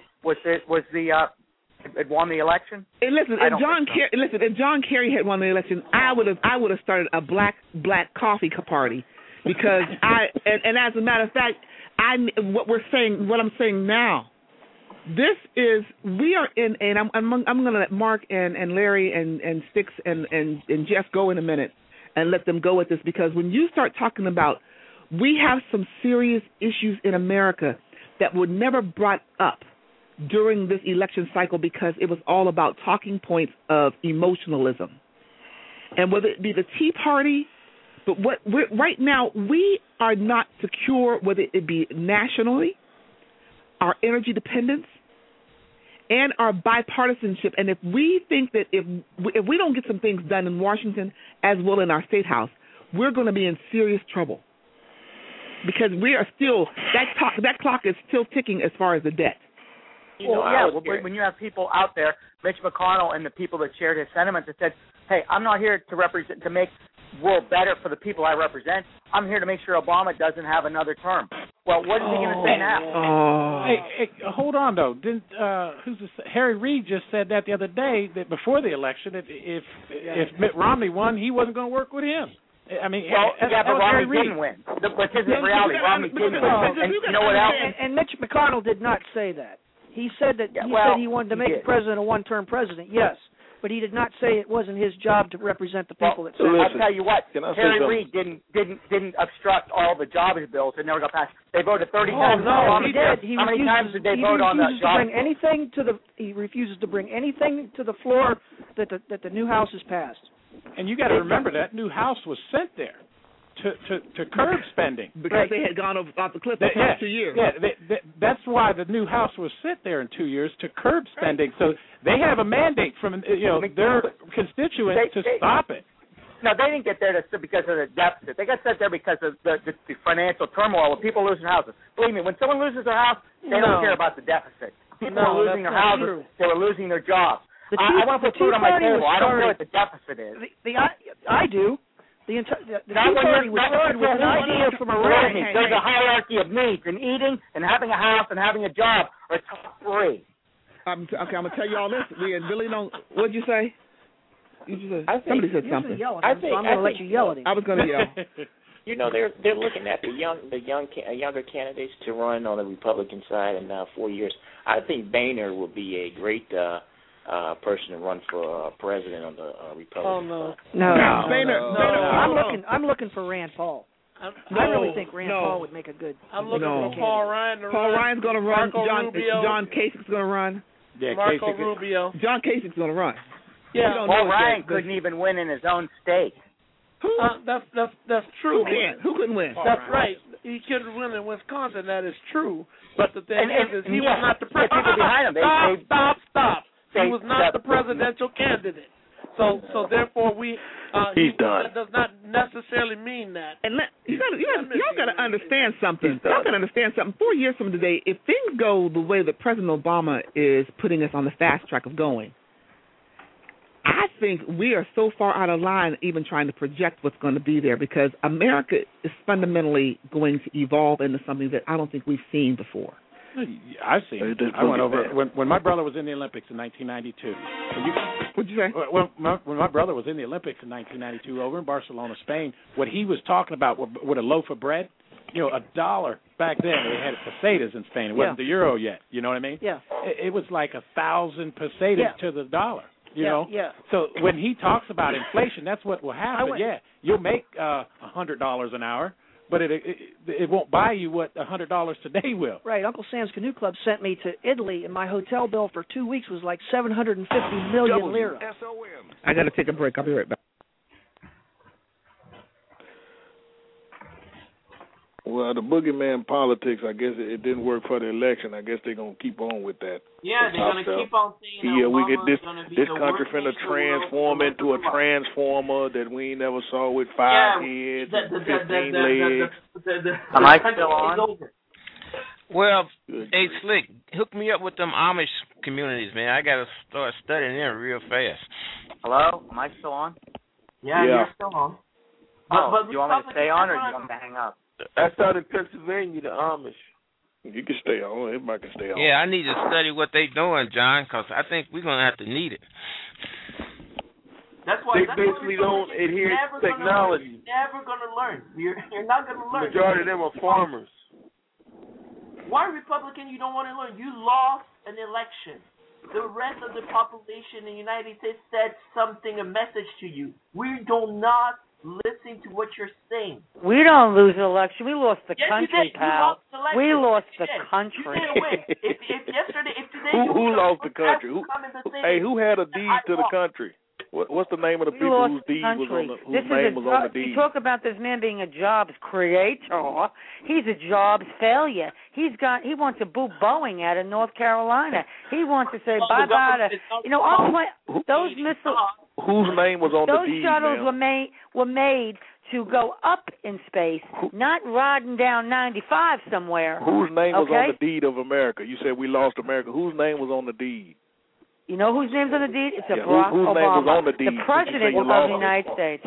had won the election? If John Kerry had won the election, I would have started a black coffee party, because and as a matter of fact, what I'm saying now, we are in, and I'm going to let Mark and Larry and Sticks and Jeff go in a minute and let them go with this, because when you start talking about, we have some serious issues in America that were never brought up during this election cycle, because it was all about talking points of emotionalism. And whether it be the Tea Party, but right now we are not secure, whether it be nationally, our energy dependence, and our bipartisanship. And if we think that if we don't get some things done in Washington as well in our state house, we're going to be in serious trouble, because we are still, that clock is still ticking as far as the debt. When you have people out there, Mitch McConnell and the people that shared his sentiments, that said, hey, I'm not here to make the world better for the people I represent. I'm here to make sure Obama doesn't have another term. Well, what is he going to say now? Hey, hold on, though. Didn't Harry Reid just said that the other day, that before the election, if Mitt Romney won, he wasn't going to work with him. I mean, but Romney didn't win. But this is reality. Romney didn't win. And you know what else? And Mitch McConnell did not say that. He said that he wanted to make the president a one-term president. Yes, but he did not say it wasn't his job to represent the people that said it. I'll tell you what, Harry Reid didn't obstruct all the jobs bills that never got passed. They voted 30 times. No, he did. How many times did they vote on the job? He refuses to bring anything to the floor that the new House has passed. And you got to remember that new House was sent there to curb spending because they had gone off the cliff the past 2 years. Yeah, that's why the new House was sent there in 2 years to curb spending. So they have a mandate from their constituents to stop it. No, they didn't get there because of the deficit. They got sent there because of the financial turmoil of people losing houses. Believe me, when someone loses their house, they don't care about the deficit. People are losing their houses. They were losing their jobs. I want to put food on my table. I don't care what the deficit is. I do. The Tea Party was started with an idea from a rag. There's a hierarchy of needs, and eating and having a house and having a job are top three. I'm going to tell you all this. We really don't. What did you say? Somebody said something. I'm going to let you yell at him. I was going to yell. They're looking at younger candidates to run on the Republican side in 4 years. I think Boehner would be a great person to run for president on the Republican side. No. I'm looking for Rand Paul. I really think Rand Paul would make a good. I'm looking for Paul Ryan to run. Paul Ryan's going to run. John Kasich's going to run. Yeah, Marco Rubio. John Kasich's going to run. Yeah, Paul Ryan couldn't even win in his own state. That's true. Who couldn't win? That's right. He couldn't win in Wisconsin. That is true. But the thing is he was not the president. People behind him. Stop. He was not the presidential candidate. So therefore he's done. That does not necessarily mean that. And y'all got to understand something. Y'all got to understand something. 4 years from today, if things go the way that President Obama is putting us on the fast track of going, I think we are so far out of line even trying to project what's going to be there, because America is fundamentally going to evolve into something that I don't think we've seen before. I've seen it. I went over when my brother was in the Olympics in 1992. What'd you say? When my brother was in the Olympics in 1992 over in Barcelona, Spain, what he was talking about with a loaf of bread, $1 back then. They had pesetas in Spain. It wasn't the euro yet. You know what I mean? Yeah. It was like 1,000 pesetas to the dollar. So when he talks about inflation, that's what will happen. You'll make $100 an hour, but it won't buy you what $100 today will. Right. Uncle Sam's Canoe Club sent me to Italy, and my hotel bill for 2 weeks was like 750 million lira. I got to take a break. I'll be right back. Well, the boogeyman politics, I guess it didn't work for the election. I guess they're going to keep on with that. Yeah, they're going to keep on saying we get this country finna transform into a transformer that we ain't never saw with 5 heads and 15 legs. Am I still on? Well, hey, Slick, hook me up with them Amish communities, man. I got to start studying them real fast. Hello? Am I still on? Yeah, you're still on. Do you want me to stay on or do you want me to hang up? That's out in Pennsylvania, the Amish. You can stay on. Everybody can stay on. Yeah, I need to study what they doing, John, because I think we're going to have to need it. They basically don't adhere to technology. You're never going to learn. You're not going to learn. The majority of them are farmers. Why Republican you don't want to learn? You lost an election. The rest of the population in the United States said a message to you. We do not listen to what you're saying. We don't lose an election. We lost the yes, country, you did. pal. We lost the country. You didn't win. If today who lost the country? Who had a deed to the country? What's the name of the people whose deed was on the deed? You talk about this man being a jobs creator. He's a jobs failure. He wants to boo Boeing out of North Carolina. He wants to say bye-bye to those missiles. Whose name was on the deed? Those shuttles were made to go up in space, not riding down 95 somewhere. Whose name was on the deed of America? You said we lost America. Whose name was on the deed? You know whose name's on the deed? It's Barack Obama, name was on the deed? The president of the United States.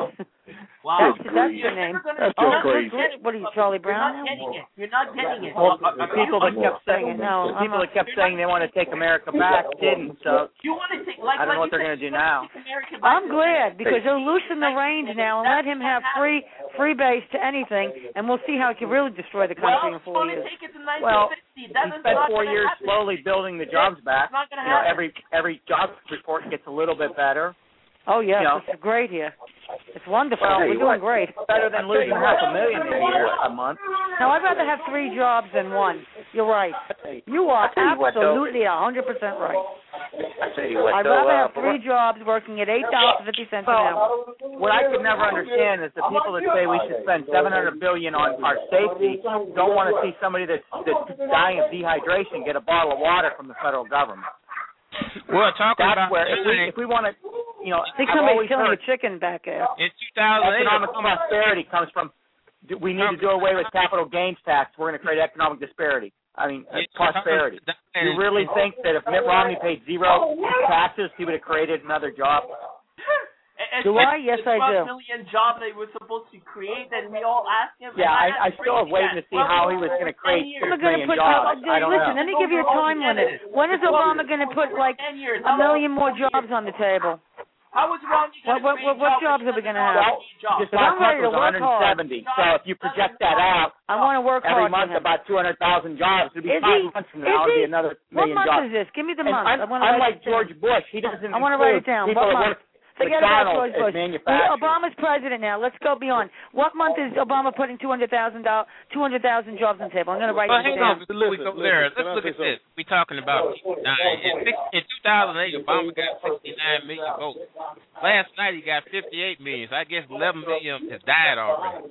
Wow. That's your name. That's just crazy. What are you, Charlie Brown? You're not getting it. Well, the people that kept saying that kept saying they want to take America back didn't. So you want to take, I don't know what they're going to do now. I'm glad because they'll loosen the reins now and let him have free base to anything, and we'll see how he can really destroy the country in 4 years. Well, he spent 4 years slowly building the jobs back. Every job report gets a little bit better. Oh yes, it's great here. It's wonderful. We're doing great. Better than losing $500,000 a month. Now I'd rather have 3 jobs than 1. You're right. You are absolutely 100% right. I'd rather have 3 jobs working at $8.50 an hour. What I could never understand is the people that say we should spend $700 billion on our safety don't want to see somebody that's dying of dehydration get a bottle of water from the federal government. Well, talking about where if we want to, I think somebody's killing a chicken back there. In 2008, economic prosperity comes from we need to do away with capital gains tax. We're going to create economic disparity. I mean, prosperity. You really think that if Mitt Romney paid 0 taxes, he would have created another job? Do I? Yes, I do. $12 million job they were supposed to create, and we all asked him. Yeah, I still am waiting to see how he was going to create 6 million jobs. I don't know. Let me give you a time limit. When is Obama going to put like 1 million more jobs on the table? How was Romney going to create what jobs are we going to have? Well, just last month was 170. So if you project that out, I want to work every hard month about 200,000 jobs. It'll be 5 months from now. It'll be another million jobs. What month is this? Give me the month. Unlike George Bush, he doesn't. I want to write it down. What month? Forget about George Bush. Obama's president now. Let's go beyond. What month is Obama putting 200,000 jobs on the table? I'm going to write it down. Let's look at this. We're talking about in 2008, Obama got 69 million votes. Last night he got 58 million. So I guess 11 million has died already.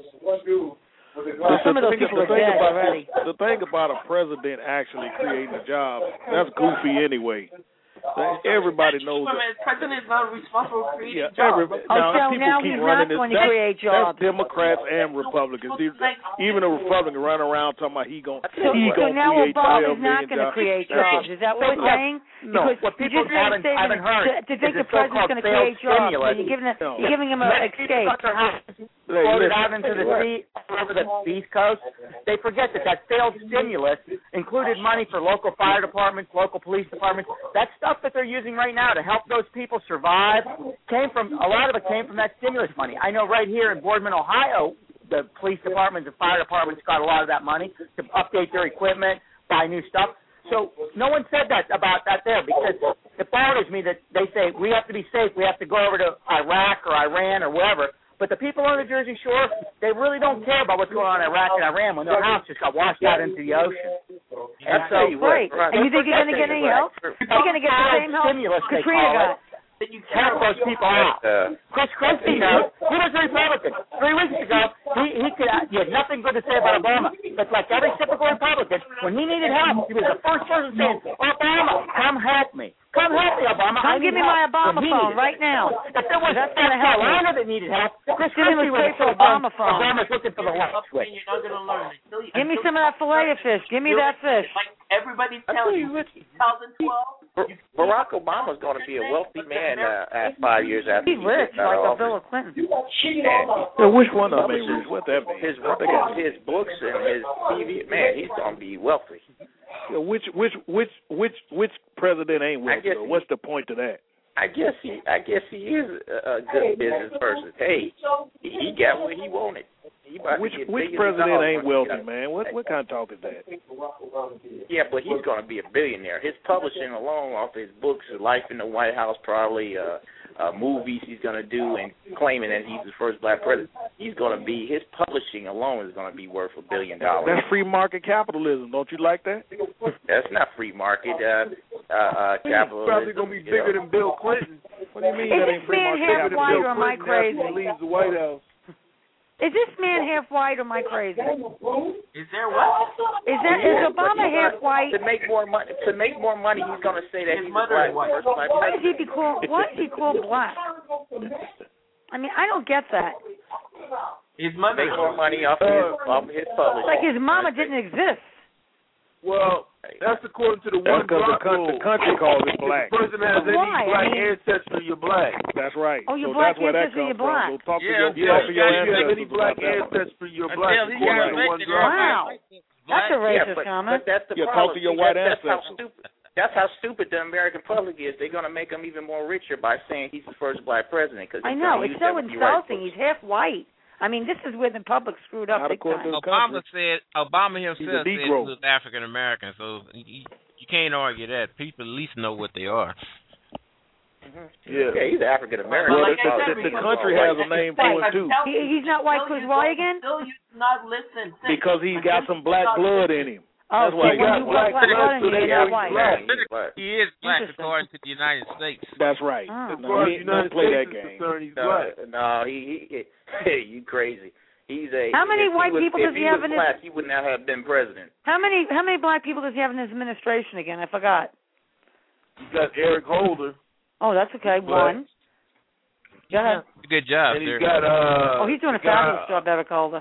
Some of those people are dead already. The thing about a president actually creating a job, that's goofy anyway. Everybody knows that. The president is not responsible for creating jobs. Now he's not going to create jobs. That's Democrats and Republicans. Even a Republican running around talking about he going so now Obama's not going to create jobs. Is that what we're saying? No. What people haven't heard to think the president's going to create jobs. You're giving him an escape. Floated out into the sea over the East Coast. They forget that failed stimulus included money for local fire departments, local police departments. That stuff that they're using right now to help those people survive a lot of it came from that stimulus money. I know right here in Boardman, Ohio, the police departments and fire departments got a lot of that money to update their equipment, buy new stuff. So no one said that about that there because it bothers me that they say we have to be safe, we have to go over to Iraq or Iran or wherever. But the people on the Jersey Shore, they really don't care about what's going on in Iraq and Iran when their house just got washed out into the ocean. And so, great. And you think you're going to get any help? You're going to get the same help Katrina got. That you help those people out. Chris Christie knows. He was a Republican. 3 weeks ago, he had nothing good to say about Obama. But like every typical Republican, when he needed help, he was the first person saying, Obama, come help me. Come help me, Obama. Come give me my Obama phone right now. If there was South Carolina that needed help, Chris Christie was for Obama phone. Obama's looking for the light switch. You're not going to learn it. Give me some of that fillet of fish. Give me that fish. Like everybody's telling you, 2012. Barack Obama's going to be a wealthy man 5 years after he's rich, like a Bill Clinton. Which one of them is what that means? His books and his TV, man, he's going to be wealthy. Which president ain't wealthy? What's the point to that? I guess he is a good business person. Hey, he got what he wanted. Which president ain't wealthy, man? What kind of talk is that? Yeah, but he's going to be a billionaire. His publishing alone off his books, Life in the White House, probably movies he's going to do and claiming that he's the first black president. He's going to be, his publishing alone is going to be worth $1 billion. That's free market capitalism. Don't you like that? That's not free market capitalism. He's probably going to be bigger than Bill Clinton. What do you mean that ain't free market capitalism? Is this man half white or am I crazy? Leaves the White House. Is this man half white or am I crazy? Is there what? Is Obama half white? To make more money, he's going to say that his mother is white. Why is he called black? I mean, I don't get that. His mother make more money off his publishing. Like his mama didn't exist. Well, That's according to the one block rule. The country calls it black. If the person has any black ancestry, you're black. That's right. Oh, you're so black that's where that ancestry, comes you're black. from. So talk to your ancestors black about that. ancestry, you're black. According to the one block. Wow. That's a racist comment. But that's the problem. Talk to your white ancestors. That's how stupid the American public is. They're going to make him even more richer by saying he's the first black president. Cause I know. It's so insulting. He's half white. I mean, this is where the public screwed up big time. Obama himself said he was African American, so you can't argue that. People at least know what they are. Yeah, he's African American. Well, the country has a name for him too. He's not white because why again? Still, you not listen. Because he's got some black blood in him. Oh, that's why he got black blood in him. He's white. He is black according to the United States. That's right. Oh. No, he don't play that game. No, you crazy. He's a. How many white people does he have in his? He would not have been president. How many black people does he have in his administration again? I forgot. You got Eric Holder. Oh, that's okay. One. Go ahead. Good job, and sir. He's got he's doing a fabulous job, Eric Holder.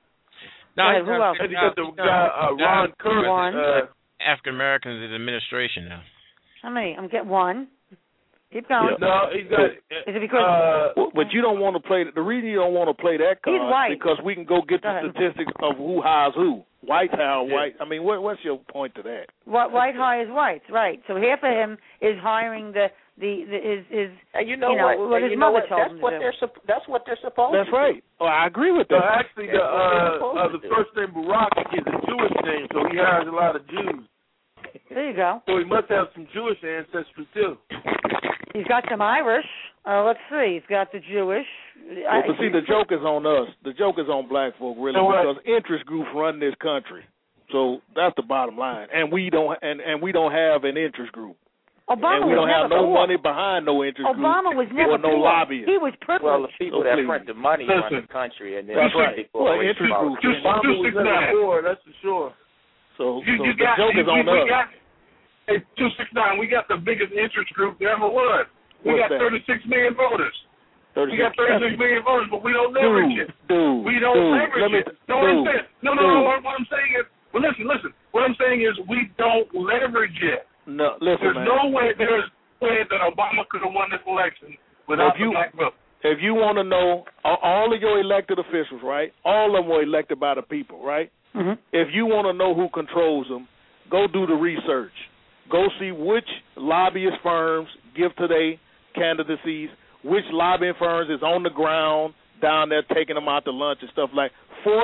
No, who else? And you got the guy Ron Curran. African Americans in administration now. How many? I'm getting one. Keep going. Yeah. No, he's got. Is it because? But you don't want to play. The reason you don't want to play that card He's white. because we can go get the statistics of who hires who. Whites hire white. I mean, what's your point to that? White hires whites, right? So half of him is hiring his. And you know what? His mother told him to do. That's what they're supposed to. That's right. Oh, I agree with that. So actually, the first name Barack is a Jewish name, so he hires a lot of Jews. There you go. So he must have some Jewish ancestry too. He's got some Irish. Let's see. He's got the Jewish. Well, but see, the joke is on us. The joke is on black folk, really, because interest groups run this country. So that's the bottom line. And we don't have an interest group. Obama and we don't have no poor. money behind no interest group. Obama was never or no poor. lobbyists. He was privileged. Well, the people that print the money run the country, and then that's right. Well, interest groups. Obama was never poor, that's for sure. So the joke is on us. Hey, 269, we got the biggest interest group there ever was. We got 36 million voters. We got 36 million voters, but we don't leverage it. We don't leverage it. No, what I'm saying is, well, listen. What I'm saying is we don't leverage it. No, listen, there's no way that Obama could have won this election without the black vote. If you want to know, all of your elected officials, right? All of them were elected by the people, right? Mm-hmm. If you want to know who controls them, go do the research. Go see which lobbyist firms give to their candidacies, which lobbying firms is on the ground down there taking them out to lunch and stuff like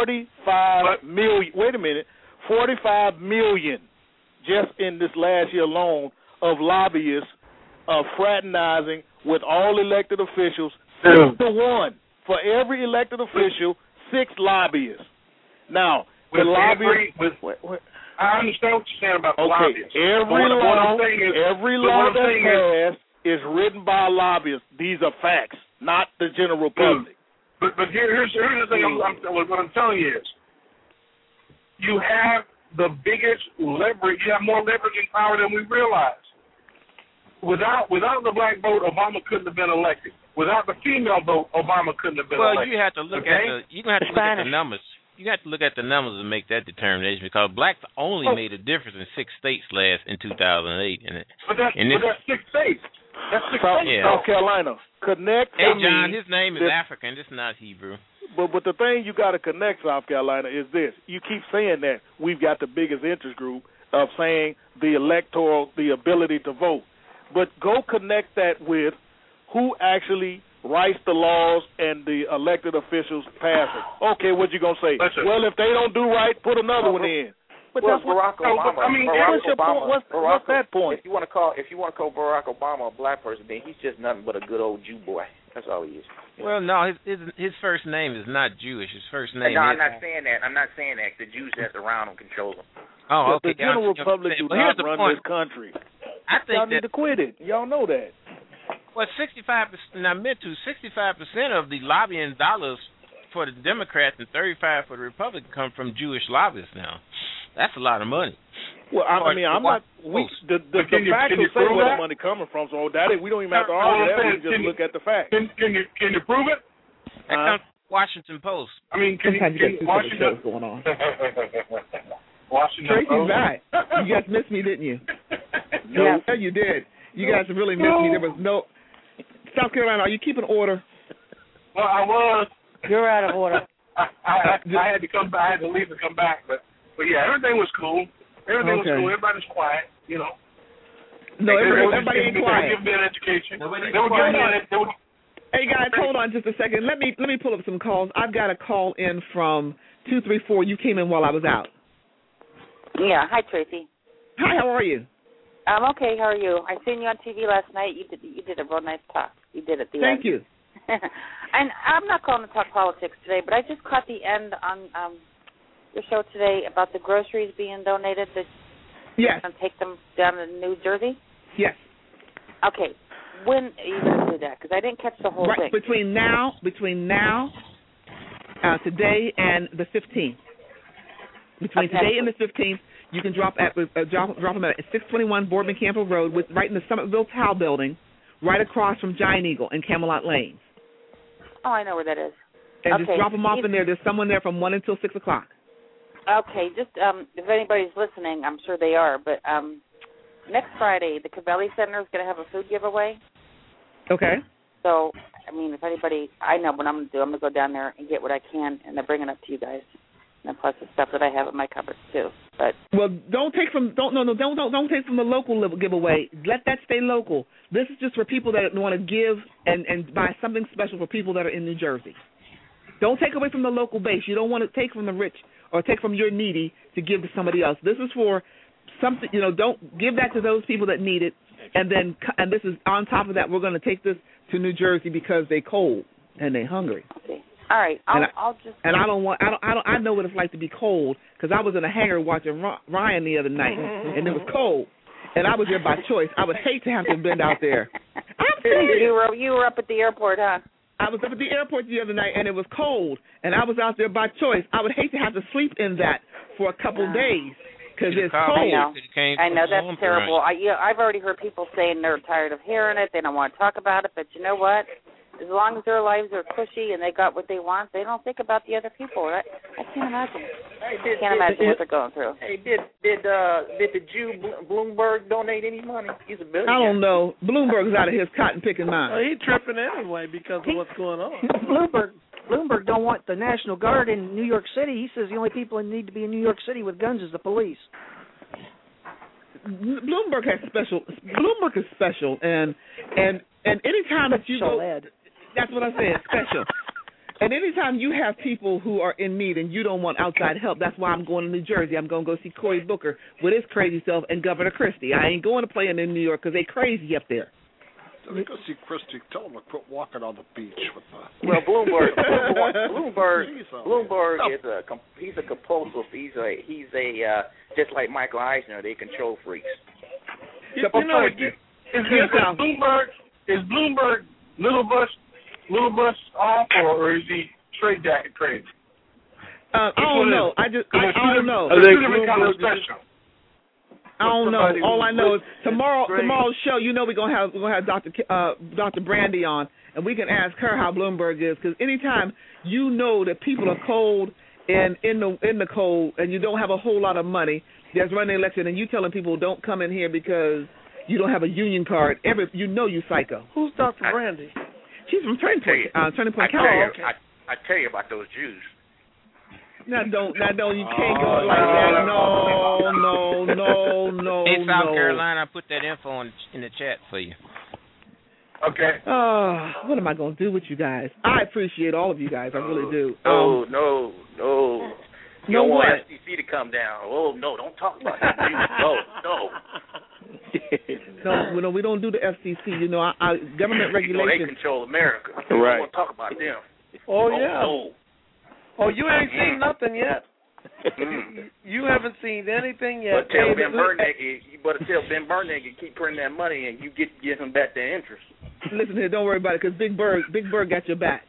45 million. Wait a minute, 45 million just in this last year alone of lobbyists fraternizing with all elected officials, 6-1 for every elected official, 6 lobbyists. Now the lobbyists. I understand what you're saying about the lobbyists. Every law that's passed is written by lobbyists. These are facts, not the general public. But here's the thing. What I'm telling you is, you have the biggest leverage. You have more leveraging power than we realize. Without the black vote, Obama couldn't have been elected. Without the female vote, Obama couldn't have been elected. Well, you have to look at the numbers. You have to look at the numbers and make that determination because blacks only made a difference in 6 states in 2008. But that's 6 states. That's 6 states. South Carolina. Connect. Hey, John, his name is African. It's not Hebrew. But the thing you got to connect South Carolina is this. You keep saying that we've got the biggest interest group of saying the ability to vote. But go connect that with who actually writes the laws and the elected officials pass it. Okay, what you going to say? Listen. Well, if they don't do right, put another one in. But that's Barack Obama. What's that point? If you want to call Barack Obama a black person, then he's just nothing but a good old Jew boy. That's all he is. Well, no, his first name is not Jewish. His first name. No, I'm not saying that. The Jews that's around him control him. Oh, okay. The general public do not run this country. I think y'all need to quit it. Y'all know that. Well, 65% of the lobbying dollars for the Democrats and 35% for the Republicans come from Jewish lobbyists now. That's a lot of money. Well, I'm not. The facts will say where the money coming from. So we don't even have to argue that. We just look at the facts. Can you prove it? That comes from Washington Post. I mean, can you Washington? Going on. Washing Tracy's back. You guys missed me, didn't you? No. Yeah, you did. You guys really missed me. There was no. South Carolina, are you keeping order? Well, I was. You're out of order. I had to come back. I had to leave and come back, but yeah, everything was cool. Everything was cool. Everybody's quiet, you know. No, everybody ain't quiet. They were giving me an education. Hey guys, hold on just a second. Let me pull up some calls. I've got a call in from 234. You came in while I was out. Yeah. Hi, Tracy. Hi. How are you? I'm okay. How are you? I seen you on TV last night. You did a real nice talk. You did at the end. Thank you. And I'm not calling to talk politics today, but I just caught the end on your show today about the groceries being donated. That yes. Going to take them down to New Jersey? Yes. Okay. When are you going to do that? Because I didn't catch the whole thing. Between now, today and the 15th. Between today and the 15th, you can drop them at 621 Boardman Campbell Road, right in the Summitville Towel Building, right across from Giant Eagle in Camelot Lane. Oh, I know where that is. And okay. Just drop them off in there. There's someone there from 1 until 6 o'clock. Okay. Just if anybody's listening, I'm sure they are, but next Friday, the Cavelli Center is going to have a food giveaway. Okay. So, I mean, if anybody, I know what I'm going to do. I'm going to go down there and get what I can, and then bring it up to you guys. And plus the stuff that I have in my cupboards too. But don't take from the local giveaway. Let that stay local. This is just for people that want to give and buy something special for people that are in New Jersey. Don't take away from the local base. You don't want to take from the rich or take from your needy to give to somebody else. This is for something. Don't give that to those people that need it. And this is on top of that. We're going to take this to New Jersey because they're cold and they're hungry. Okay. All right, I'll just. And I know what it's like to be cold because I was in a hangar watching Ryan the other night, and it was cold, and I was there by choice. I would hate to have to been out there. I'm serious. You were up at the airport, huh? I was up at the airport the other night, and it was cold, and I was out there by choice. I would hate to have to sleep in that for a couple days because it's cold. I know that's terrible. I've already heard people saying they're tired of hearing it. They don't want to talk about it, but you know what? As long as their lives are cushy and they got what they want, they don't think about the other people. I can't imagine. I can't imagine what they're going through. Hey, did the Jew Bloomberg donate any money? He's a billionaire. I don't know. Bloomberg's out of his cotton picking mind. Well, he's tripping anyway because of what's going on. Bloomberg don't want the National Guard in New York City. He says the only people who need to be in New York City with guns is the police. Bloomberg is special, and anytime that you go. That's what I'm saying, special. And anytime you have people who are in need and you don't want outside help, that's why I'm going to New Jersey. I'm going to go see Cory Booker with his crazy self and Governor Christie. I ain't going to play in New York because they crazy up there. Let me go see Christie. Tell him to quit walking on the beach with the. Well, Bloomberg is he's a compulsive. He's a just like Michael Eisner. They control freaks. Is Bloomberg Little Bus off, or is he straight jacket crazy? I don't know. I don't know. I think Bloomberg special. I don't know. All I know is tomorrow's show. We're gonna have Dr. Brandy on, and we can ask her how Bloomberg is. Because anytime you know that people are cold and in the cold, and you don't have a whole lot of money, there's running an election, and you telling people don't come in here because you don't have a union card. You psycho. Who's Dr. Brandy? She's from Turning Point, California. I tell you about those Jews. Now don't you can't go like that. No. Hey, South Carolina, I put that info in the chat for you. Okay. What am I gonna do with you guys? I appreciate all of you guys. I really do. No. You don't want FCC to come down. Oh no, don't talk about that. No. No, we don't do the FCC. Government regulations. They control America. Right. We don't want to talk about them. Oh yeah. No. Oh, you ain't seen nothing yet. You haven't seen anything yet. But tell Ben Bernanke keep printing that money, and you give him back that interest. Listen here, don't worry about it, because Big Bird got your back.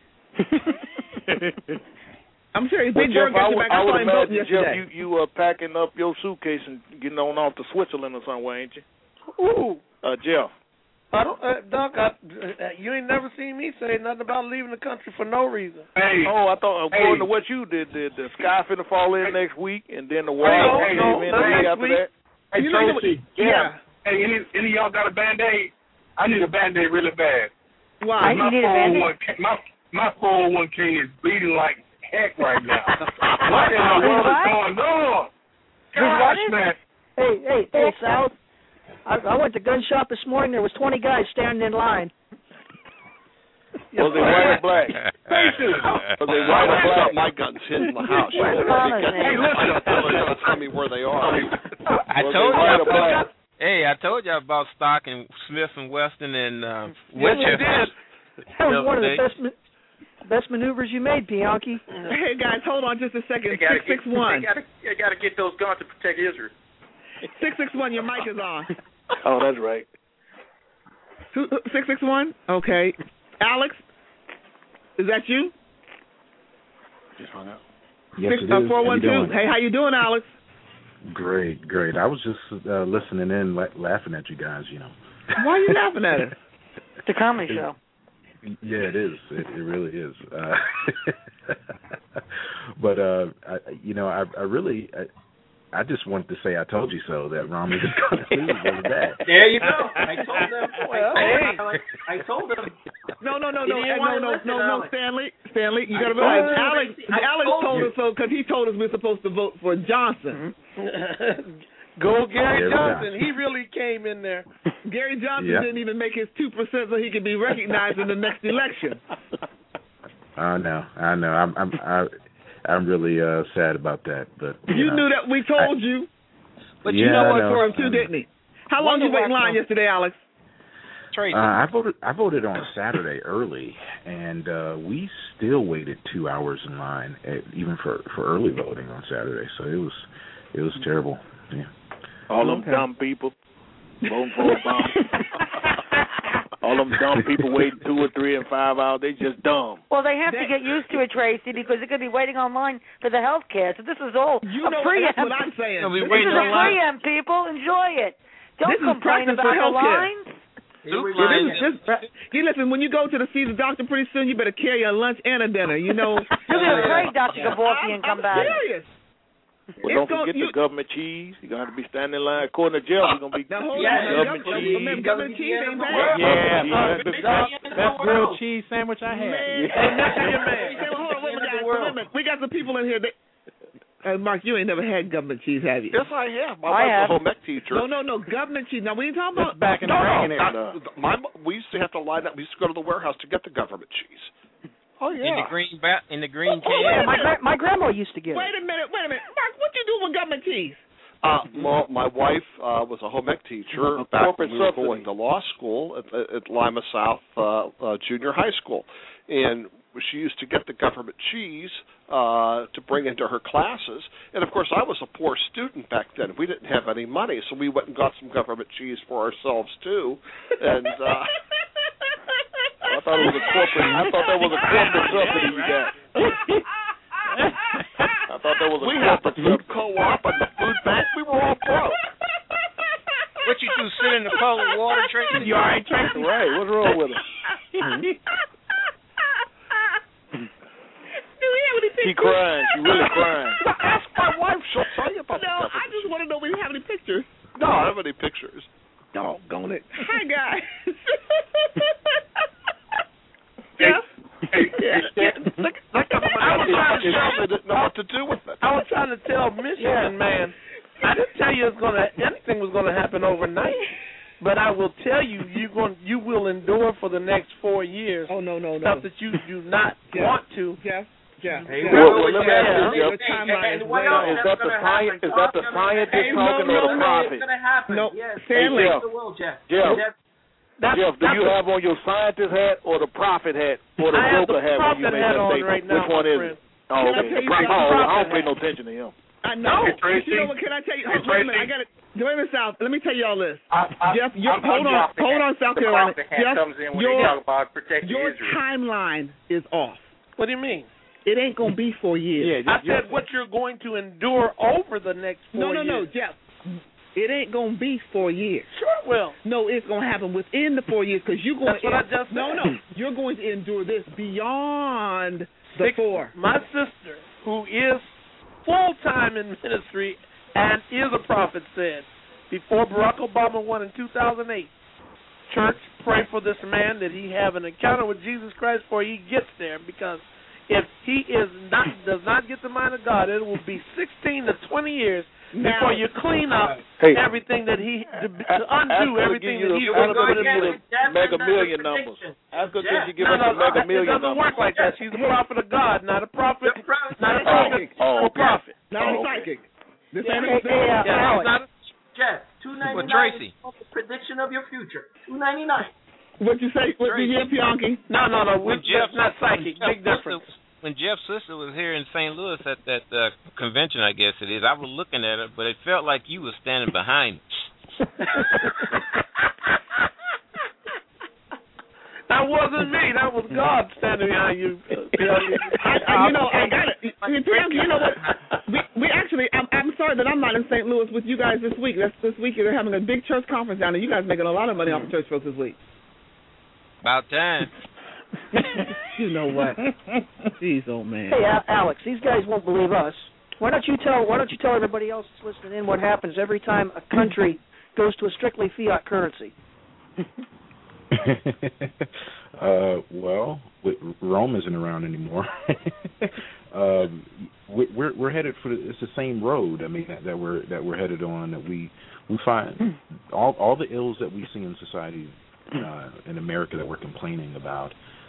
I'm serious. Big Bird got your back. I saw him voting yesterday. Jeff, you packing up your suitcase and getting on off to Switzerland or somewhere, ain't you? Ooh. Jeff. I don't, Doc. You ain't never seen me say nothing about leaving the country for no reason. Hey, I thought according to what you did, the sky finna fall in next week, and then the water came in the day after that. Hey, Tracy. Yeah. Hey, any of y'all got a Band-Aid? I need a Band-Aid really bad. Why? You need a Band-Aid? My 401k is bleeding like heck right now. What in the world is going on? Gosh, man. Hey, South. I went to gun shop this morning. There was 20 guys standing in line. Was they white or black? Faces. Was they white or black? My gun's hidden in the house. Hey, listen. Tell me where they are. I told y'all about Stock and Smith and Weston and Winchester. That was one of the best maneuvers you made, Bianchi. Hey, guys, hold on just a second. 661. You got to get those guns to protect Israel. 661, your mic is on. Oh, that's right. 661? Okay. Alex, is that you? Just hung up. Yes, it is. 412. Hey, how you doing, Alex? Great. I was just listening in, laughing at you guys, you know. Why are you laughing at it? It's a comedy show. Yeah, it is. It really is. But, I just wanted to say I told you so, that Romney was going to lose really bad. There you go. I told them. I told them. No, Stanley, you got to realize Alex told us so because he told us we're supposed to vote for Johnson. Go Gary Johnson. He really came in there. Gary Johnson didn't even make his 2% so he could be recognized in the next election. I know. I'm really sad about that, but you knew that we told you. But you know what for him too, didn't he? How long did you wait in line yesterday, Alex? I voted on Saturday early, and we still waited 2 hours in line, even for early voting on Saturday. So it was terrible. Yeah. All them dumb people voting for Obama. All them dumb people waiting 2 or 3 and 5 hours, they just dumb. Well, they have to get used to it, Tracy, because they're going to be waiting online for the health care. So this is all a preempt. That's what I'm saying. This is a preempt, people. Enjoy it. Don't complain about the lines. Listen, when you go to see the doctor pretty soon, you better carry a lunch and a dinner, you know. You're going to pray Dr. Gavorkian come back. I'm serious. Well, don't forget the government cheese. You're going to have to be standing in line. According to Jeff, we're going to be government cheese. Government cheese ain't bad. Yeah, best grilled cheese sandwich I had. Hold on, wait a minute. We got some people in here. Mark, you ain't never had government cheese, have you? Yes, I have. My wife's a home ec teacher. No, government cheese. Now, we ain't talking about back in the Reagan era. We used to have to line up. We used to go to the warehouse to get the government cheese. Oh yeah. In the green can. Yeah, my grandma used to get it. Wait a minute, Mark. What you do with government cheese? Well, my wife was a home ec teacher back when we were going to law school at Lima South Junior High School, and she used to get the government cheese to bring into her classes. And of course, I was a poor student back then. We didn't have any money, so we went and got some government cheese for ourselves too. And I thought that was a corporate subsidy you got. I thought that was a corporate food co-op and the food bank. We were all broke. What you do, sit in the cold water, Tracy? You all right, Tracy? Right. What's wrong with it? She crying. She really crying. Ask my wife. She'll tell you about No, I just want to know if we have any pictures. No, I don't have any pictures. Doggone it. Hi, guys. I didn't know what to do with it. I was trying to tell Michigan, man. I didn't tell you anything was going to happen overnight. But I will tell you, you will endure for the next 4 years. Oh no! Stuff that you do not want to. Jeff. Hey, well, let me ask you, Jeff. Is that the scientist talking or the prophet? No, Stanley. Jeff, do you have on your scientist hat or the prophet hat or the broker hat when you make that statement? Right now, which one is it? Oh, okay. I don't pay no attention to him. I know. You know what? Can I tell you? Wait a minute. I got it. Wait a minute, South. Let me tell you all this. Jeff, hold on, South Carolina. Jeff, your timeline is off. What do you mean? It ain't going to be 4 years. I said what you're going to endure over the next 4 years. No, Jeff. It ain't going to be 4 years. Sure it it will. No, it's going to happen within the 4 years because you're going. That's what I just said. No, you're going to endure this beyond the 4. My sister, who is full-time in ministry and is a prophet, said before Barack Obama won in 2008, church, pray for this man that he have an encounter with Jesus Christ before he gets there, because if he does not get the mind of God, it will be 16 to 20 years before you clean up everything that to undo everything that he's going to do. Mega million numbers. That's good because you give us the mega million numbers. It doesn't work like that. She's a prophet of God, not a prophet, not a prophet or prophet. Not a psychic. This ain't Alex. Jeff, $2.99 with Tracy. is the prediction of your future. $2.99. What you say? What you hear, Bianchi? No. Jeff's not psychic. Big difference. When Jeff's sister was here in St. Louis at that convention, I guess it is, I was looking at her, but it felt like you were standing behind me. That wasn't me. That was God standing behind you. I got it. You know what? We actually, I'm sorry that I'm not in St. Louis with you guys this week. This week they're having a big church conference down there. You guys making a lot of money off of church folks this week. About time. You know what? Jeez, old man. Hey, Alex, these guys won't believe us. Why don't you tell everybody else that's listening in what happens every time a country goes to a strictly fiat currency? Well, Rome isn't around anymore. We're headed for it's the same road. I mean that we're headed on. That we find all the ills that we see in society in America that we're complaining about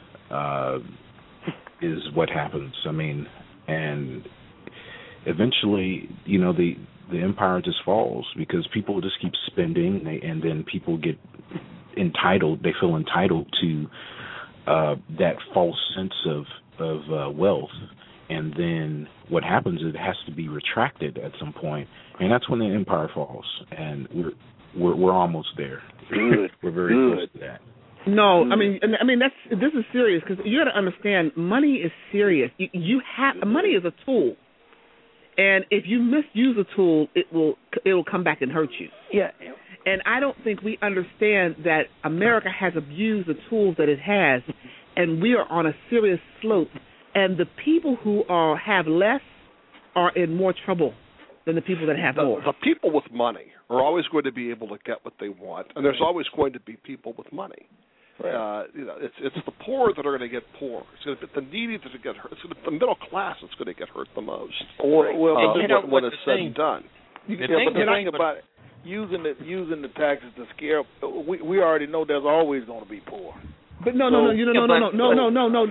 is what happens. I mean, and eventually, the empire just falls because people just keep spending, and then people get entitled. They feel entitled to that false sense of wealth, and then what happens is it has to be retracted at some point, and that's when the empire falls. And we're almost there. Good. We're very close to that. No, I mean this is serious because you got to understand money is serious. Money is a tool, and if you misuse a tool, it will come back and hurt you. Yeah. And I don't think we understand that America has abused the tools that it has, and we are on a serious slope. And the people who have less are in more trouble than the people that have more. The people with money are always going to be able to get what they want, and there's always going to be people with money. Right. It's the poor that are going to get poor. It's going to be the needy that are going to get hurt. It's going to be the middle class that's going to get hurt the most. When it's said and done. But the thing about it, using the taxes to scare, we already know there's always going to be poor. But no. Hold on.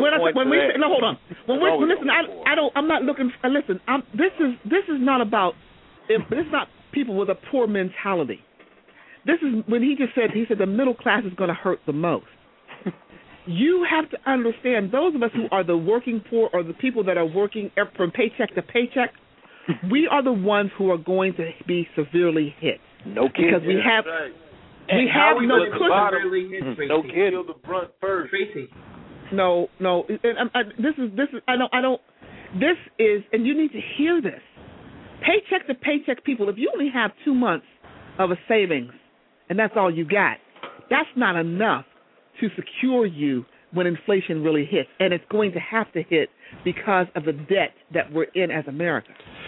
I'm not looking. Listen, this is not about. This is not people with a poor mentality. This is when he said the middle class is going to hurt the most. You have to understand, those of us who are the working poor or the people that are working from paycheck to paycheck, we are the ones who are going to be severely hit. No kidding. Because we have no cushion. No kidding. Feel the brunt first. Tracy. No. This is, and you need to hear this. Paycheck to paycheck people, if you only have 2 months of a savings and that's all you got, that's not enough to secure you when inflation really hits. And it's going to have to hit because of the debt that we're in as America.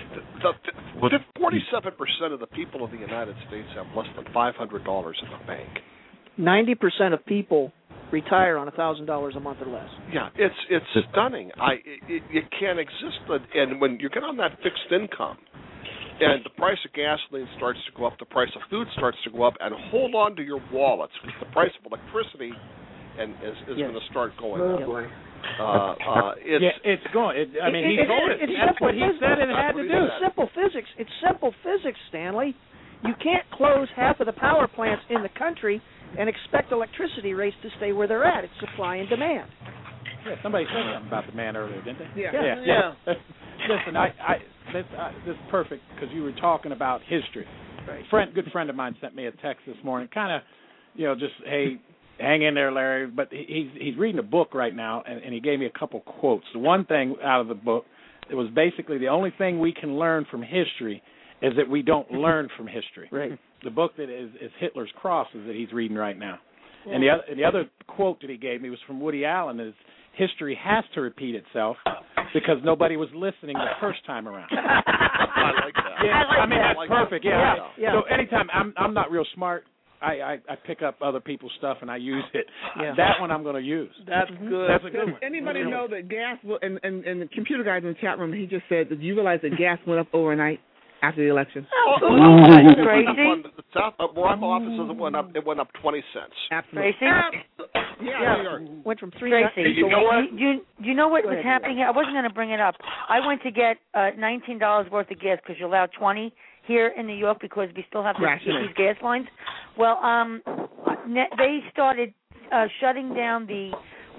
47% of the people of the United States have less than $500 in the bank. 90% of people retire on $1,000 a month or less. Yeah, it's stunning. It can't exist, and when you get on that fixed income, and the price of gasoline starts to go up, the price of food starts to go up, and hold on to your wallets because the price of electricity is going to start going up. Boy. It's going. He told it. That's what he said it had to do. It's simple physics. It's simple physics, Stanley. You can't close half of the power plants in the country and expect electricity rates to stay where they're at. It's supply and demand. Yeah, somebody said something about the man earlier, didn't they? Yeah. Listen, this is perfect because you were talking about history. Right. Good friend of mine sent me a text this morning, kind of, just hey, hang in there, Larry. But he's reading a book right now, and he gave me a couple quotes. The one thing out of the book, it was basically the only thing we can learn from history is that we don't learn from history. Right. The book that is Hitler's Cross is that he's reading right now. Yeah. And the other quote that he gave me was from Woody Allen, is history has to repeat itself because nobody was listening the first time around. I like that. Yeah, I mean, that's like perfect. that. Yeah. Yeah. So anytime I'm not real smart, I pick up other people's stuff and I use it. Yeah. That one I'm going to use. That's good. That's a good one. Anybody know that gas will, and the computer guys in the chat room, he just said, did you realize that gas went up overnight after the election? Absolutely. Crazy. The South Morocco offices it went up 20 cents. Absolutely. Tracy? Yeah. Went from 3 Tracy, you know what? do you know what was happening here? I wasn't going to bring it up. I went to get $19 worth of gas because you're allowed 20 here in New York because we still have these gas lines. Well, they started shutting down the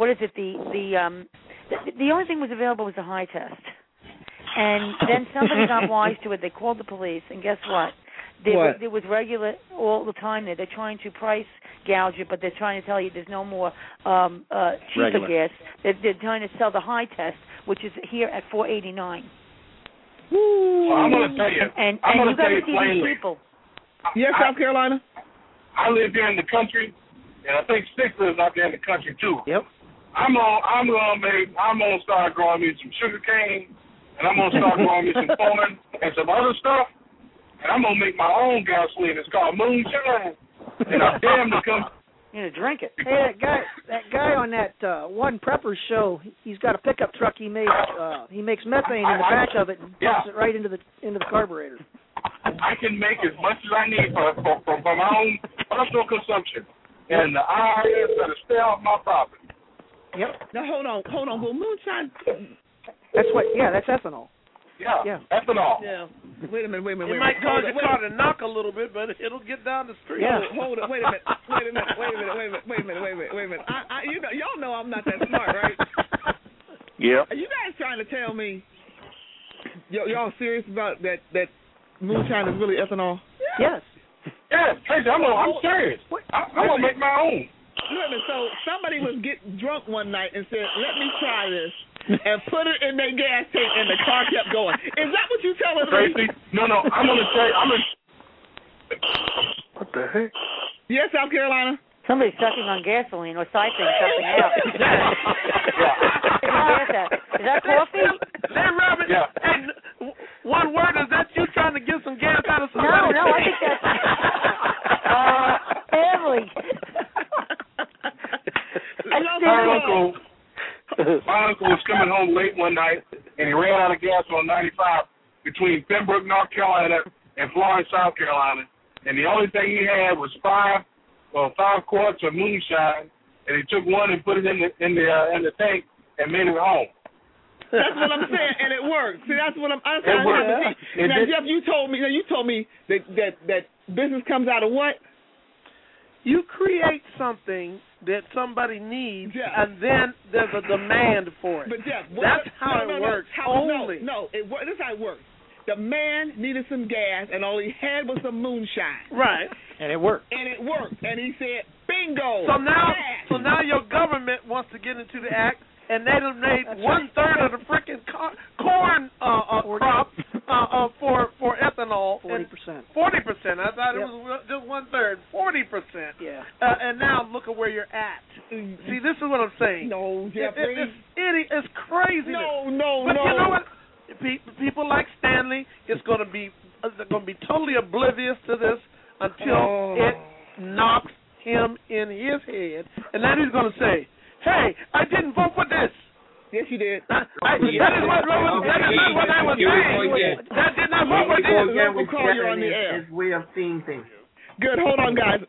only thing was available was the high test. And then somebody got wise to it. They called the police, and guess what? There was regular all the time there. They're trying to price gouge it, but they're trying to tell you there's no more cheaper gas. They're trying to sell the high test, which is here at $4.89. Well, I'm going to tell you. And I'm you got to see plainly. these people. Yes, South Carolina? I live here in the country, and I think Six lives out there in the country, too. Yep. I'm gonna start growing me some sugar cane, and I'm gonna start growing me some corn and some other stuff, and I'm gonna make my own gasoline. It's called moonshine, and I dare him to come. You need to drink it. Hey, that guy on that One Prepper show, he's got a pickup truck. He makes methane in the back of it and dumps it right into the carburetor. I can make as much as I need for my own personal consumption, and the IRS got to stay off my property. Yep. Now hold on. Well, moonshine. That's ethanol. Yeah. Ethanol. Yeah. Wait a minute. It might cause your car to knock a little bit, but it'll get down the street. Yeah. Hold it. Wait a minute. Y'all know I'm not that smart, right? Yeah. Are you guys trying to tell me y'all serious about that moonshine is really ethanol? Yes. Yeah, Tracy, I'm serious. I'm gonna make my own. So somebody was getting drunk one night and said, "Let me try this," and put it in their gas tank, and the car kept going. Is that what you telling me? Tracy, no. I'm gonna say What the heck? Yes, South Carolina. Somebody's sucking on gasoline or siphoning something out. Is that coffee? Hey, Robert. Yeah. And one word, is that you trying to get some gas out of somebody? No, I think that's family. My uncle was coming home late one night, and he ran out of gas on 95 between Pembroke, North Carolina, and Florence, South Carolina. And the only thing he had was 5 quarts of moonshine, and he took one and put it in the tank and made it home. That's what I'm saying, and it worked. See, that's what I'm saying. Now, Jeff, you told me that business comes out of what? You create something that somebody needs, and then there's a demand for it. But Jeff, that's how it works. This is how it works. The man needed some gas, and all he had was some moonshine. Right. And it worked. And he said, "Bingo." So now your government wants to get into the act, and they done made 1/3 of the freaking corn crop for ethanol. 40%. 40%. I thought it was just 1/3. 40%. Yeah. And now look at where you're at. See, this is what I'm saying. No, Jeffrey. It's crazy. No. But you know what? People like Stanley is going to be totally oblivious to this until it knocks him in his head, and then he's going to say, "Hey, I didn't vote for this." Yes, you did. That is what I was saying. That did not vote for this. We'll call you on the air. His way of seeing things. Good. Hold on, guys.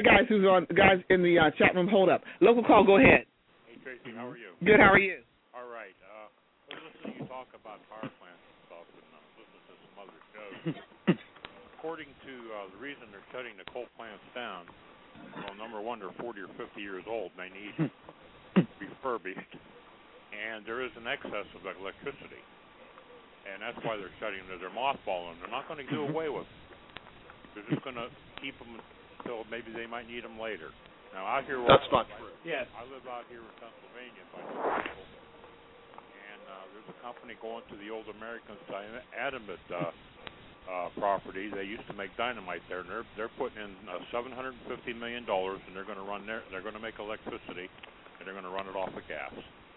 Guys in the chat room, hold up. Local call. Go ahead. Hey, Tracy, how are you? Good. How are you? All right. I was listening to you talk about power plants and stuff, and listening to some other shows. According to the reason they're shutting the coal plants down, well, number one, they're 40 or 50 years old. They need refurbished, and there is an excess of electricity, and that's why they're shutting them. They're mothballing them. They're not going to do away with them. They're just going to keep them until maybe they might need them later. Now, out here, that's not true. Yes, I live out here in Pennsylvania, if I know people, and there's a company going to the old American side, Adamant property. They used to make dynamite there, and they're putting in $750 million, and they're going to run there. They're going to make electricity, and they're going to run it off of gas.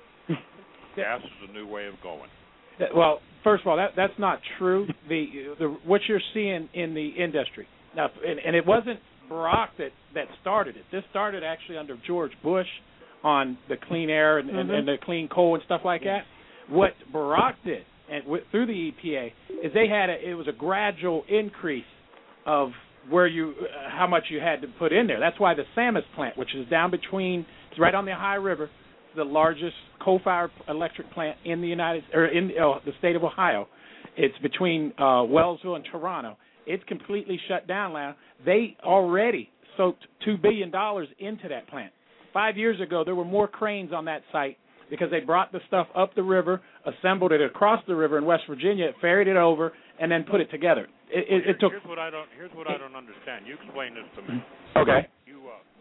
Gas is a new way of going. Well, first of all, that's not true. The what you're seeing in the industry now, and it wasn't Barack that started it. This started actually under George Bush on the clean air and the clean coal and stuff like that. What Barack did through the EPA is it was a gradual increase of where how much you had to put in there. That's why the Samus plant, which is down between, it's right on the Ohio River, the largest coal-fired electric plant in the the state of Ohio. It's between Wellsville and Toronto. It's completely shut down now. They already soaked $2 billion into that plant. 5 years ago, there were more cranes on that site because they brought the stuff up the river, assembled it across the river in West Virginia, ferried it over, and then put it together. It took. Here's what I don't understand. You explain this to me. Okay. You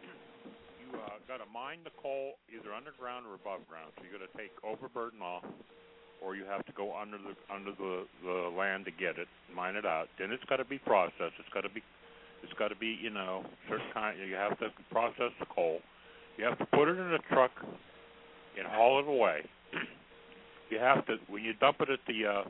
got to mine the coal either underground or above ground. So you got to take overburden off, or you have to go under the land to get it, mine it out. Then it's got to be processed. It's got to be certain kind. You have to process the coal. You have to put it in a truck and haul it away. You have to, when you dump it at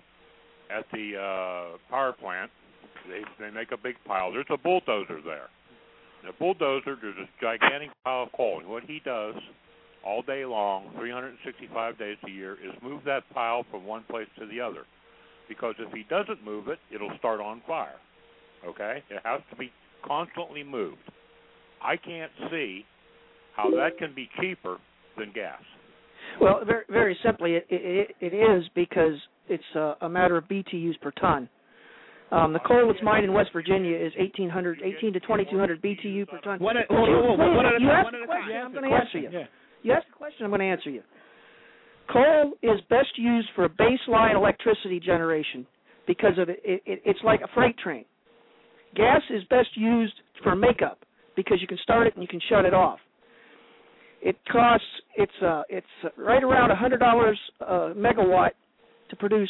the power plant, they make a big pile. There's a bulldozer there. The bulldozer, there's this gigantic pile of coal, and what he does all day long, 365 days a year, is move that pile from one place to the other. Because if he doesn't move it, it'll start on fire. Okay? It has to be constantly moved. I can't see how that can be cheaper than gas. Well, very, very simply, it is because it's a matter of BTUs per ton. The coal that's mined in West Virginia is 18 to 2,200 BTU per ton. One at a time. I'm going to answer you. Yeah. You asked the question, I'm going to answer you. Coal is best used for baseline electricity generation because of it's like a freight train. Gas is best used for makeup because you can start it and you can shut it off. It costs it's right around $100 a megawatt to produce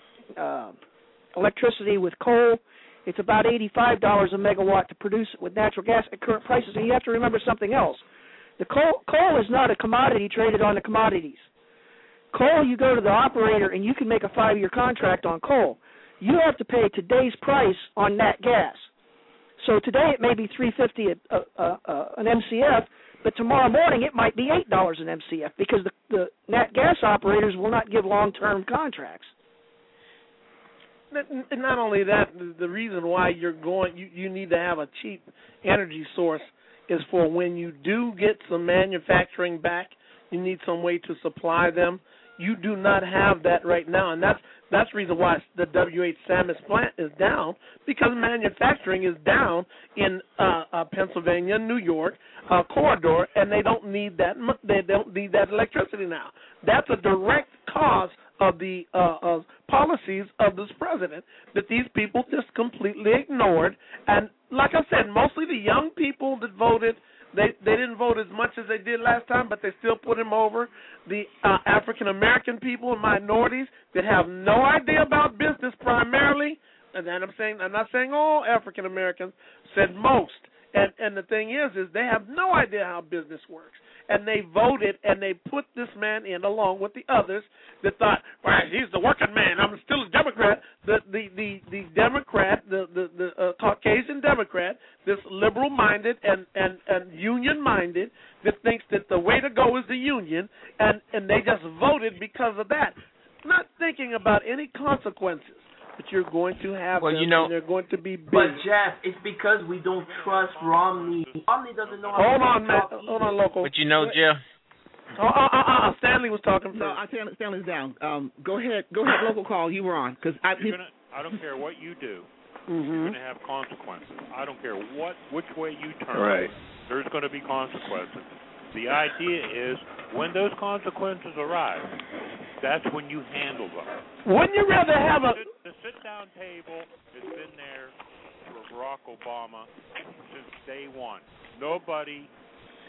electricity with coal. It's about $85 a megawatt to produce it with natural gas at current prices. And you have to remember something else. The coal is not a commodity traded on the commodities. Coal, you go to the operator and you can make a 5-year contract on coal. You have to pay today's price on nat gas. So today it may be $3.50 an MCF, but tomorrow morning it might be $8 an MCF because the nat gas operators will not give long-term contracts. Not only that, the reason why you need to have a cheap energy source is for when you do get some manufacturing back, you need some way to supply them. You do not have that right now, and that's the reason why the WH Samus plant is down, because manufacturing is down in Pennsylvania, New York corridor, and they don't need that. They don't need that electricity now. That's a direct cause of the policies of this president that these people just completely ignored. And like I said, mostly the young people that voted, they didn't vote as much as they did last time, but they still put him over. The African-American people and minorities that have no idea about business primarily, and then I'm not saying all African-Americans, said most. And the thing is they have no idea how business works. And they voted and they put this man in along with the others that thought, well, he's the working man. I'm still a Democrat. The Democrat, the Caucasian Democrat, this liberal-minded and union-minded that thinks that the way to go is the union, and they just voted because of that, not thinking about any consequences. But you're going to have them, and they're going to be big. But, Jeff, it's because we don't trust Romney. Romney doesn't know how to Hold on, local. But Jeff. Stanley was talking first. No, Stanley's down. Go ahead, local call. You were on. Cause I don't care what you do. You're going to have consequences. I don't care which way you turn. Right. There's going to be consequences. The idea is when those consequences arrive, that's when you handle them. Wouldn't you rather have The sit-down table has been there for Barack Obama since day one. Nobody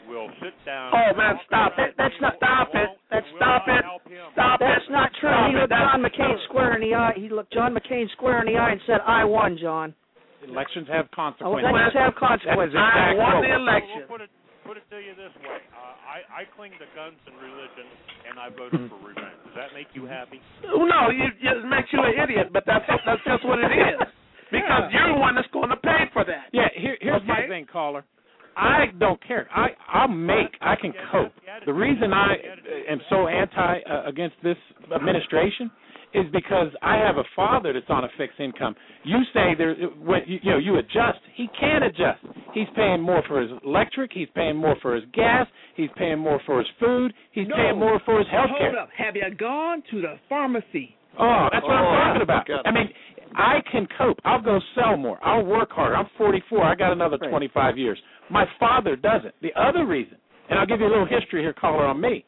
will sit down. Oh man, stop it! That's not stop it. That's stop it. Stop it. That's not true. He looked John McCain square in the eye. He looked John McCain square in the eye and said, "I won, John." Elections have consequences. Elections have consequences. I won the election. We'll put it to you this way: I cling to guns and religion, and I voted for revenge. Does that make you happy? No, it just makes you an idiot. But that's just what it is. Because you're the one that's going to pay for that. Yeah. Here's my thing, caller. I don't care. I can cope. The reason I am so against this administration is because I have a father that's on a fixed income. You say you adjust. He can't adjust. He's paying more for his electric. He's paying more for his gas. He's paying more for his food. He's paying more for his health care. Hold up. Have you gone to the pharmacy? Oh, that's what I'm talking about. I mean, I can cope. I'll go sell more. I'll work harder. I'm 44. I got another 25 years. My father doesn't. The other reason, and I'll give you a little history here, caller, on me.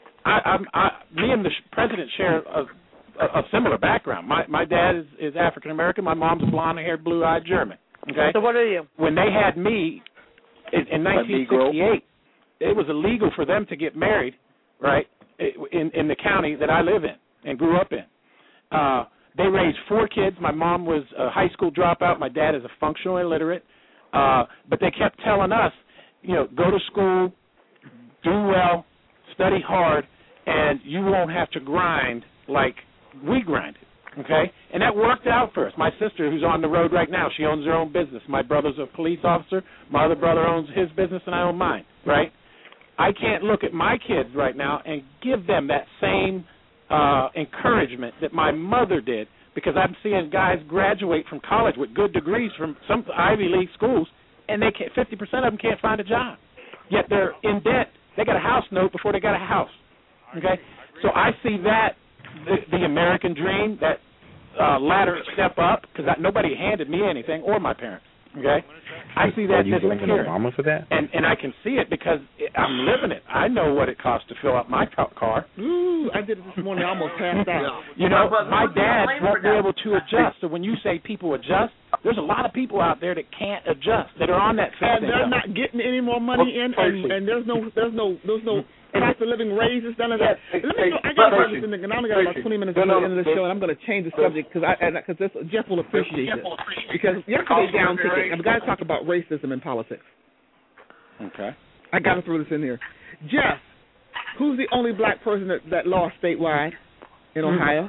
Me and the president share a similar background. My dad is African American. My mom's blonde-haired, blue-eyed German. Okay. So what are you? When they had me in 1968, it was illegal for them to get married, right? In the county that I live in and grew up in. They raised 4 kids. My mom was a high school dropout. My dad is a functional illiterate. But they kept telling us, go to school, do well, study hard, and you won't have to grind like we grinded, okay? And that worked out for us. My sister, who's on the road right now, she owns her own business. My brother's a police officer. My other brother owns his business, and I own mine, right? I can't look at my kids right now and give them that same encouragement that my mother did, because I'm seeing guys graduate from college with good degrees from some Ivy League schools, and 50% of them can't find a job. Yet they're in debt. They got a house note before they got a house. Okay? So I see that, the American dream, that ladder step up, because nobody handed me anything, or my parents. Okay? I see that disappearing. Obama for that? And I can see it because I'm living it. I know what it costs to fill up my car. Ooh, I did it this morning. I almost passed out. My dad won't be able to adjust. So when you say people adjust, there's a lot of people out there that can't adjust, that are on that fixed income. And they're not getting any more money in, and there's no cost of living raises, none of that. I got to this, and I only got about 20 minutes to the end of the show, and I'm going to change the subject because Jeff will appreciate it. Because yesterday's down ticket, I've got to talk about racism in politics. Okay. I got to throw this in here. Jeff, who's the only black person that lost statewide in Ohio?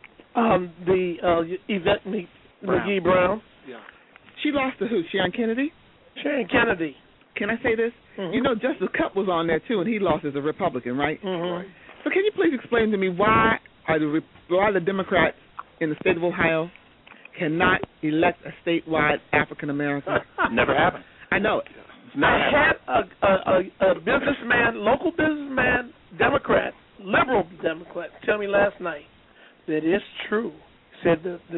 The Yvette McGee Brown. Yeah. She lost to who? Sharon Kennedy? Sharon Kennedy. Can I say this? Mm-hmm. Justice Cupp was on there, too, and he lost as a Republican, right? Mm-hmm. So can you please explain to me why the Democrats in the state of Ohio cannot elect a statewide African-American? Never happened. I know it. I had a businessman, local businessman, Democrat, liberal Democrat, tell me last night that it's true. Said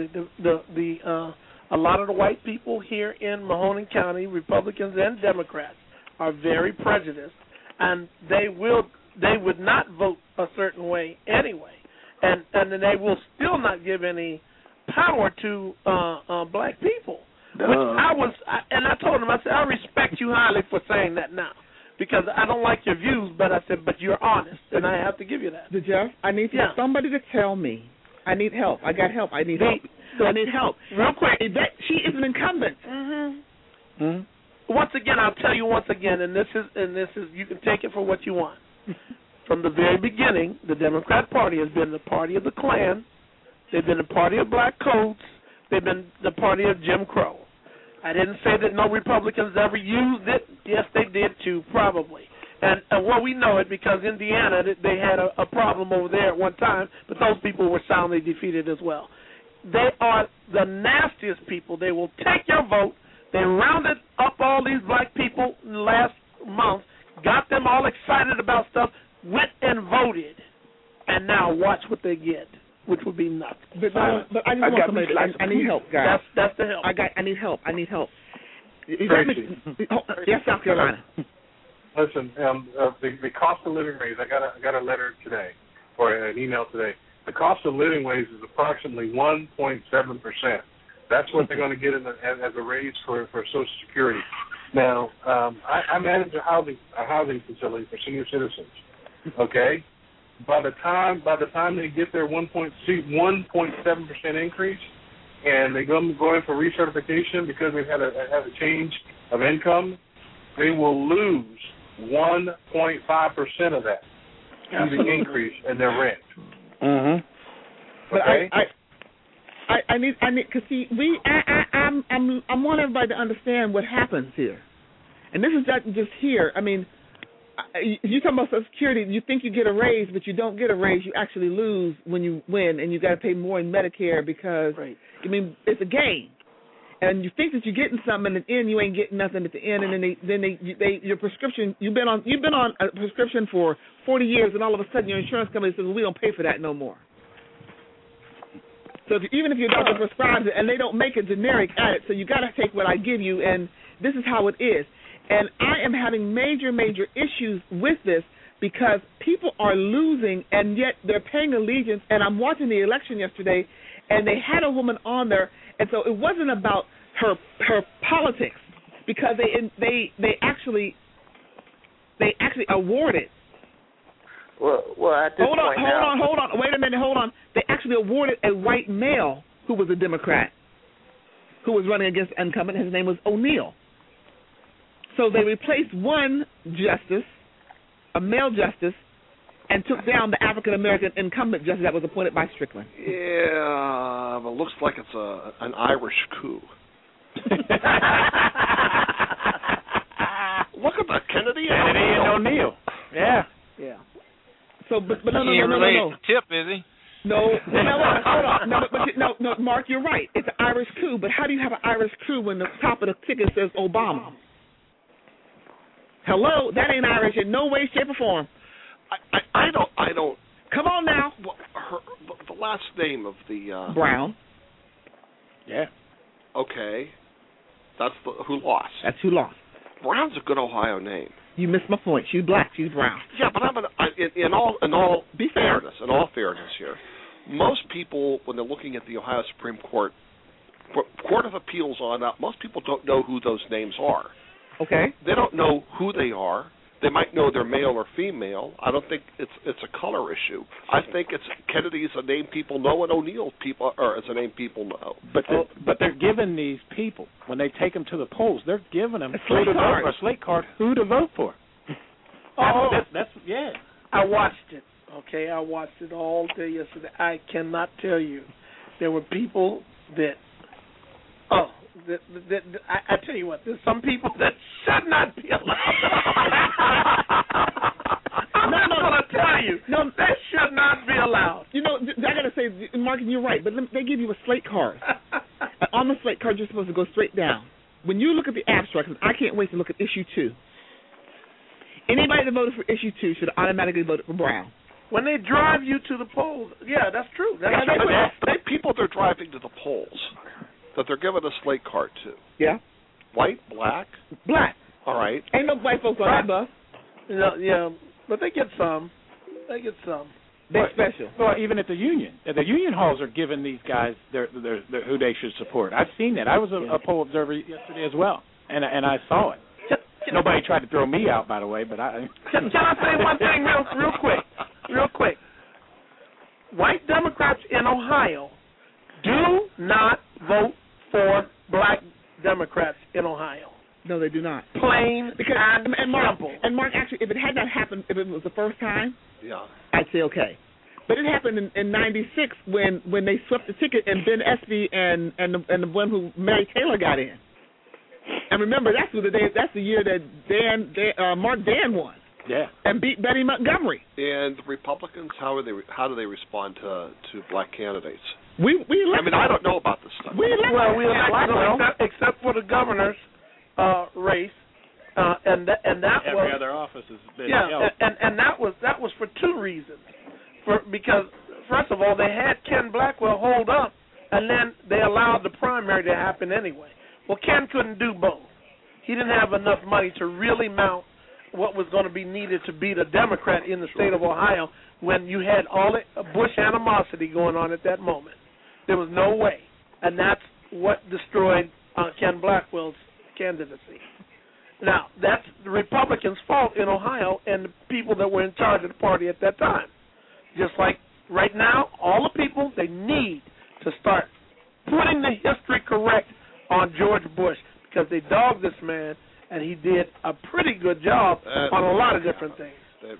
a lot of the white people here in Mahoning County, Republicans and Democrats, are very prejudiced, and they would not vote a certain way anyway, and then they will still not give any power to black people. Which I told him, I said, I respect you highly for saying that now, because I don't like your views, but I said, but you're honest, and I have to give you that. Jeff, I need somebody to tell me. I need help. I got help. I need help. I need help. Real quick. She is an incumbent. Mm-hmm. Mm-hmm. Once again, I'll tell you once again, and this is you can take it for what you want. From the very beginning, the Democrat Party has been the party of the Klan. They've been the party of black coats. They've been the party of Jim Crow. I didn't say that no Republicans ever used it. Yes, they did too, probably. And we know it because Indiana, they had a problem over there at one time, but those people were soundly defeated as well. They are the nastiest people. They will take your vote. They rounded up all these black people last month, got them all excited about stuff, went and voted, and now watch what they get, which would be nothing. But I just want somebody. I need help, guys. That's the help. I need help. Yes, South Carolina. Listen, the cost of living raise. I got a letter today, or an email today. The cost of living raise is approximately 1.7%. That's what they're going to get as a raise for Social Security. Now, I manage a housing facility for senior citizens. Okay, by the time they get their 1.7% increase, and they go in for recertification because they've had a change of income, they will lose 1.5% of that to the increase in their rent. Mm-hmm. But okay? I need because see I want everybody to understand what happens here, and this is not just here. I mean, you talking about Social Security. You think you get a raise, but you don't get a raise. You actually lose when you win, and you got to pay more in Medicare because I mean it's a game, and you think that you're getting something, and at the end you ain't getting nothing at the end, and then they your prescription you've been on a prescription for 40 years, and all of a sudden your insurance company says we don't pay for that no more. So even if your doctor prescribes it and they don't make it generic at it, so you got to take what I give you, and this is how it is. And I am having major issues with this because people are losing, and yet they're paying allegiance. And I'm watching the election yesterday, and they had a woman on there, and so it wasn't about her politics because they actually awarded. Well, at this point now. Hold on. Wait a minute. Hold on. They actually awarded a white male who was a Democrat, who was running against incumbent. His name was O'Neill. So they replaced one justice, a male justice, and took down the African American incumbent justice that was appointed by Strickland. Yeah, but it looks like it's an Irish coup. Look at that, Kennedy and O'Neill. Yeah. So, but no. He ain't related to Tip, is he? No, hold on. No, Mark, you're right. It's an Irish coup, but how do you have an Irish coup when the top of the ticket says Obama? Hello, that ain't Irish in no way, shape, or form. I don't. Come on now. Well, the last name of the Brown. Yeah. Okay. That's who lost. That's who lost. Brown's a good Ohio name. You missed my point. She's black. She's brown. Yeah, but in all fairness here, most people when they're looking at the Ohio Supreme Court of Appeals on that, most people don't know who those names are. Okay. They don't know who they are. They might know they're male or female. I don't think it's a color issue. I think it's Kennedy's a name people know and O'Neill's is a name people know. But they're giving these people, when they take them to the polls, they're giving them a slate card who to vote for. That's I watched it. Okay, I watched it all day yesterday. I cannot tell you. There were people that I tell you what, there's some people that should not be allowed. I'm going to tell you, they should not be allowed. You know, I got to say, Mark, you're right, but they give you a slate card. On the slate card, you're supposed to go straight down. When you look at the abstract, I can't wait to look at issue 2. Anybody that voted for issue 2 should automatically vote for Brown. When they drive you to the polls, yeah, that's true. People they're driving to the polls that they're giving a slate card to. Yeah. White, black? Black. All right. Ain't no white folks on that bus. Yeah, but they get some. They're special. Well, even at the union. The union halls are giving these guys their who they should support. I've seen that. I was a poll observer yesterday as well, and I saw it. Nobody tried to throw me out, by the way, but I... Can I say one thing real quick? White Democrats in Ohio do not vote for black Democrats in Ohio. No, they do not. Plain and simple. And Mark, actually, if it had not happened, if it was the first time, I'd say okay. But it happened in '96 when they swept the ticket and Ben Espy and the one who Mary Taylor got in. And remember, that's the year that Mark Dan won. Yeah. And beat Betty Montgomery. And the Republicans, how do they respond to black candidates? We I don't know about this stuff. We elect them except for the governor's race, and that every other office has been held. and that was for 2 reasons. Because first of all, they had Ken Blackwell hold up, and then they allowed the primary to happen anyway. Well, Ken couldn't do both. He didn't have enough money to really mount what was going to be needed to beat a Democrat in the state of Ohio when you had all the Bush animosity going on at that moment. There was no way. And that's what destroyed Ken Blackwell's candidacy. Now, that's the Republicans' fault in Ohio and the people that were in charge of the party at that time. Just like right now, all the people, they need to start putting the history correct on George Bush because they dogged this man, and he did a pretty good job on a lot of different things.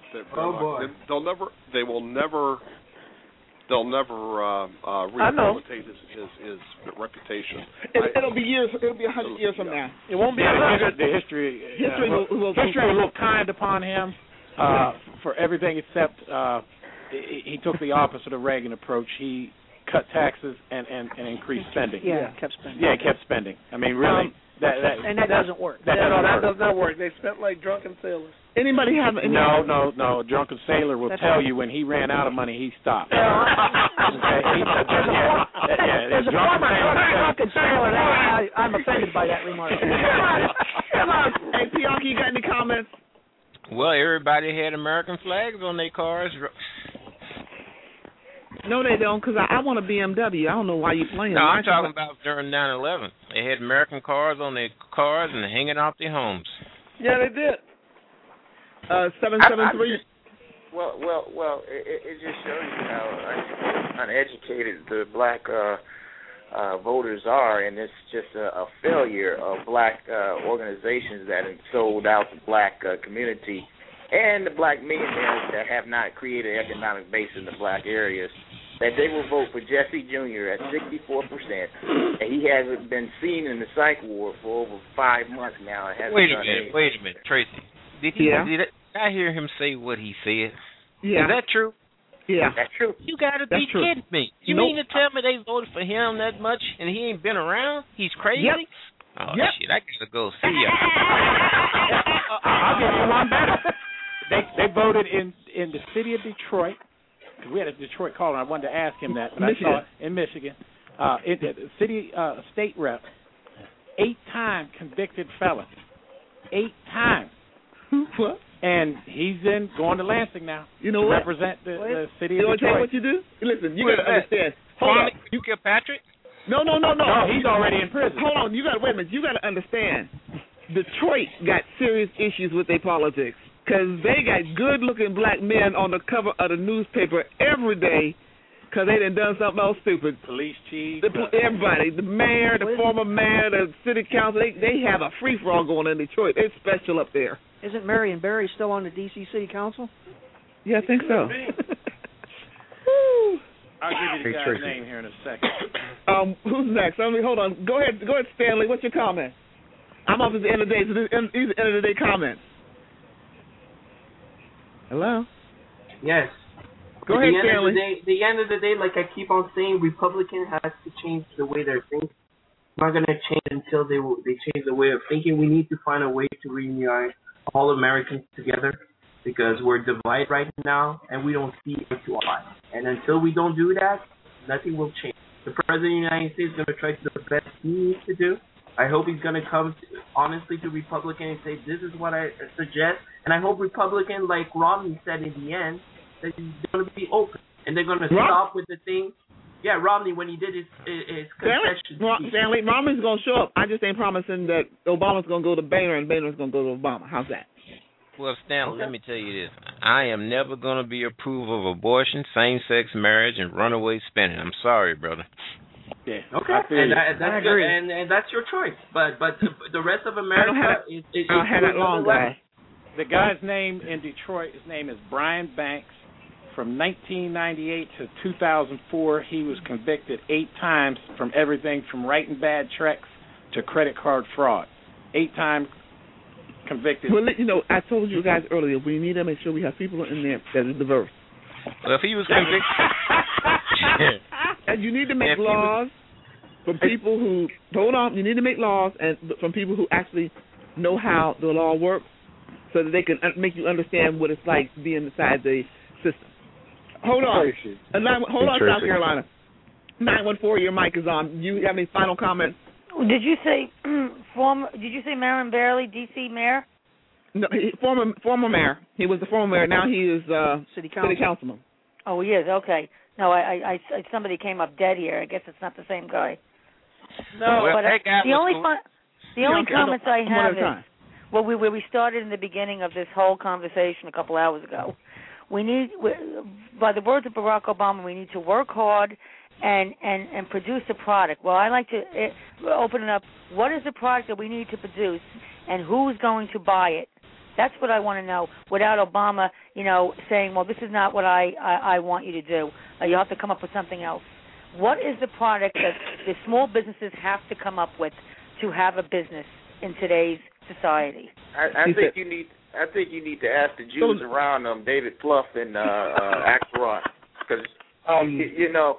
They'll never rehabilitate his reputation. It'll be years. It'll be 100 years from now. It won't be the history. History will look kind upon him for everything except he took the opposite of Reagan approach. He cut taxes and increased spending. Kept spending. Yeah, kept spending. I mean, really. That doesn't work. That does not work. They spent like drunken sailors. Anybody have any? No. A drunken sailor will tell you when he ran out of money, he stopped. There's a former drunken sailor. I'm offended by that remark. Come on. Hey, Pianki, you got any comments? Well, everybody had American flags on their cars. No, they don't, because I want a BMW. I don't know why you're playing. No, I'm talking about during 9/11. They had American cars on their cars and hanging off their homes. Yeah, they did. 773. Well, it just shows you how uneducated the black voters are, and it's just a failure of black organizations that have sold out the black community and the black millionaires that have not created an economic base in the black areas, that they will vote for Jesse Jr. at 64%, and he hasn't been seen in the psych ward for over 5 months now. Wait a minute, Tracy. Did I hear him say what he said? Yeah. Is that true? Yeah. That's true. You got to be kidding me. You mean to tell me they voted for him that much and he ain't been around? He's crazy? Yep. Oh, shit, I got to go see ya. I'll give you one better. They voted in the city of Detroit. We had a Detroit caller. I wanted to ask him that, but I saw it in Michigan. In the city state rep, 8-time convicted felon. 8 times. What? And he's going to Lansing now. You know to what? represent the city of Detroit. You want to tell you what you do? Listen, you got to understand. Hold on. You kill Patrick? No. He's already in prison. Hold on. Wait a minute. You got to understand. Detroit got serious issues with their politics because they got good-looking black men on the cover of the newspaper every day because they done something else stupid. Police chief. Everybody. The mayor, the former mayor, the city council, they have a free-for-all going in Detroit. It's special up there. Isn't Marion Barry still on the D.C. City Council? Yeah, I think so. I'll give you the guy's name here in a second. Who's next? Hold on. Go ahead, Stanley. What's your comment? I'm off at the end of the day, so these are end of the day comments. Hello? Yes. Go ahead, Stanley. The end of the day, like I keep on saying, Republicans has to change the way they're thinking. It's not going to change until they change the way of thinking. We need to find a way to reunite all Americans together because we're divided right now and we don't see eye to eye. And until we don't do that, nothing will change. The President of the United States is going to try to do the best he needs to do. I hope he's going to come honestly to Republicans and say, this is what I suggest. And I hope Republicans, like Romney said in the end, that he's going to be open. And they're going to stop with the thing. Yeah, Romney, when he did his concession. Stanley, Romney's going to show up. I just ain't promising that Obama's going to go to Boehner and Boehner's going to go to Obama. How's that? Well, Stanley, let me tell you this. I am never going to be approval of abortion, same-sex marriage, and runaway spending. I'm sorry, brother. Yeah. Okay. That's good. And that's your choice. But the rest of America is I had it long, guy. The guy's name in Detroit, his name is Brian Banks. From 1998 to 2004, he was convicted 8 times from everything from writing bad checks to credit card fraud. 8 times convicted. Well, I told you guys earlier, we need to make sure we have people in there that are diverse. Well, if he was convicted... And you need to make laws for people who... Hold on. You need to make laws and from people who actually know how the law works so that they can make you understand what it's like being inside the system. Hold on. South Carolina. 914, your mic is on. You have any final comments? Did you say Marion Barry, D.C. mayor? No, former mayor. He was the former mayor. Now he is city councilman. Oh, he is. Okay. No, I somebody came up dead here. I guess it's not the same guy. No, but the only comments I have is where we started in the beginning of this whole conversation a couple hours ago. By the words of Barack Obama, we need to work hard and produce a product. Well, I like to open it up. What is the product that we need to produce, and who's going to buy it? That's what I want to know, without Obama, saying, well, this is not what I want you to do. You have to come up with something else. What is the product that the small businesses have to come up with to have a business in today's society? I think you need to ask the Jews around David Plouffe and Axelrod, because they don't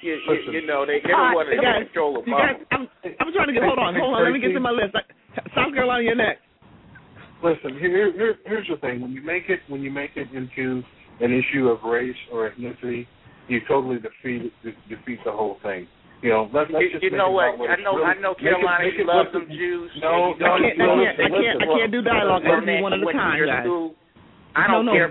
want to control Obama. I'm trying to get. Hold on. Let me get to my list. South Carolina, you're next. Listen, here's the thing. When you make it into an issue of race or ethnicity, you totally defeat the whole thing. Let's just you know what? I know Carolina, you love them Jews. No, I can't do dialogue. Let's do one at a time, guys. I don't care.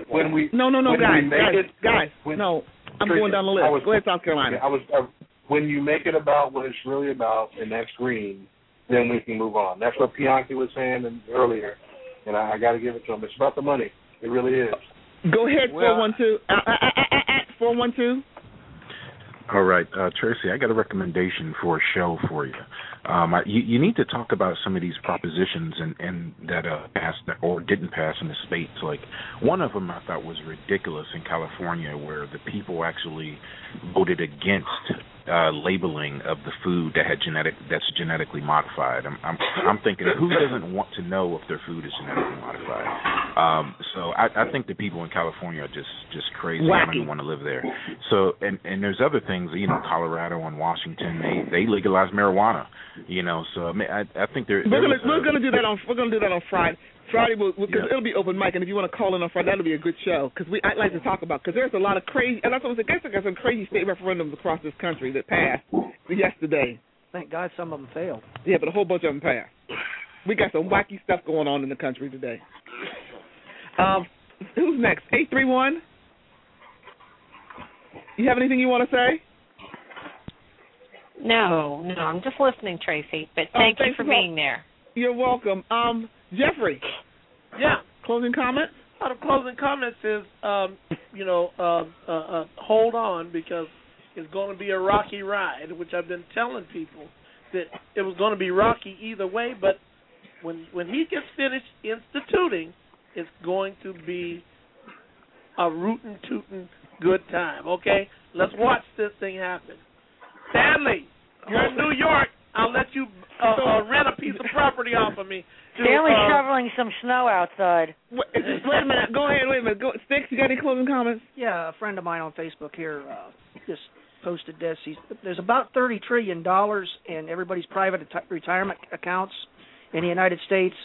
Guys. No, I'm going down the list. Go ahead, South Carolina. When you make it about what it's really about, and that's green, then we can move on. That's what Bianchi was saying earlier, and I got to give it to him. It's about the money. It really is. Go ahead, 412. 412. All right, Tracy, I got a recommendation for a show for you. You need to talk about some of these propositions and that passed or didn't pass in the states. Like one of them I thought was ridiculous in California, where the people actually voted against labeling of the food that's genetically modified. I'm thinking, who doesn't want to know if their food is genetically modified? So I think the people in California are just crazy. Wacky. I don't even want to live there. So and there's other things, Colorado and Washington, they legalize marijuana. So I think we're gonna do that on Friday. Friday, because it'll be open mic, and if you want to call in on Friday, that'll be a good show. Because I'd like to talk about, because there's a lot of crazy, and that's what I guess there's some crazy state referendums across this country that passed yesterday. Thank God some of them failed. Yeah, but a whole bunch of them passed. We got some wacky stuff going on in the country today. Who's next? 831. You have anything you want to say? No, I'm just listening, Tracy. But thank you for being there. You're welcome. Jeffrey. Yeah. Closing comments? The closing comments is, hold on, because it's going to be a rocky ride, which I've been telling people that it was going to be rocky either way, but when he gets finished instituting, it's going to be a rootin' tootin' good time, okay? Let's watch this thing happen. Stanley, you're in New York. I'll let you rent a piece of property off of me. Stanley's shoveling some snow outside. Wait a minute. Go ahead. Wait a minute. Sticks, you got any closing comments? Yeah, a friend of mine on Facebook here just posted this. There's about $30 trillion in everybody's private retirement accounts in the United States.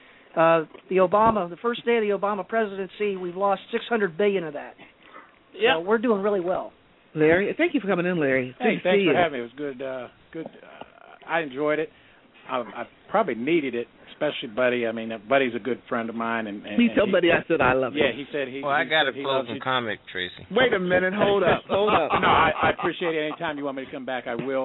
The first day of the Obama presidency, we've lost $600 billion of that. Yeah, so we're doing really well. Larry, thank you for coming in, Larry. Hey, thanks for having me. It was good. I enjoyed it. I probably needed it, especially Buddy. I mean, Buddy's a good friend of mine. And Please tell Buddy I said I love him. Yeah, he said he. Well, I got a closing comment, Tracy. Wait a minute. Hold up. No, I appreciate it. Anytime you want me to come back, I will.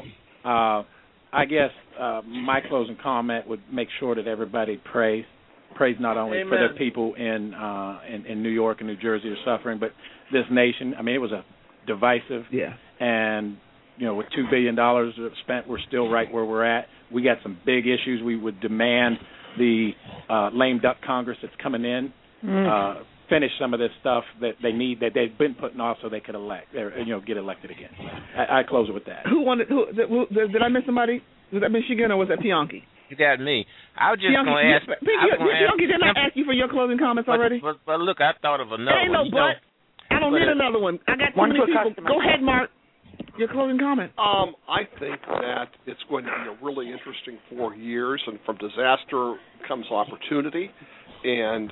I guess my closing comment would make sure that everybody prays not only Amen. for the people in New York and New Jersey who are suffering, but this nation. I mean, it was a divisive. Yeah. And with $2 billion spent, we're still right where we're at. We got some big issues. We would demand the lame duck Congress that's coming in finish some of this stuff that they need, that they've been putting off, so they could get elected again. I close it with that. Who did I miss somebody? Was that Michigan or was that Bianchi? You got me. I was just going to ask. Bianchi, didn't I ask you for your closing comments already? But look, I thought of another one. Ain't no but. I don't need another one. I got too many people. Go ahead, Mark. Your closing comment. I think that it's going to be a really interesting 4 years, and from disaster comes opportunity. And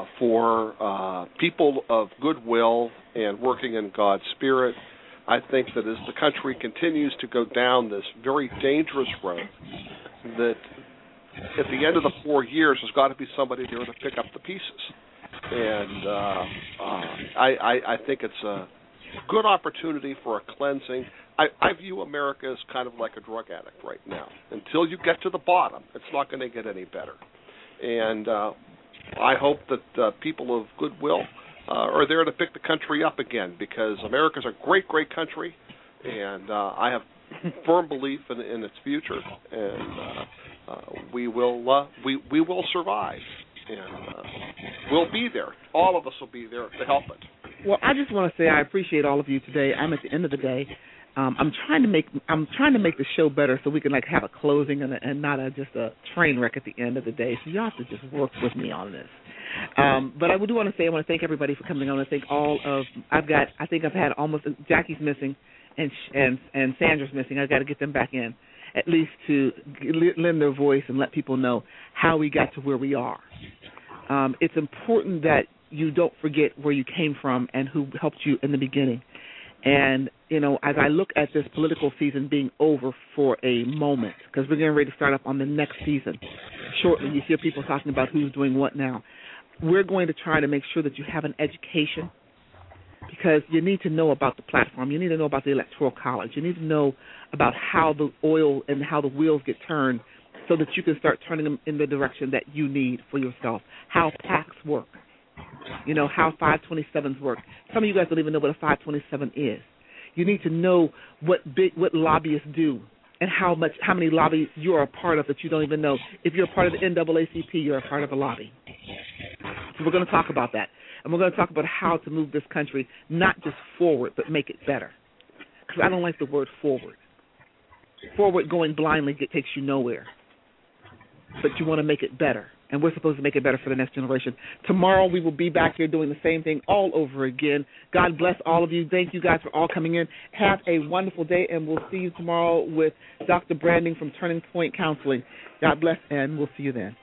for people of goodwill and working in God's Spirit, I think that as the country continues to go down this very dangerous road, that at the end of the 4 years, there's got to be somebody there to pick up the pieces. And I think it's a good opportunity for a cleansing. I view America as kind of like a drug addict right now. Until you get to the bottom, it's not going to get any better. And I hope that people of goodwill are there to pick the country up again, because America's a great, great country, and I have firm belief in its future, and we will survive, and we'll be there. All of us will be there to help it. Well, I just want to say I appreciate all of you today. I'm at the end of the day. I'm trying to make the show better so we can have a closing and not just a train wreck at the end of the day. So you have to just work with me on this. But I do want to say I want to thank everybody for coming on. I think I've had almost Jackie's missing and Sandra's missing. I've got to get them back in, at least to lend their voice and let people know how we got to where we are. It's important that you don't forget where you came from and who helped you in the beginning. And, as I look at this political season being over for a moment, because we're getting ready to start up on the next season shortly, you hear people talking about who's doing what now. We're going to try to make sure that you have an education, because you need to know about the platform. You need to know about the Electoral College. You need to know about how the oil and how the wheels get turned so that you can start turning them in the direction that you need for yourself, how PACs work. How 527s work. Some of you guys don't even know what a 527 is. You need to know what lobbyists do and how many lobbies you're a part of that you don't even know. If you're a part of the NAACP, you're a part of a lobby. So we're going to talk about that. And we're going to talk about how to move this country not just forward, but make it better. Because I don't like the word forward. Forward going blindly takes you nowhere. But you want to make it better. And we're supposed to make it better for the next generation. Tomorrow we will be back here doing the same thing all over again. God bless all of you. Thank you guys for all coming in. Have a wonderful day, and we'll see you tomorrow with Dr. Branding from Turning Point Counseling. God bless, and we'll see you then.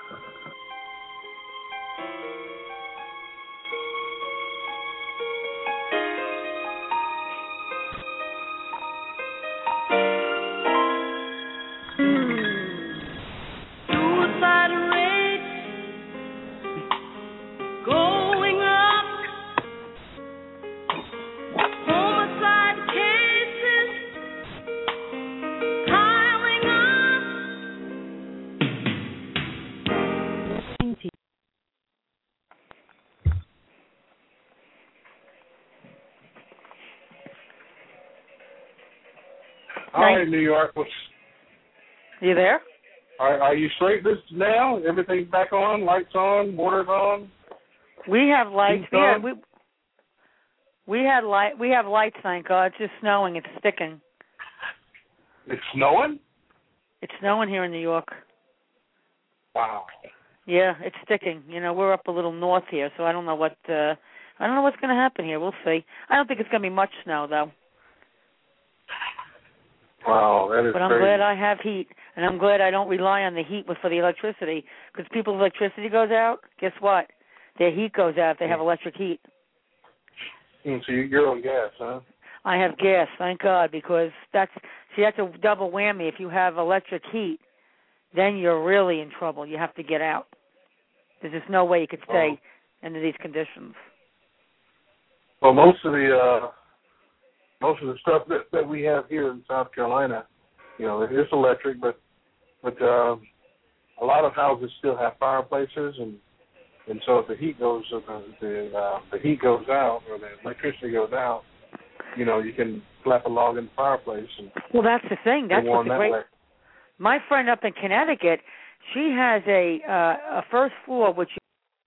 Hi, New York. You there? Are you straight this now? Everything's back on? Lights on? Water's on? We have lights. Yeah, we have lights. Thank God. It's just snowing. It's sticking. It's snowing? It's snowing here in New York. Wow. Yeah, it's sticking. We're up a little north here, so I don't know what's going to happen here. We'll see. I don't think it's going to be much snow though. Wow, that is But I'm crazy. glad I have heat, and I'm glad I don't rely on the heat for the electricity, because people's electricity goes out, guess what? Their heat goes out if they have electric heat. So you're on gas, huh? I have gas, thank God, because that's a double whammy. If you have electric heat, then you're really in trouble. You have to get out. There's just no way you could stay under these conditions. Well, most of the stuff that we have here in South Carolina, it is electric, but a lot of houses still have fireplaces, and so if the heat goes the heat goes out or the electricity goes out, you can slap a log in the fireplace and well, that's the thing. That's what's great. Way. My friend up in Connecticut, she has a first floor which